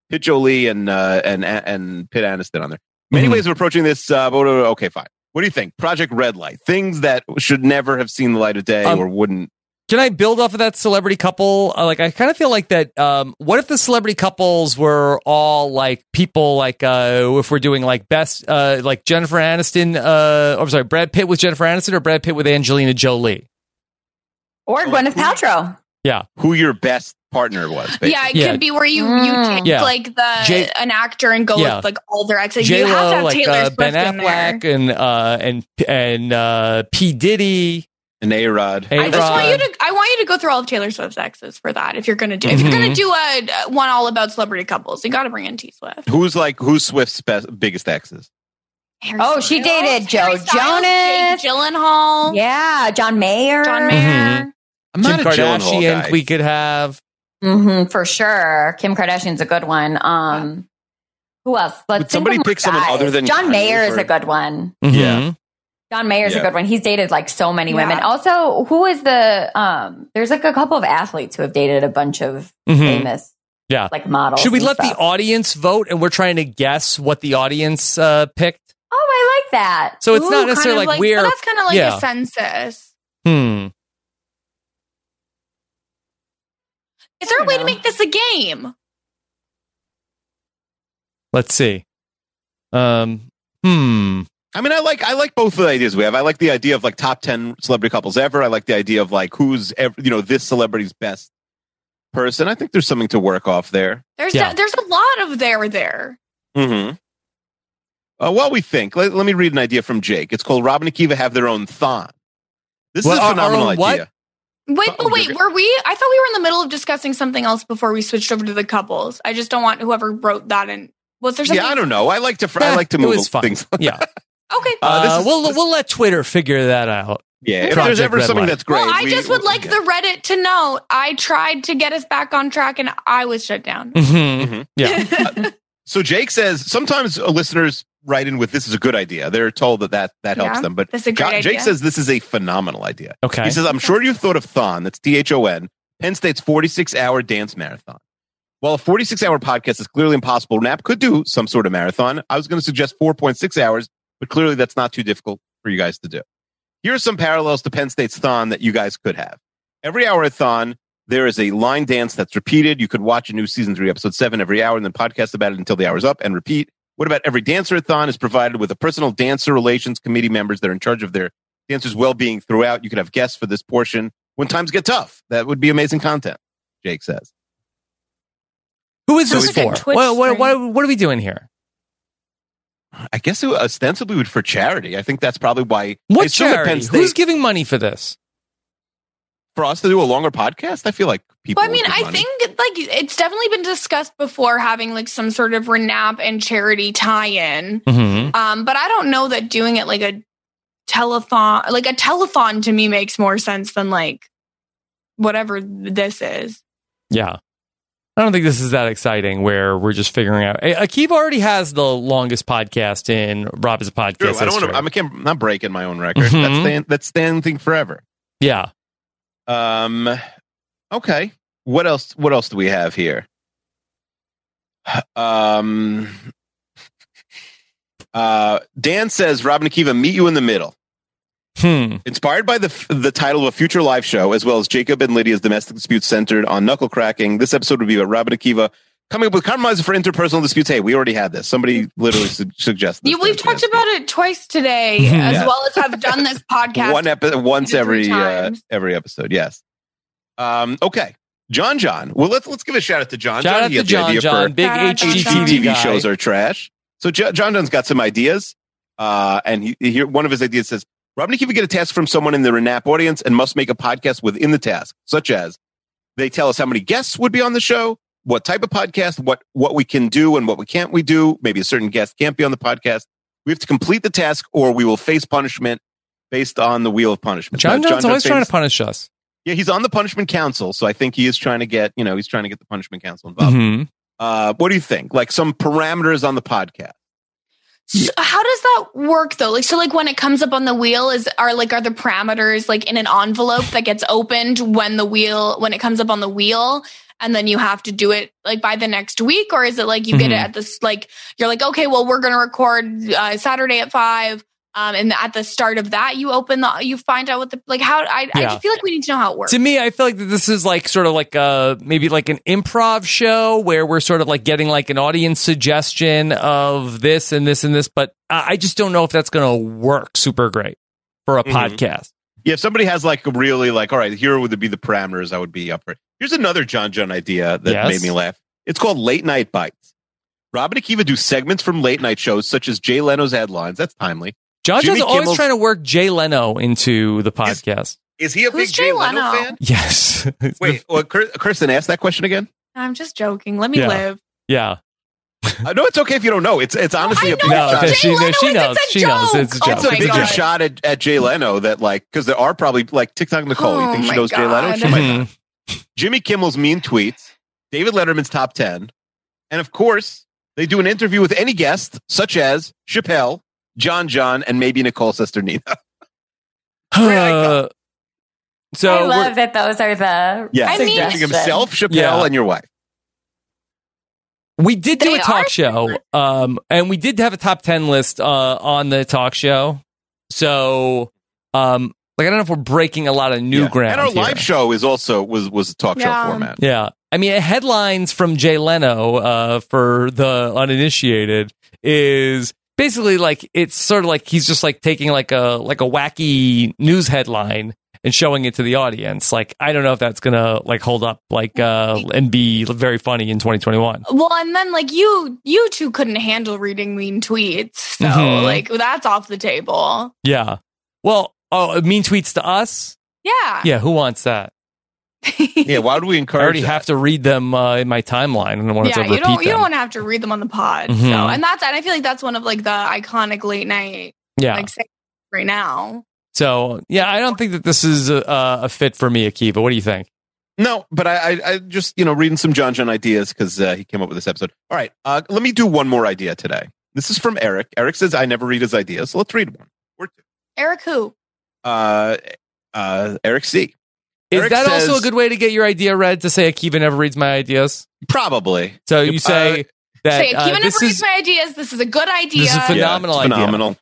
Pitt Jolie and Pitt Aniston on there. Many ways of approaching this. Okay, fine. What do you think? Project Red Light. Things that should never have seen the light of day or wouldn't. Can I build off of that celebrity couple? I kind of feel like that. What if the celebrity couples were all like people like if we're doing like best like Jennifer Aniston? I'm sorry, Brad Pitt with Jennifer Aniston or Brad Pitt with Angelina Jolie or Gwyneth Paltrow. Yeah, who your best partner was? Basically. Yeah, it could be where you take like an actor and go with like all their exes. You have to have like, Taylor Swift Ben in there. Affleck and P Diddy. And A-Rod. I want you to go through all of Taylor Swift's exes for that. If you're gonna do a one all about celebrity couples, you got to bring in T Swift. Who's Swift's biggest exes? She dated Joe Jonas, Jake Gyllenhaal, John Mayer. I'm Kim not a Gyllenhaal Kardashian. guy. We could have for sure. Kim Kardashian's a good one. Who else? Would somebody pick someone other than John Kanye Mayer is a good one. Yeah. John Mayer's a good one. He's dated like so many women. Also, who is the there's like a couple of athletes who have dated a bunch of famous like models. Should we let the audience vote and we're trying to guess what the audience picked? Oh, I like that. So it's not necessarily like we're that's kind of like a census. Is there a way to make this a game? Let's see. I mean, I like both of the ideas we have. I like the idea of like top 10 celebrity couples ever. I like the idea of like who's this celebrity's best person. I think there's something to work off there. There's a lot of there. Mm-hmm. While we think, let me read an idea from Jake. It's called Rob and Akiva have their own thon. This is a phenomenal idea. Wait, were we? I thought we were in the middle of discussing something else before we switched over to the couples. I just don't want whoever wrote that in. Was there something? Yeah, I don't know. I like to move things. Yeah. Okay. We'll let Twitter figure that out. Yeah, if there's ever something that's great. Well, I just would like the Reddit to know. I tried to get us back on track and I was shut down. Yeah. So Jake says sometimes listeners write in with this is a good idea. They're told that helps them. But that's a great idea. Jake says this is a phenomenal idea. Okay. He says, I'm sure you've thought of Thon. That's THON. Penn State's 46-hour dance marathon. While a 46-hour podcast is clearly impossible, Nap could do some sort of marathon. I was going to suggest 4.6 hours, but clearly that's not too difficult for you guys to do. Here are some parallels to Penn State's Thon that you guys could have. Every hour at Thon, there is a line dance that's repeated. You could watch a new season 3, episode 7 every hour and then podcast about it until the hour's up and repeat. What about every dancer at Thon is provided with a personal dancer relations committee members that are in charge of their dancers' well-being throughout. You could have guests for this portion when times get tough. That would be amazing content, Jake says. Who is this for? What are we doing here? I guess it ostensibly would for charity. I think that's probably why. What charity? Who's giving money for this? For us to do a longer podcast? I feel like people. Well, I mean, I think like it's definitely been discussed before having like some sort of Renap and charity tie-in. Mm-hmm. But I don't know that doing it like a telethon, like a telethon to me makes more sense than like whatever this is. Yeah. I don't think this is that exciting where we're just figuring out. Akiva already has the longest podcast in Rob is a Podcast. True, I don't want to. I'm not breaking my own record. Mm-hmm. That's staying thing forever. Yeah. Okay. What else do we have here? Dan says, Rob and Akiva, meet you in the middle. Inspired by the title of a future live show, as well as Jacob and Lydia's domestic disputes centered on knuckle cracking, this episode would be about Rob and Akiva coming up with compromises for interpersonal disputes. Hey, we already had this. Somebody literally suggested this. We've talked about it twice today, as well as have done this podcast once every episode. Yes. Okay. John. Well, let's give a shout out to John. Shout out to John. Big HGTV shows are trash. So John's got some ideas, and one of his ideas says, Rob and Akiva get a task from someone in the Renap audience and must make a podcast within the task, such as they tell us how many guests would be on the show, what type of podcast, what we can do and what we can't do. Maybe a certain guest can't be on the podcast. We have to complete the task or we will face punishment based on the wheel of punishment. John's always trying to punish us. Yeah, he's on the punishment council, so I think he is trying to get, he's trying to get the punishment council involved. Mm-hmm. What do you think? Like some parameters on the podcast? So how does that work though? Like, so like when it comes up on the wheel, are the parameters like in an envelope that gets opened when it comes up on the wheel, and then you have to do it like by the next week, or is it like you get it at this, like you're like, okay, well, we're going to record Saturday at 5. And at the start of that, you find out what I just feel like we need to know how it works. To me, I feel like that this is like sort of like maybe like an improv show where we're sort of like getting like an audience suggestion of this and this and this, but I just don't know if that's going to work super great for a podcast. Yeah, if somebody has like a really like, all right, here would be the parameters, I would be up for it. Here's another John idea that made me laugh. It's called Late Night Bites. Rob and Akiva do segments from late night shows such as Jay Leno's Headlines. That's timely. John's always trying to work Jay Leno into the podcast. Is he a big Jay Leno fan? Yes. Wait, Kirsten, ask that question again. I'm just joking. Let me live. Yeah. No, it's okay if you don't know. It's honestly a big shot. She knows. She knows. It's a joke. It's a big shot at Jay Leno that like, because there are probably like TikTok Nicole. You think she knows Jay Leno? She might not. Jimmy Kimmel's mean tweets, David Letterman's top 10, and of course, they do an interview with any guest, such as Chappelle, John, and maybe Nicole Sesternina. So I love that those are the suggestions. Himself, Chappelle, and your wife. We did do a talk show, and we did have a top 10 list on the talk show. So, like, I don't know if we're breaking a lot of new ground. And our live show is also was a talk show format. Yeah, I mean, headlines from Jay Leno for the uninitiated is basically like it's sort of like he's just like taking like a wacky news headline and showing it to the audience. Like, I don't know if that's gonna like hold up like and be very funny in 2021. Well, and then like you two couldn't handle reading mean tweets, so like that's off the table. Yeah. Well, mean tweets to us? Yeah. Yeah. Who wants that? Yeah. Why do we encourage? I already have to read them in my timeline, and I want to repeat them. You don't want to have to read them on the pod. So, and I feel like that's one of like the iconic late night. Like right now. So yeah, I don't think that this is a fit for me, Akiva. What do you think? No, but I just reading some John ideas because he came up with this episode. All right, let me do one more idea today. This is from Eric. Eric says I never read his ideas, so let's read one or two. Eric who? Eric C. Is Eric that says, also a good way to get your idea read, to say Akiva never reads my ideas? Probably. So you say that Akiva never reads my ideas. This is a good idea. This is a phenomenal idea. Phenomenal.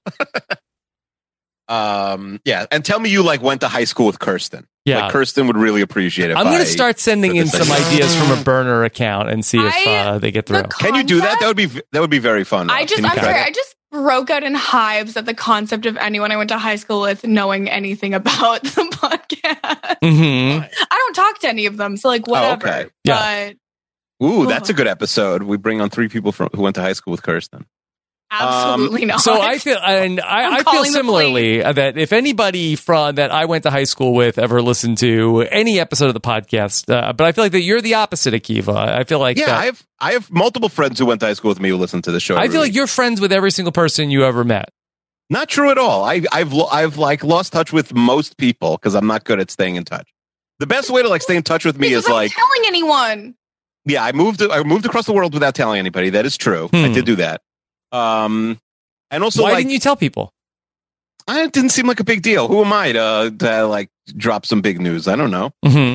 And tell me you like went to high school with Kirsten. Yeah, like, Kirsten would really appreciate it. I'm going to start sending in some ideas from a burner account and see if they get through. Can you do that? That would be very fun. I just broke out in hives at the concept of anyone I went to high school with knowing anything about the podcast. I don't talk to any of them, so like whatever. Oh, okay. But that's a good episode. We bring on 3 people who went to high school with Kirsten. Absolutely not. So I feel, and I feel similarly that if anybody from that I went to high school with ever listened to any episode of the podcast, but I feel like that you're the opposite, Akiva. I feel like I have multiple friends who went to high school with me who listen to the show. I feel like you're friends with every single person you ever met. Not true at all. I've like lost touch with most people because I'm not good at staying in touch. The best way to like stay in touch with me is like telling anyone. Yeah, I moved across the world without telling anybody. That is true. I did do that. And also, why didn't you tell people? It didn't seem like a big deal. Who am I to like drop some big news? I don't know.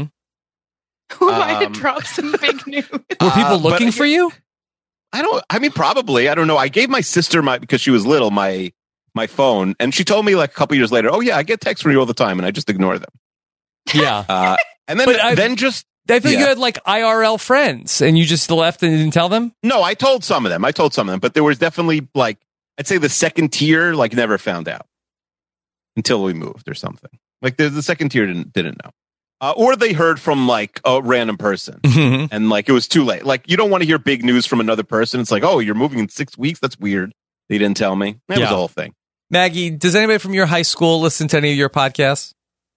Who am I to drop some big news? Were people looking for you? Probably. I don't know. I gave my sister because she was little my phone, and she told me like a couple years later, "Oh yeah, I get texts from you all the time," and I just ignore them. Yeah. And then I thought you had like IRL friends and you just left and didn't tell them? No, I told some of them, but there was definitely like, I'd say the second tier, like never found out until we moved or something. Like the second tier didn't know. Or they heard from like a random person and like it was too late. Like you don't want to hear big news from another person. It's like, oh, you're moving in 6 weeks. That's weird. They didn't tell me. That was the whole thing. Maggie, does anybody from your high school listen to any of your podcasts?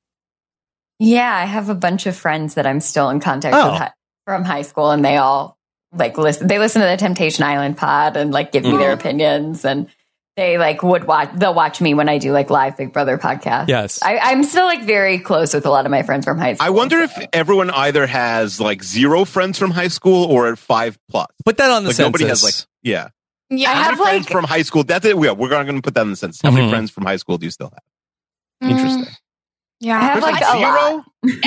Yeah, I have a bunch of friends that I'm still in contact with from high school, and they all like listen. They listen to the Temptation Island pod and like give me their opinions, and they like they'll watch me when I do like live Big Brother podcasts. Yes, I'm still like very close with a lot of my friends from high school. I wonder if everyone either has like 0 friends from high school or 5+. Put that on the like census. Nobody has like Yeah, I How have many friends like from high school? That's it. We're going to put that in the sentence. How many friends from high school do you still have? Interesting. Yeah, I have like a Zero? lot.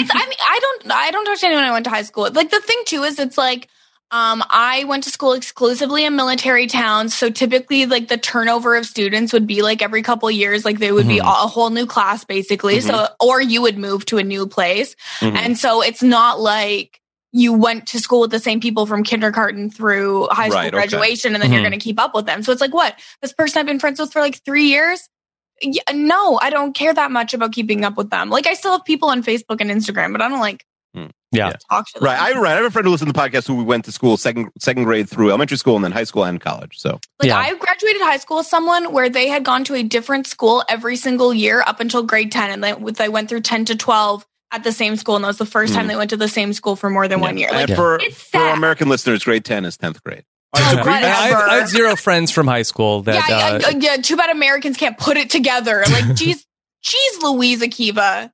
I don't talk to anyone I went to high school with. Like the thing too is it's like I went to school exclusively in military towns, so typically like the turnover of students would be like every couple of years, like there would be a whole new class basically. So or you would move to a new place, and so it's not like you went to school with the same people from kindergarten through high school graduation, and then you're going to keep up with them. So it's like, what, this person I've been friends with for like 3 years. Yeah, no, I don't care that much about keeping up with them. Like, I still have people on Facebook and Instagram, but I don't like talk to them. Right. I have a friend who listened to the podcast who we went to school second grade through elementary school and then high school and college. So, I graduated high school with someone where they had gone to a different school every single year up until grade 10, and they went through 10 to 12 at the same school, and that was the first time they went to the same school for more than 1 year. Like, and for American listeners, grade 10 is 10th grade. I have zero friends from high school. That, too bad Americans can't put it together. Like, geez, Louise Akiva.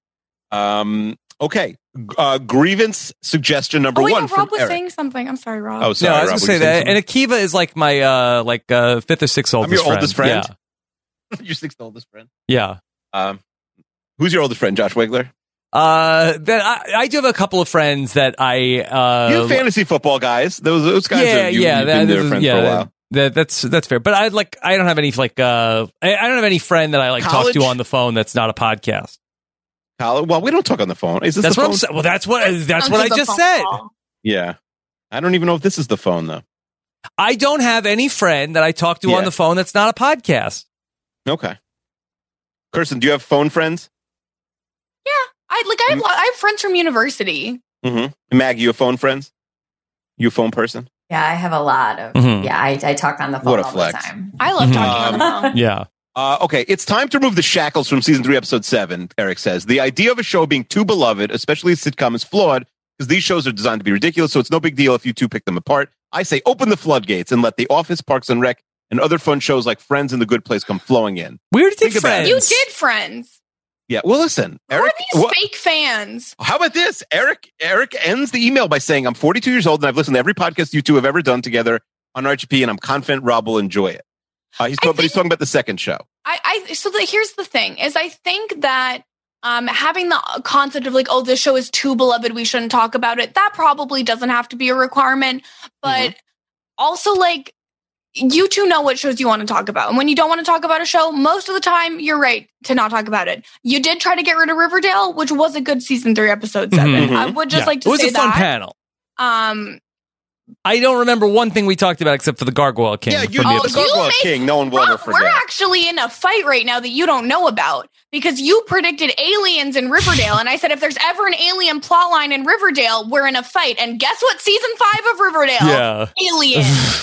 Okay. Grievance suggestion number one. Rob was saying something. I'm sorry, Rob. Oh, sorry. No, I was going to say that. And Akiva is like my fifth or sixth oldest friend. I'm your oldest friend? Yeah. Your sixth oldest friend? Yeah. Who's your oldest friend, Josh Wigler? That I do have a couple of friends that you have fantasy football guys. Those guys. You've been their friends for a while. That's fair. But I don't have any I don't have any friend that I talk to on the phone that's not a podcast. Well, we don't talk on the phone. Is this that's the phone? What I'm, well, that's what I just said. Yeah, I don't even know if this is the phone though. I don't have any friend that I talk to on the phone that's not a podcast. Okay. Kirsten, do you have phone friends? Yeah. I have friends from university. Mm-hmm. Maggie, you have phone friends? You a phone person? Yeah, I have a lot of. I talk on the phone all the time. I love talking on the phone. Yeah. Okay, it's time to remove the shackles from season 3, episode 7. Eric says the idea of a show being too beloved, especially a sitcom, is flawed because these shows are designed to be ridiculous. So it's no big deal if you two pick them apart. I say open the floodgates and let The Office, Parks and Rec, and other fun shows like Friends and The Good Place come flowing in. We already did Friends. You did Friends. Yeah, well, listen, Eric. Who are these fake fans? How about this? Eric ends the email by saying, I'm 42 years old and I've listened to every podcast you two have ever done together on RGP, and I'm confident Rob will enjoy it. But he's talking about the second show. Here's the thing, is I think that having the concept of like, oh, this show is too beloved, we shouldn't talk about it, that probably doesn't have to be a requirement. But also, like, you two know what shows you want to talk about. And when you don't want to talk about a show, most of the time, you're right to not talk about it. You did try to get rid of Riverdale, which was a good season 3, episode 7. I would just like to say that. It was a fun panel. I don't remember one thing we talked about except for the Gargoyle King. Yeah, the Gargoyle King. No one will ever forget. We're actually in a fight right now that you don't know about because you predicted aliens in Riverdale, and I said if there's ever an alien plotline in Riverdale, we're in a fight. And guess what? Season 5 of Riverdale, aliens.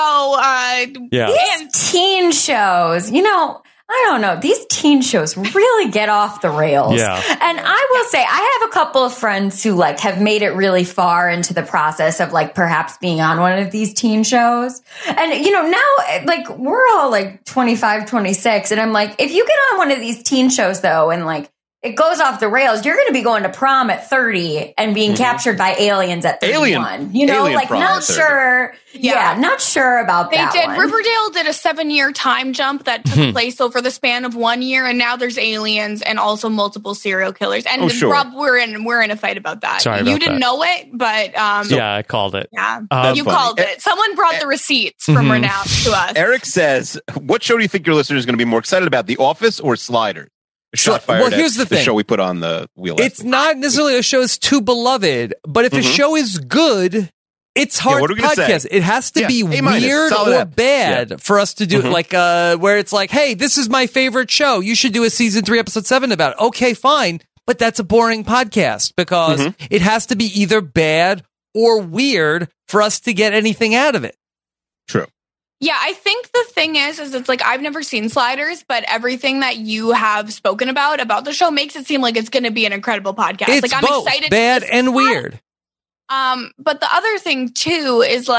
These teen shows, I don't know. These teen shows really get off the rails. Yeah. And I will say, I have a couple of friends who have made it really far into the process of perhaps being on one of these teen shows. And, now we're all 25, 26. And I'm like, if you get on one of these teen shows though, and it goes off the rails, you're going to be going to prom at 30 and being captured by aliens at 31. Not sure. Yeah, not sure about that. They did. Riverdale did a 7-year time jump that took place over the span of 1 year, and now there's aliens and also multiple serial killers. And Rob, we're in a fight about that. Sorry you didn't know it, but I called it. Yeah, you called it. Someone brought the receipts from Renown to us. Eric says, "What show do you think your listeners are going to be more excited about, The Office or Sliders?" Here's the thing. Show we put on the wheel. It's not necessarily a show is too beloved, but if a show is good, it's hard to podcast. It has to be weird or bad for us to do it. Where it's like, hey, this is my favorite show. You should do a season 3, episode 7 about it. Okay, fine. But that's a boring podcast because it has to be either bad or weird for us to get anything out of it. True. Yeah, I think the thing is it's I've never seen Sliders, but everything that you have spoken about the show makes it seem like it's going to be an incredible podcast. It's I'm both excited, bad and weird. But the other thing too is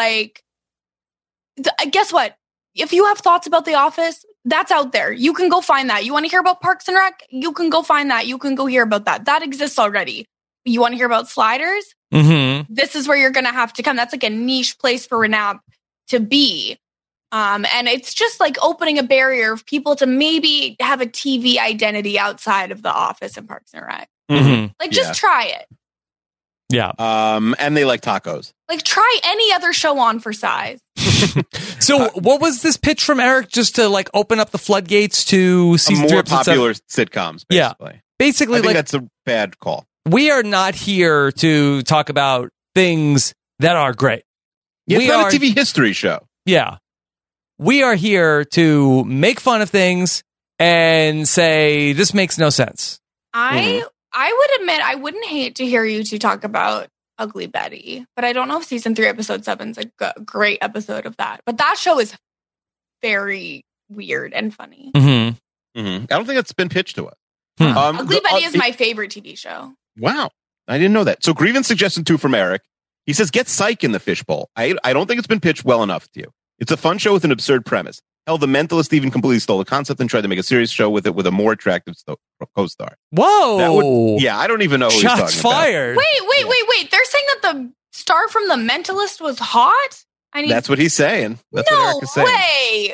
guess what? If you have thoughts about The Office, that's out there. You can go find that. You want to hear about Parks and Rec? You can go find that. You can go hear about that. That exists already. You want to hear about Sliders? This is where you're going to have to come. That's a niche place for Renap to be. And it's just like opening a barrier for people to maybe have a TV identity outside of The Office and Parks and Rec. Mhm. Like, just try it. Yeah. And they like tacos. Like, try any other show on for size. So what was this pitch from Eric? Just to like open up the floodgates to season 3, more episode popular 7? sitcoms, Yeah. basically. Basically, I think like, that's a bad call. we are not here to talk about things that are great. Yeah, We it's not are- a TV history show. Yeah. We are here to make fun of things and say, this makes no sense. I would admit I wouldn't hate to hear you two talk about Ugly Betty, but I don't know if season 3, episode 7 is a great episode of that. But that show is very weird and funny. Mm-hmm. I don't think that's been pitched to us. Ugly Betty is my favorite TV show. Wow. I didn't know that. So grievance suggestion 2 from Eric. He says, get Psych in the fishbowl. I don't think it's been pitched well enough to you. It's a fun show with an absurd premise. Hell, The Mentalist even completely stole the concept and tried to make a serious show with it with a more attractive co-star. Whoa. I don't even know who he's talking Shots fired. Wait. They're saying that the star from The Mentalist was hot? That's what he's saying. That's what Eric is saying. No way.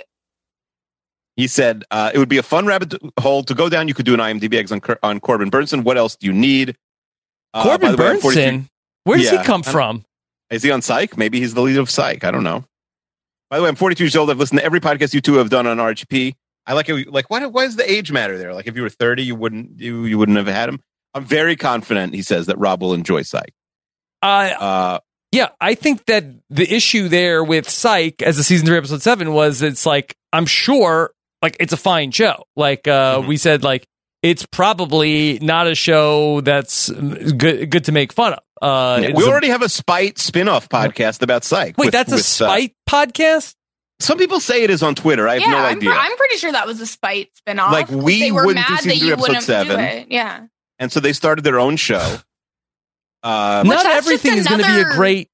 He said, it would be a fun rabbit hole to go down. You could do an IMDb eggs on Corbin Burnson. What else do you need? Corbin by the way, I'm 43 Burnson? Where does he Yeah, come I don't- from? Is he on Psych? Maybe he's the lead of Psych. I don't know. By the way, I'm 42 years old. I've listened to every podcast you two have done on RHP. I like it. Like, why does the age matter there? Like, if you were 30, you wouldn't have had him. I'm very confident, he says, that Rob will enjoy Psych. Yeah, I think that the issue there with Psych as a season 3, episode 7 was it's like, I'm sure, like, it's a fine show. Like, we said, like, it's probably not a show that's good to make fun of. We already have a Spite spin-off podcast about Psych. Wait, that's a Spite podcast? Some people say it is on Twitter. I have no idea. I'm pretty sure that was a Spite spinoff. Like, we they were wouldn't do mad season that 3, you episode wouldn't 7. do it. Yeah. And so they started their own show. Not that's everything just is going to be a another- great.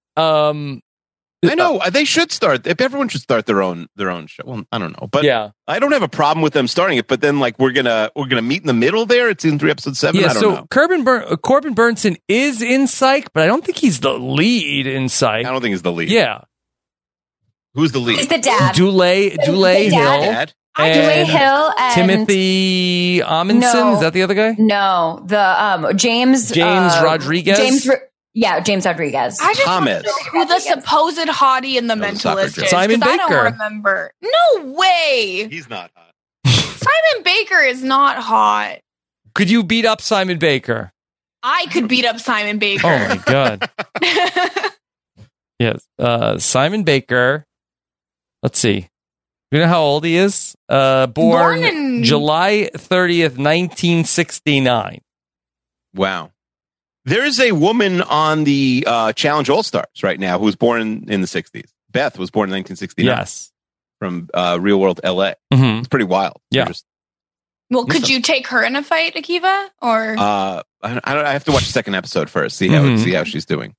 I know they should start. If everyone should start their own show. Well, I don't know, but yeah, I don't have a problem with them starting it. But then, like, we're gonna meet in the middle there at season 3, episode 7. Yeah, I don't so know. Corbin Burnson is in Psych, but I don't think he's the lead in Psych. I don't think he's the lead. Yeah, who's the lead? He's the dad. Dule Hill, Dad? Dule Hill and Timothy Amundsen. No. Is that the other guy? No, the James Rodriguez. James Rodriguez. I just don't Thomas. know who the supposed hottie in The That was a soccer Mentalist joke. is. Simon 'cause I Baker. don't remember. No way. He's not hot. Simon Baker is not hot. Could you beat up Simon Baker? I could beat up Simon Baker. Oh my god! Yes, Simon Baker. Let's see. You know how old he is? Born in- July 30th, 1969. Wow. There is a woman on the Challenge All Stars right now who was born in the 60s. Beth was born in 1969. Yes. From Real World LA. Mhm. It's pretty wild. Yeah. Well, could you take her in a fight, Akiva? Or I have to watch the second episode first. See how she's doing.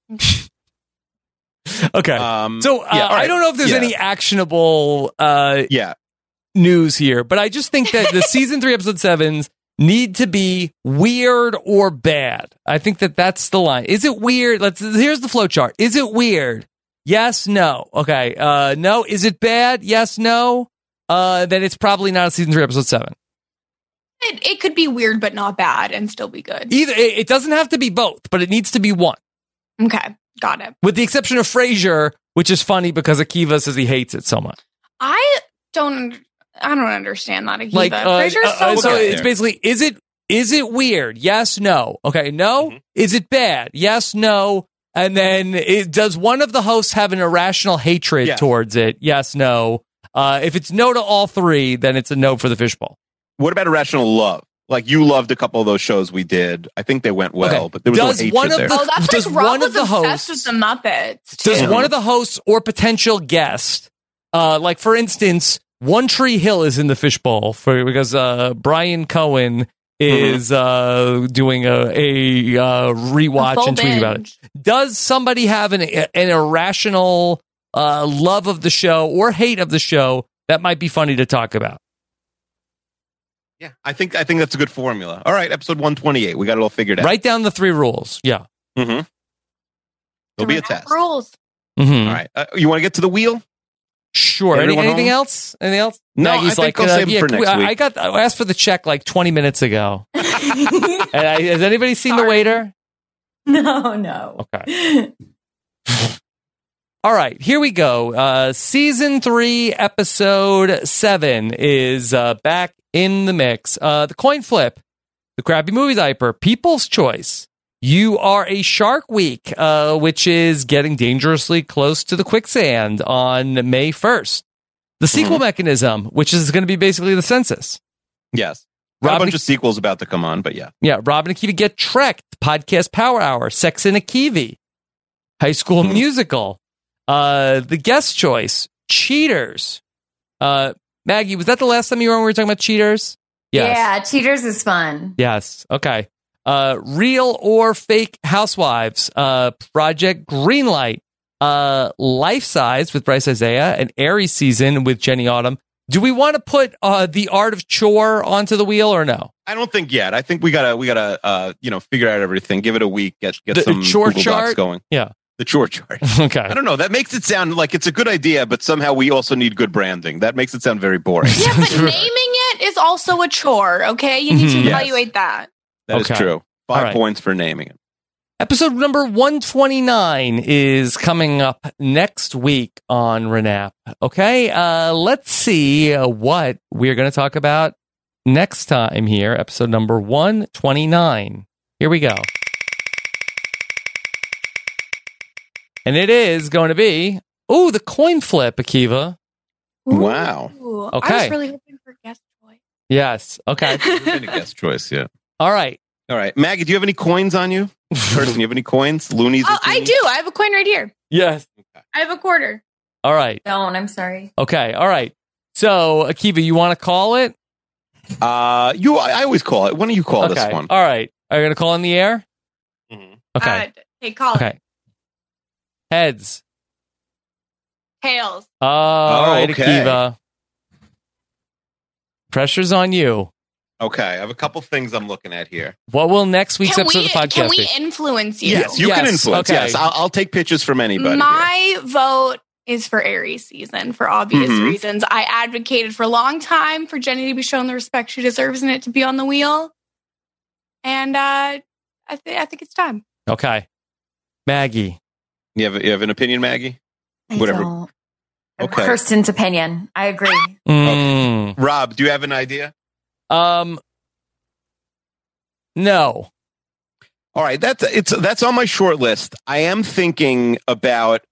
Okay. So all right. I don't know if there's Yeah. any actionable Yeah. news here, but I just think that the season 3, episode 7s need to be weird or bad. I think that that's the line. Is it weird? Here's the flow chart. Is it weird? Yes, no. Okay. No. Is it bad? Yes, no. Then it's probably not a season 3, episode 7. it could be weird but not bad and still be good. Either it doesn't have to be both, but it needs to be one. Okay, got it. With the exception of Frasier, which is funny because Akiva says he hates it so much. I don't understand that, Akiva. Like, Frasier's so good. it's basically, is it weird? Yes, no. Okay, no. Is it bad? Yes, no. And then does one of the hosts have an irrational hatred towards it? Yes, no. If it's no to all three, then it's a no for the fishbowl. What about irrational love? Like, you loved a couple of those shows we did. I think they went well, but there was no hatred there. Oh, that's does like Rob one was of the obsessed hosts- with the Muppets. Too. Does one of the hosts or potential guest, like for instance, One Tree Hill is in the fishbowl because Brian Cohen is doing a rewatch and tweeting about it. Does somebody have an irrational love of the show or hate of the show that might be funny to talk about? Yeah, I think that's a good formula. All right, episode 128. We got it all figured out. Write down the 3 rules. Yeah. Mm-hmm. There'll be a test. Rules. Mm-hmm. All right. You want to get to the wheel? Sure. Everyone Anything home? else? Anything else? No, Maggie's I think I'll save it for next week. I asked for the check like 20 minutes ago. Has anybody seen the waiter? No. Okay. All right, here we go. Season 3, episode 7 is back in the mix. The coin flip, the crappy movie diaper, People's Choice. You Are a Shark Week, which is getting dangerously close to the quicksand on May 1st. The sequel mechanism, which is going to be basically the census. Yes. Got a Robin- bunch of sequels about to come on, but yeah. Yeah, Rob and Akiva Get Trekked, Podcast Power Hour, Sex and Akiva, High School Musical, The Guest Choice, Cheaters. Maggie, was that the last time you were on we were talking about Cheaters? Yes. Yeah, Cheaters is fun. Yes. Okay. Real or Fake Housewives, Project Greenlight, Life Size with Bryce Isaiah, and Aries Season with Jenny Autumn. Do we want to put The Art of Chore onto the wheel or no? I don't think yet. I think we gotta figure out everything. Give it a week. Get The some chore Google Docs chart? going. Yeah. The chore chart. Okay. I don't know. That makes it sound like it's a good idea, but somehow we also need good branding. That makes it sound very boring. Yeah, but naming it is also a chore, okay? You need to Yes. evaluate that. That is Okay. true. 5 All right. points for naming it. Episode number 129 is coming up next week on Renap. Okay, let's see what we're going to talk about next time here. Episode number 129. Here we go. And it is going to be, the coin flip, Akiva. Wow. Ooh, Okay. I was really hoping for guest choice. Yes. Okay. Been a guest choice, yeah. All right. All right. Maggie, do you have any coins on you? Person, you have any coins? Loonies? Oh, or I teenies? do. I have a coin right here. Yes. I have a quarter. All right. Don't, I'm sorry. Okay. All right. So, Akiva, you want to call it? I always call it. Why don't you call Okay. this one? All right. Are you going to call in the air? Mhm. Okay. Hey, call Okay. Heads. it. Tails. All right, okay. Akiva. Pressure's on you. Okay. I have a couple things I'm looking at here. What will next week's episode of the podcast Can we be? influence you? Yes, you can Yes, influence. okay. Yes, I'll take pitches from anybody. My vote is for Aries season for obvious Mhm. reasons. I advocated for a long time for Jenny to be shown the respect she deserves and it to be on the wheel. And I think it's time. Okay. Maggie. You have an opinion, Maggie? I Whatever. don't. Okay. Kirsten's opinion. I agree. Mm. Rob, do you have an idea? No. All right, that's on my short list. I am thinking about.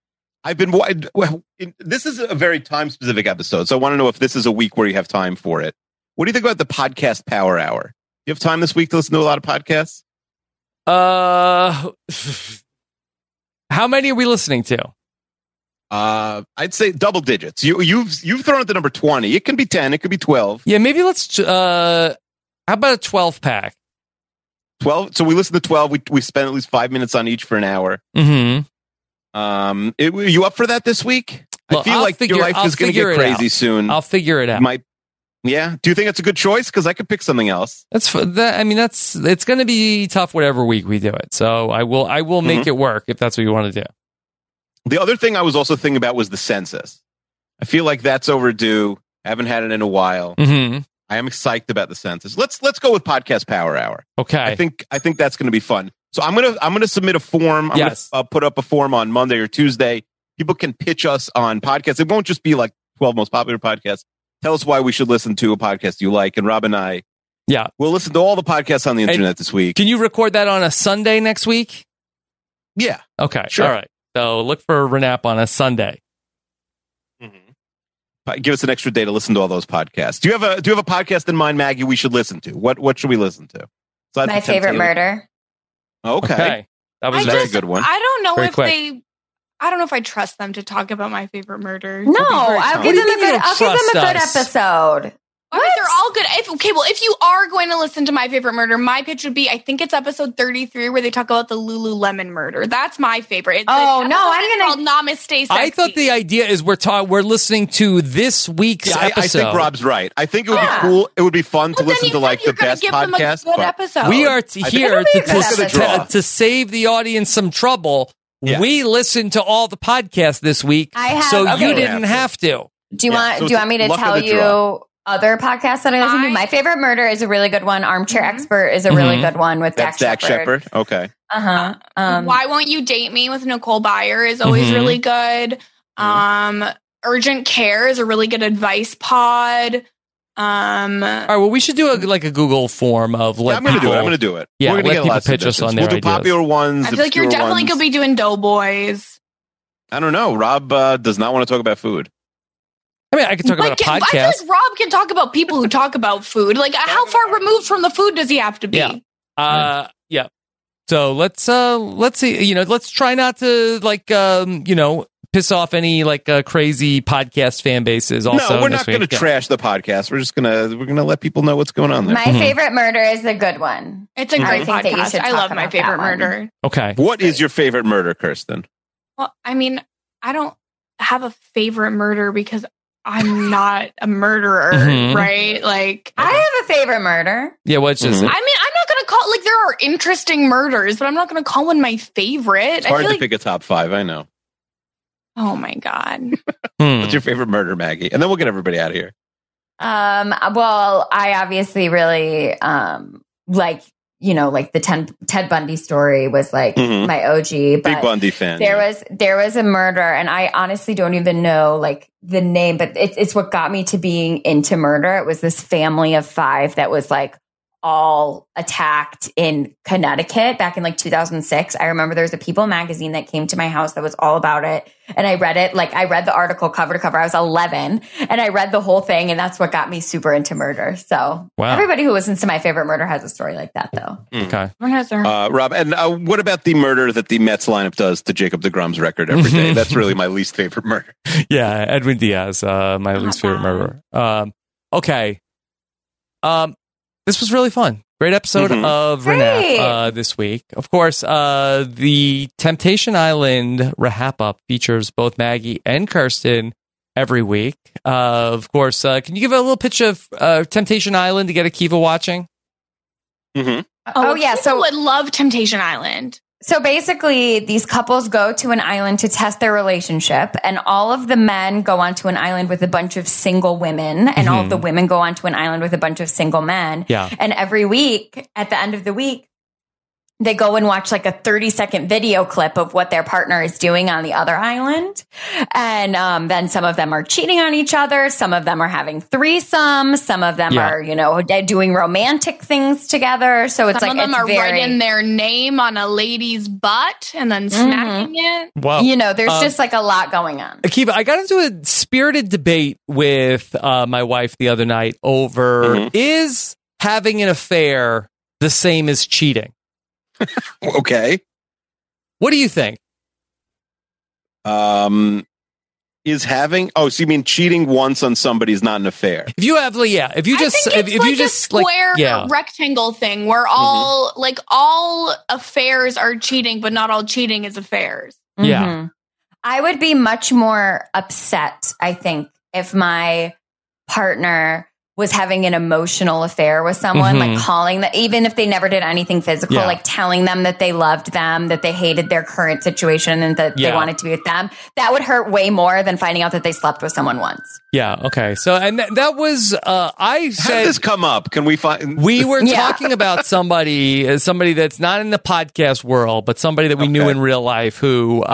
This is a very time specific episode, so I want to know if this is a week where you have time for it. What do you think about the podcast Power Hour? Do you have time this week to listen to a lot of podcasts? How many are we listening to? I'd say double digits. You've thrown out the number 20. It can be 10. It could be 12. Yeah, maybe let's. How about a 12 pack? 12. So we listen to 12. We spend at least 5 minutes on each for an hour. Mm-hmm. Are you up for that this week? Well, I feel like your life is going to get crazy soon. I'll figure it out. Yeah. Do you think it's a good choice? Because I could pick something else. It's going to be tough whatever week we do it. So I will make it work if that's what you want to do. The other thing I was also thinking about was the census. I feel like that's overdue. I haven't had it in a while. Mm-hmm. I am excited about the census. Let's go with Podcast Power Hour. Okay. I think that's going to be fun. So I'm gonna submit a form. I'm gonna put up a form on Monday or Tuesday. People can pitch us on podcasts. It won't just be like 12 most popular podcasts. Tell us why we should listen to a podcast you like, and Rob and I, we'll listen to all the podcasts on the internet this week. Can you record that on a Sunday next week? Yeah. Okay. Sure. All right. So look for Renap on a Sunday. Give us an extra day to listen to all those podcasts. Do you have a podcast in mind, Maggie, we should listen to? What should we listen to? Besides My the favorite Temptations? murder. Okay. That was a very good one. I don't know Very if quick. I don't know if I trust them to talk about My Favorite Murder. No, I'll give them a good us? episode. I mean, they're all good. If you are going to listen to My Favorite Murder, my pitch would be, I think it's episode 33 where they talk about the Lululemon murder. That's my favorite. Oh, no, I'm called Namaste Sexy. I thought the idea is we're listening to this week's Yeah, episode. I think Rob's right. I think it would be cool. It would be fun to listen to like the best podcast. Good but episode. We are here It'll be a good episode. to save the audience some trouble. Yeah. We listened to all the podcasts this week, I have- so okay. you didn't have to. Do you Yeah, so want? Do you want me to luck of tell the draw. you other podcasts that I listen to? My favorite murder is a really good one. Armchair Expert is a really good one with That's Dak Shepard. Shepard. Okay. Why Won't You Date Me with Nicole Byer is always really good. Urgent Care is a really good advice pod. All right, well, we should do a Google form of Yeah, I'm going to do it. I'm going to do it. Yeah, We're going to let get people lots of pitch us suggestions. on their We'll do ideas. popular ones. I feel like you're obscure definitely ones. going to be doing Doughboys. I don't know. Rob does not want to talk about food. I mean, I could talk about a I podcast. feel like Rob can talk about people who talk about food. Like, how far removed from the food does he have to be? Yeah. Yeah. So let's see. Let's try not to piss off any crazy podcast fan bases. Also, No, we're not going to trash the podcast. We're just gonna let people know what's going on there. My favorite murder is a good one. It's a great I think that you podcast. should I talk love my about favorite that one. murder. Okay. What is your favorite murder, Kirsten? Well, I mean, I don't have a favorite murder because I'm not a murderer, right? Like, I have a favorite murder. Yeah, what's just I mean, I'm not going to call, like, there are interesting murders, but I'm not going to call one my favorite. It's hard I feel to like, pick a top 5. I know. oh my God. What's your favorite murder, Maggie? And then we'll get everybody out of here. Well, I obviously really like the Ted Bundy story was like my OG. But Big Bundy fan. There was a murder, and I honestly don't even know like the name, but it's what got me to being into murder. It was this family of 5 that was like all attacked in Connecticut back in like 2006. I remember there was a People magazine that came to my house that was all about it. And I read it. Like I read the article cover to cover. I was 11 and I read the whole thing. And that's what got me super into murder. So everybody who listens to my favorite murder has a story like that though. Okay. Rob, and what about the murder that the Mets lineup does to Jacob deGrom's record every day? That's really my least favorite murder. Yeah, Edwin Diaz, my least favorite murderer. Okay. This was really fun. Great episode of Renap this week. Of course, the Temptation Island Rehap Up features both Maggie and Kirsten every week. Of course, can you give a little pitch of Temptation Island to get Akiva watching? Oh yeah, so would love Temptation Island. So basically, these couples go to an island to test their relationship, and all of the men go onto an island with a bunch of single women, and all of the women go onto an island with a bunch of single men. Yeah. And every week, at the end of the week, they go and watch like a 30-second video clip of what their partner is doing on the other island. And then some of them are cheating on each other. Some of them are having threesomes. Some of them are, doing romantic things together. So it's some like, of them it's are very, writing their name on a lady's butt and then smacking it. Wow. there's just like a lot going on. Akiva, I got into a spirited debate with my wife the other night over is having an affair the same as cheating? Okay. What do you think? Is having so you mean cheating once on somebody is not an affair? If you have if you just I think it's if like you just a square rectangle thing where all all affairs are cheating, but not all cheating is affairs. Yeah. I would be much more upset, I think, if my partner was having an emotional affair with someone, like calling them, even if they never did anything physical, like telling them that they loved them, that they hated their current situation and that they wanted to be with them. That would hurt way more than finding out that they slept with someone once. Yeah. Okay. So, and that was, I said, how did this come up? Can we find? We were talking about somebody that's not in the podcast world, but somebody that we knew in real life who,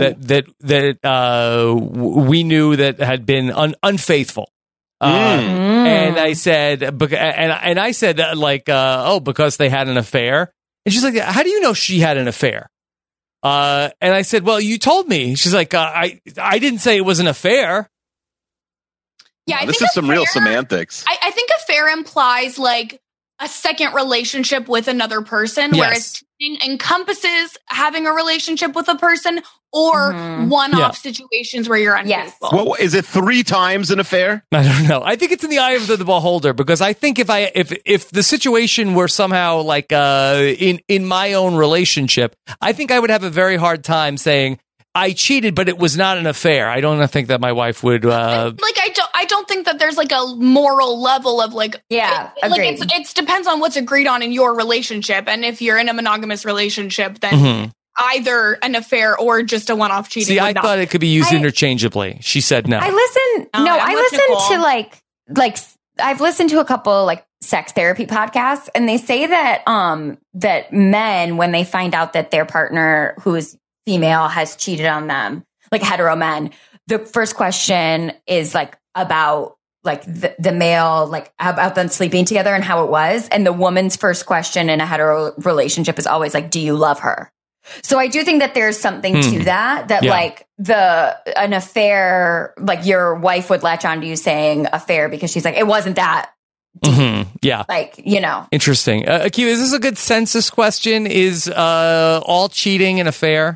we knew that had been unfaithful. And I said, and I said because they had an affair. And she's like, how do you know she had an affair? And I said, well, you told me. She's like, I didn't say it was an affair. Yeah, I this think is some real semantics. I think affair implies like a second relationship with another person, whereas cheating encompasses having a relationship with a person or one-off situations where you're unfaithful. Well, is it 3 times an affair? I don't know. I think it's in the eye of the beholder, because I think if the situation were somehow like in my own relationship, I think I would have a very hard time saying I cheated, but it was not an affair. I don't think that my wife would. I don't think that there's like a moral level of agreed. It depends on what's agreed on in your relationship, and if you're in a monogamous relationship, then either an affair or just a one-off cheating. See, I thought it could be used interchangeably. She said no. I listen to I've listened to a couple like sex therapy podcasts, and they say that that men, when they find out that their partner who is female has cheated on them, like hetero men, the first question is like about like the male, like about them sleeping together and how it was. And the woman's first question in a hetero relationship is always like, do you love her? So I do think that there's something to that like an affair, like your wife would latch on to you saying affair because she's like, it wasn't that deep. Mm-hmm. Yeah. Like, you know. Interesting. Akiva, is this a good census question? Is all cheating an affair?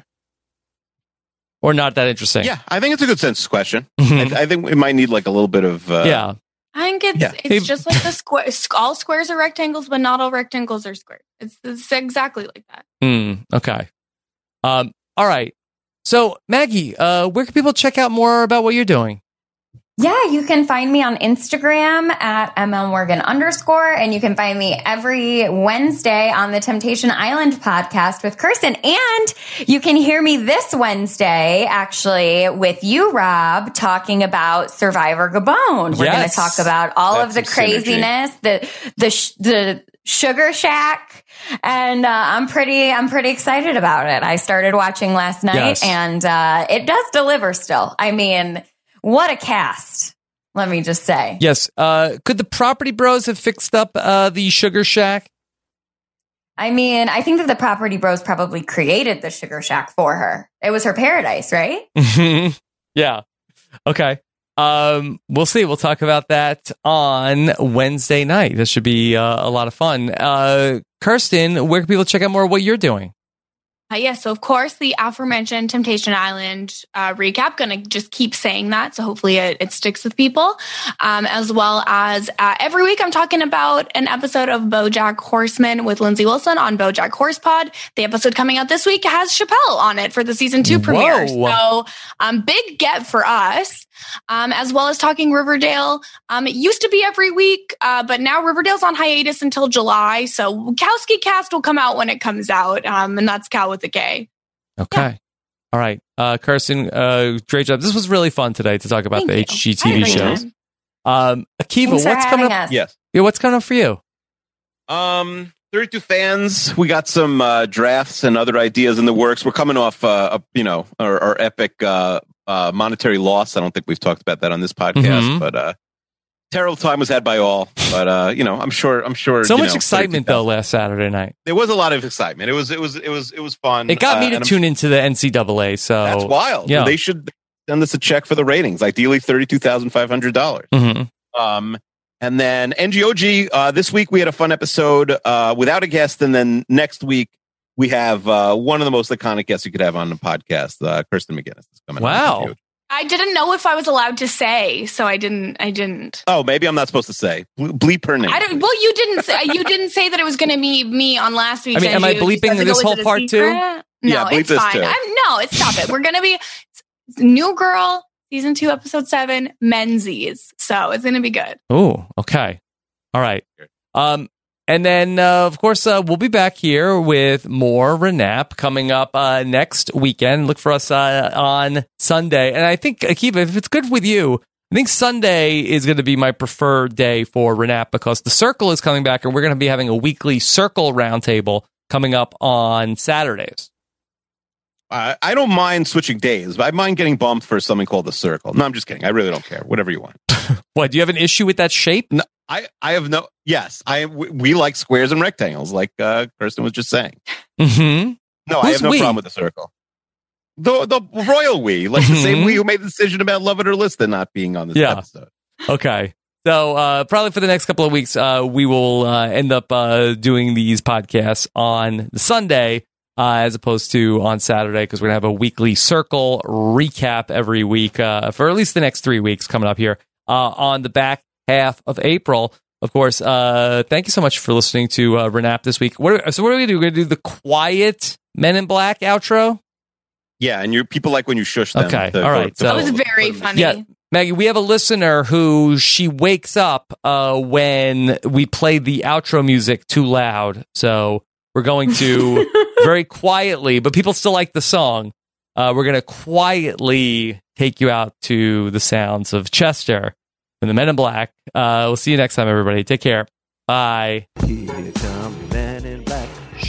Or not that interesting? Yeah, I think it's a good census question. Mhm. I think we might need like a little bit of... yeah. I think it's just like the square. All squares are rectangles, but not all rectangles are squares. It's exactly like that. Okay. All right. So, Maggie, where can people check out more about what you're doing? Yeah, you can find me on Instagram at MLMorgan_, and you can find me every Wednesday on the Temptation Island podcast with Kirsten. And you can hear me this Wednesday, actually, with you, Rob, talking about Survivor Gabon. We're going to talk about all of the craziness, the Sugar Shack, and I'm pretty excited about it. I started watching last night, and it does deliver still. I mean, what a cast, let me just say. Yes. Could the Property Bros have fixed up the Sugar Shack? I mean, I think that the Property Bros probably created the Sugar Shack for her. It was her paradise, right? Yeah. Okay. We'll see. We'll talk about that on Wednesday night. This should be a lot of fun. Kirsten, where can people check out more of what you're doing? So of course, the aforementioned Temptation Island recap, going to just keep saying that. So hopefully it sticks with people. As well as every week I'm talking about an episode of BoJack Horseman with Lindsay Wilson on BoJack Horsepod. The episode coming out this week has Chappelle on it for the season 2 premiere. So big get for us. As well as talking Riverdale. It used to be every week, but now Riverdale's on hiatus until July. So Kowski Cast will come out when it comes out, and that's Cow with a K. Okay. Yeah. All right. Kirsten, great job. This was really fun today to talk about the HGTV shows. Akiva, what's coming up? Yes. Yeah, what's coming up for you? 32 fans. We got some drafts and other ideas in the works. We're coming off, our epic monetary loss. I don't think we've talked about that on this podcast, but terrible time was had by all. But I'm sure. So much excitement though last Saturday night. There was a lot of excitement. It was fun. It got me to tune into the NCAA. So that's wild. Yeah. They should send us a check for the ratings. Ideally, $32,500. And then NGOG. This week we had a fun episode without a guest, and then next week we have one of the most iconic guests you could have on the podcast, Kirsten McGinnis, is coming. Wow. On. I didn't know if I was allowed to say, so I didn't. Oh, maybe I'm not supposed to say. Bleep her name. Well, you didn't say that it was going to be me on last week's. I mean, am I bleeping this whole part too? No, yeah, bleep it's this fine. too. Stop it. We're going to be New Girl, season 2, episode 7, Menzies. So it's going to be good. Oh, okay. All right. And then, of course, we'll be back here with more Renap coming up next weekend. Look for us on Sunday. And I think, Akiva, if it's good with you, I think Sunday is going to be my preferred day for Renap because the Circle is coming back, and we're going to be having a weekly Circle roundtable coming up on Saturdays. I don't mind switching days, but I mind getting bumped for something called the Circle. No, I'm just kidding. I really don't care. Whatever you want. What, do you have an issue with that shape? No, I have no. Yes, we like squares and rectangles, like Kirsten was just saying. Mm-hmm. No, I have no problem with the Circle. The royal we, like the same we who made the decision about Love It or List it not being on this episode. Okay. So probably for the next couple of weeks, we will end up doing these podcasts on the Sunday as opposed to on Saturday because we're going to have a weekly Circle recap every week for at least the next 3 weeks coming up here on the back half of April. Of course, thank you so much for listening to Renap this week. So what are we going to do? We're going to do the quiet Men in Black outro? Yeah, and people like when you shush them. Okay, all right. That was very funny. Yeah, Maggie, we have a listener who she wakes up when we play the outro music too loud. So we're going to very quietly, but people still like the song. We're going to quietly take you out to the sounds of Chester from the Men in Black. We'll see you next time, everybody. Take care. Bye. Here come the Man in Black.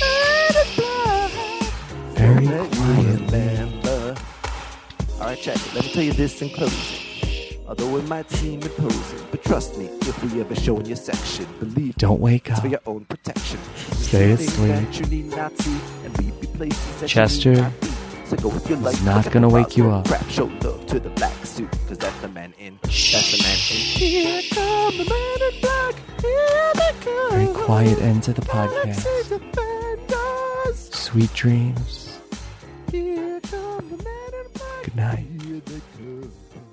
Very Remember. All right, check it. Let me tell you this in closing. Although it might seem imposing, but trust me, if we ever show in your section, believe Don't wake it's up. for your own protection. Stay Things asleep. that you need not see, and leave you places that Chester you need not be. So go with your life, not look at gonna the wake you Roswell up. Crap, show love to the black suit, cause that's the man in. That's the man in. Here come the Man in Black. Here they come. Very quiet end to the Galaxy podcast. Defenders. Sweet dreams. Here come the Man in Black. Good night. Here they come.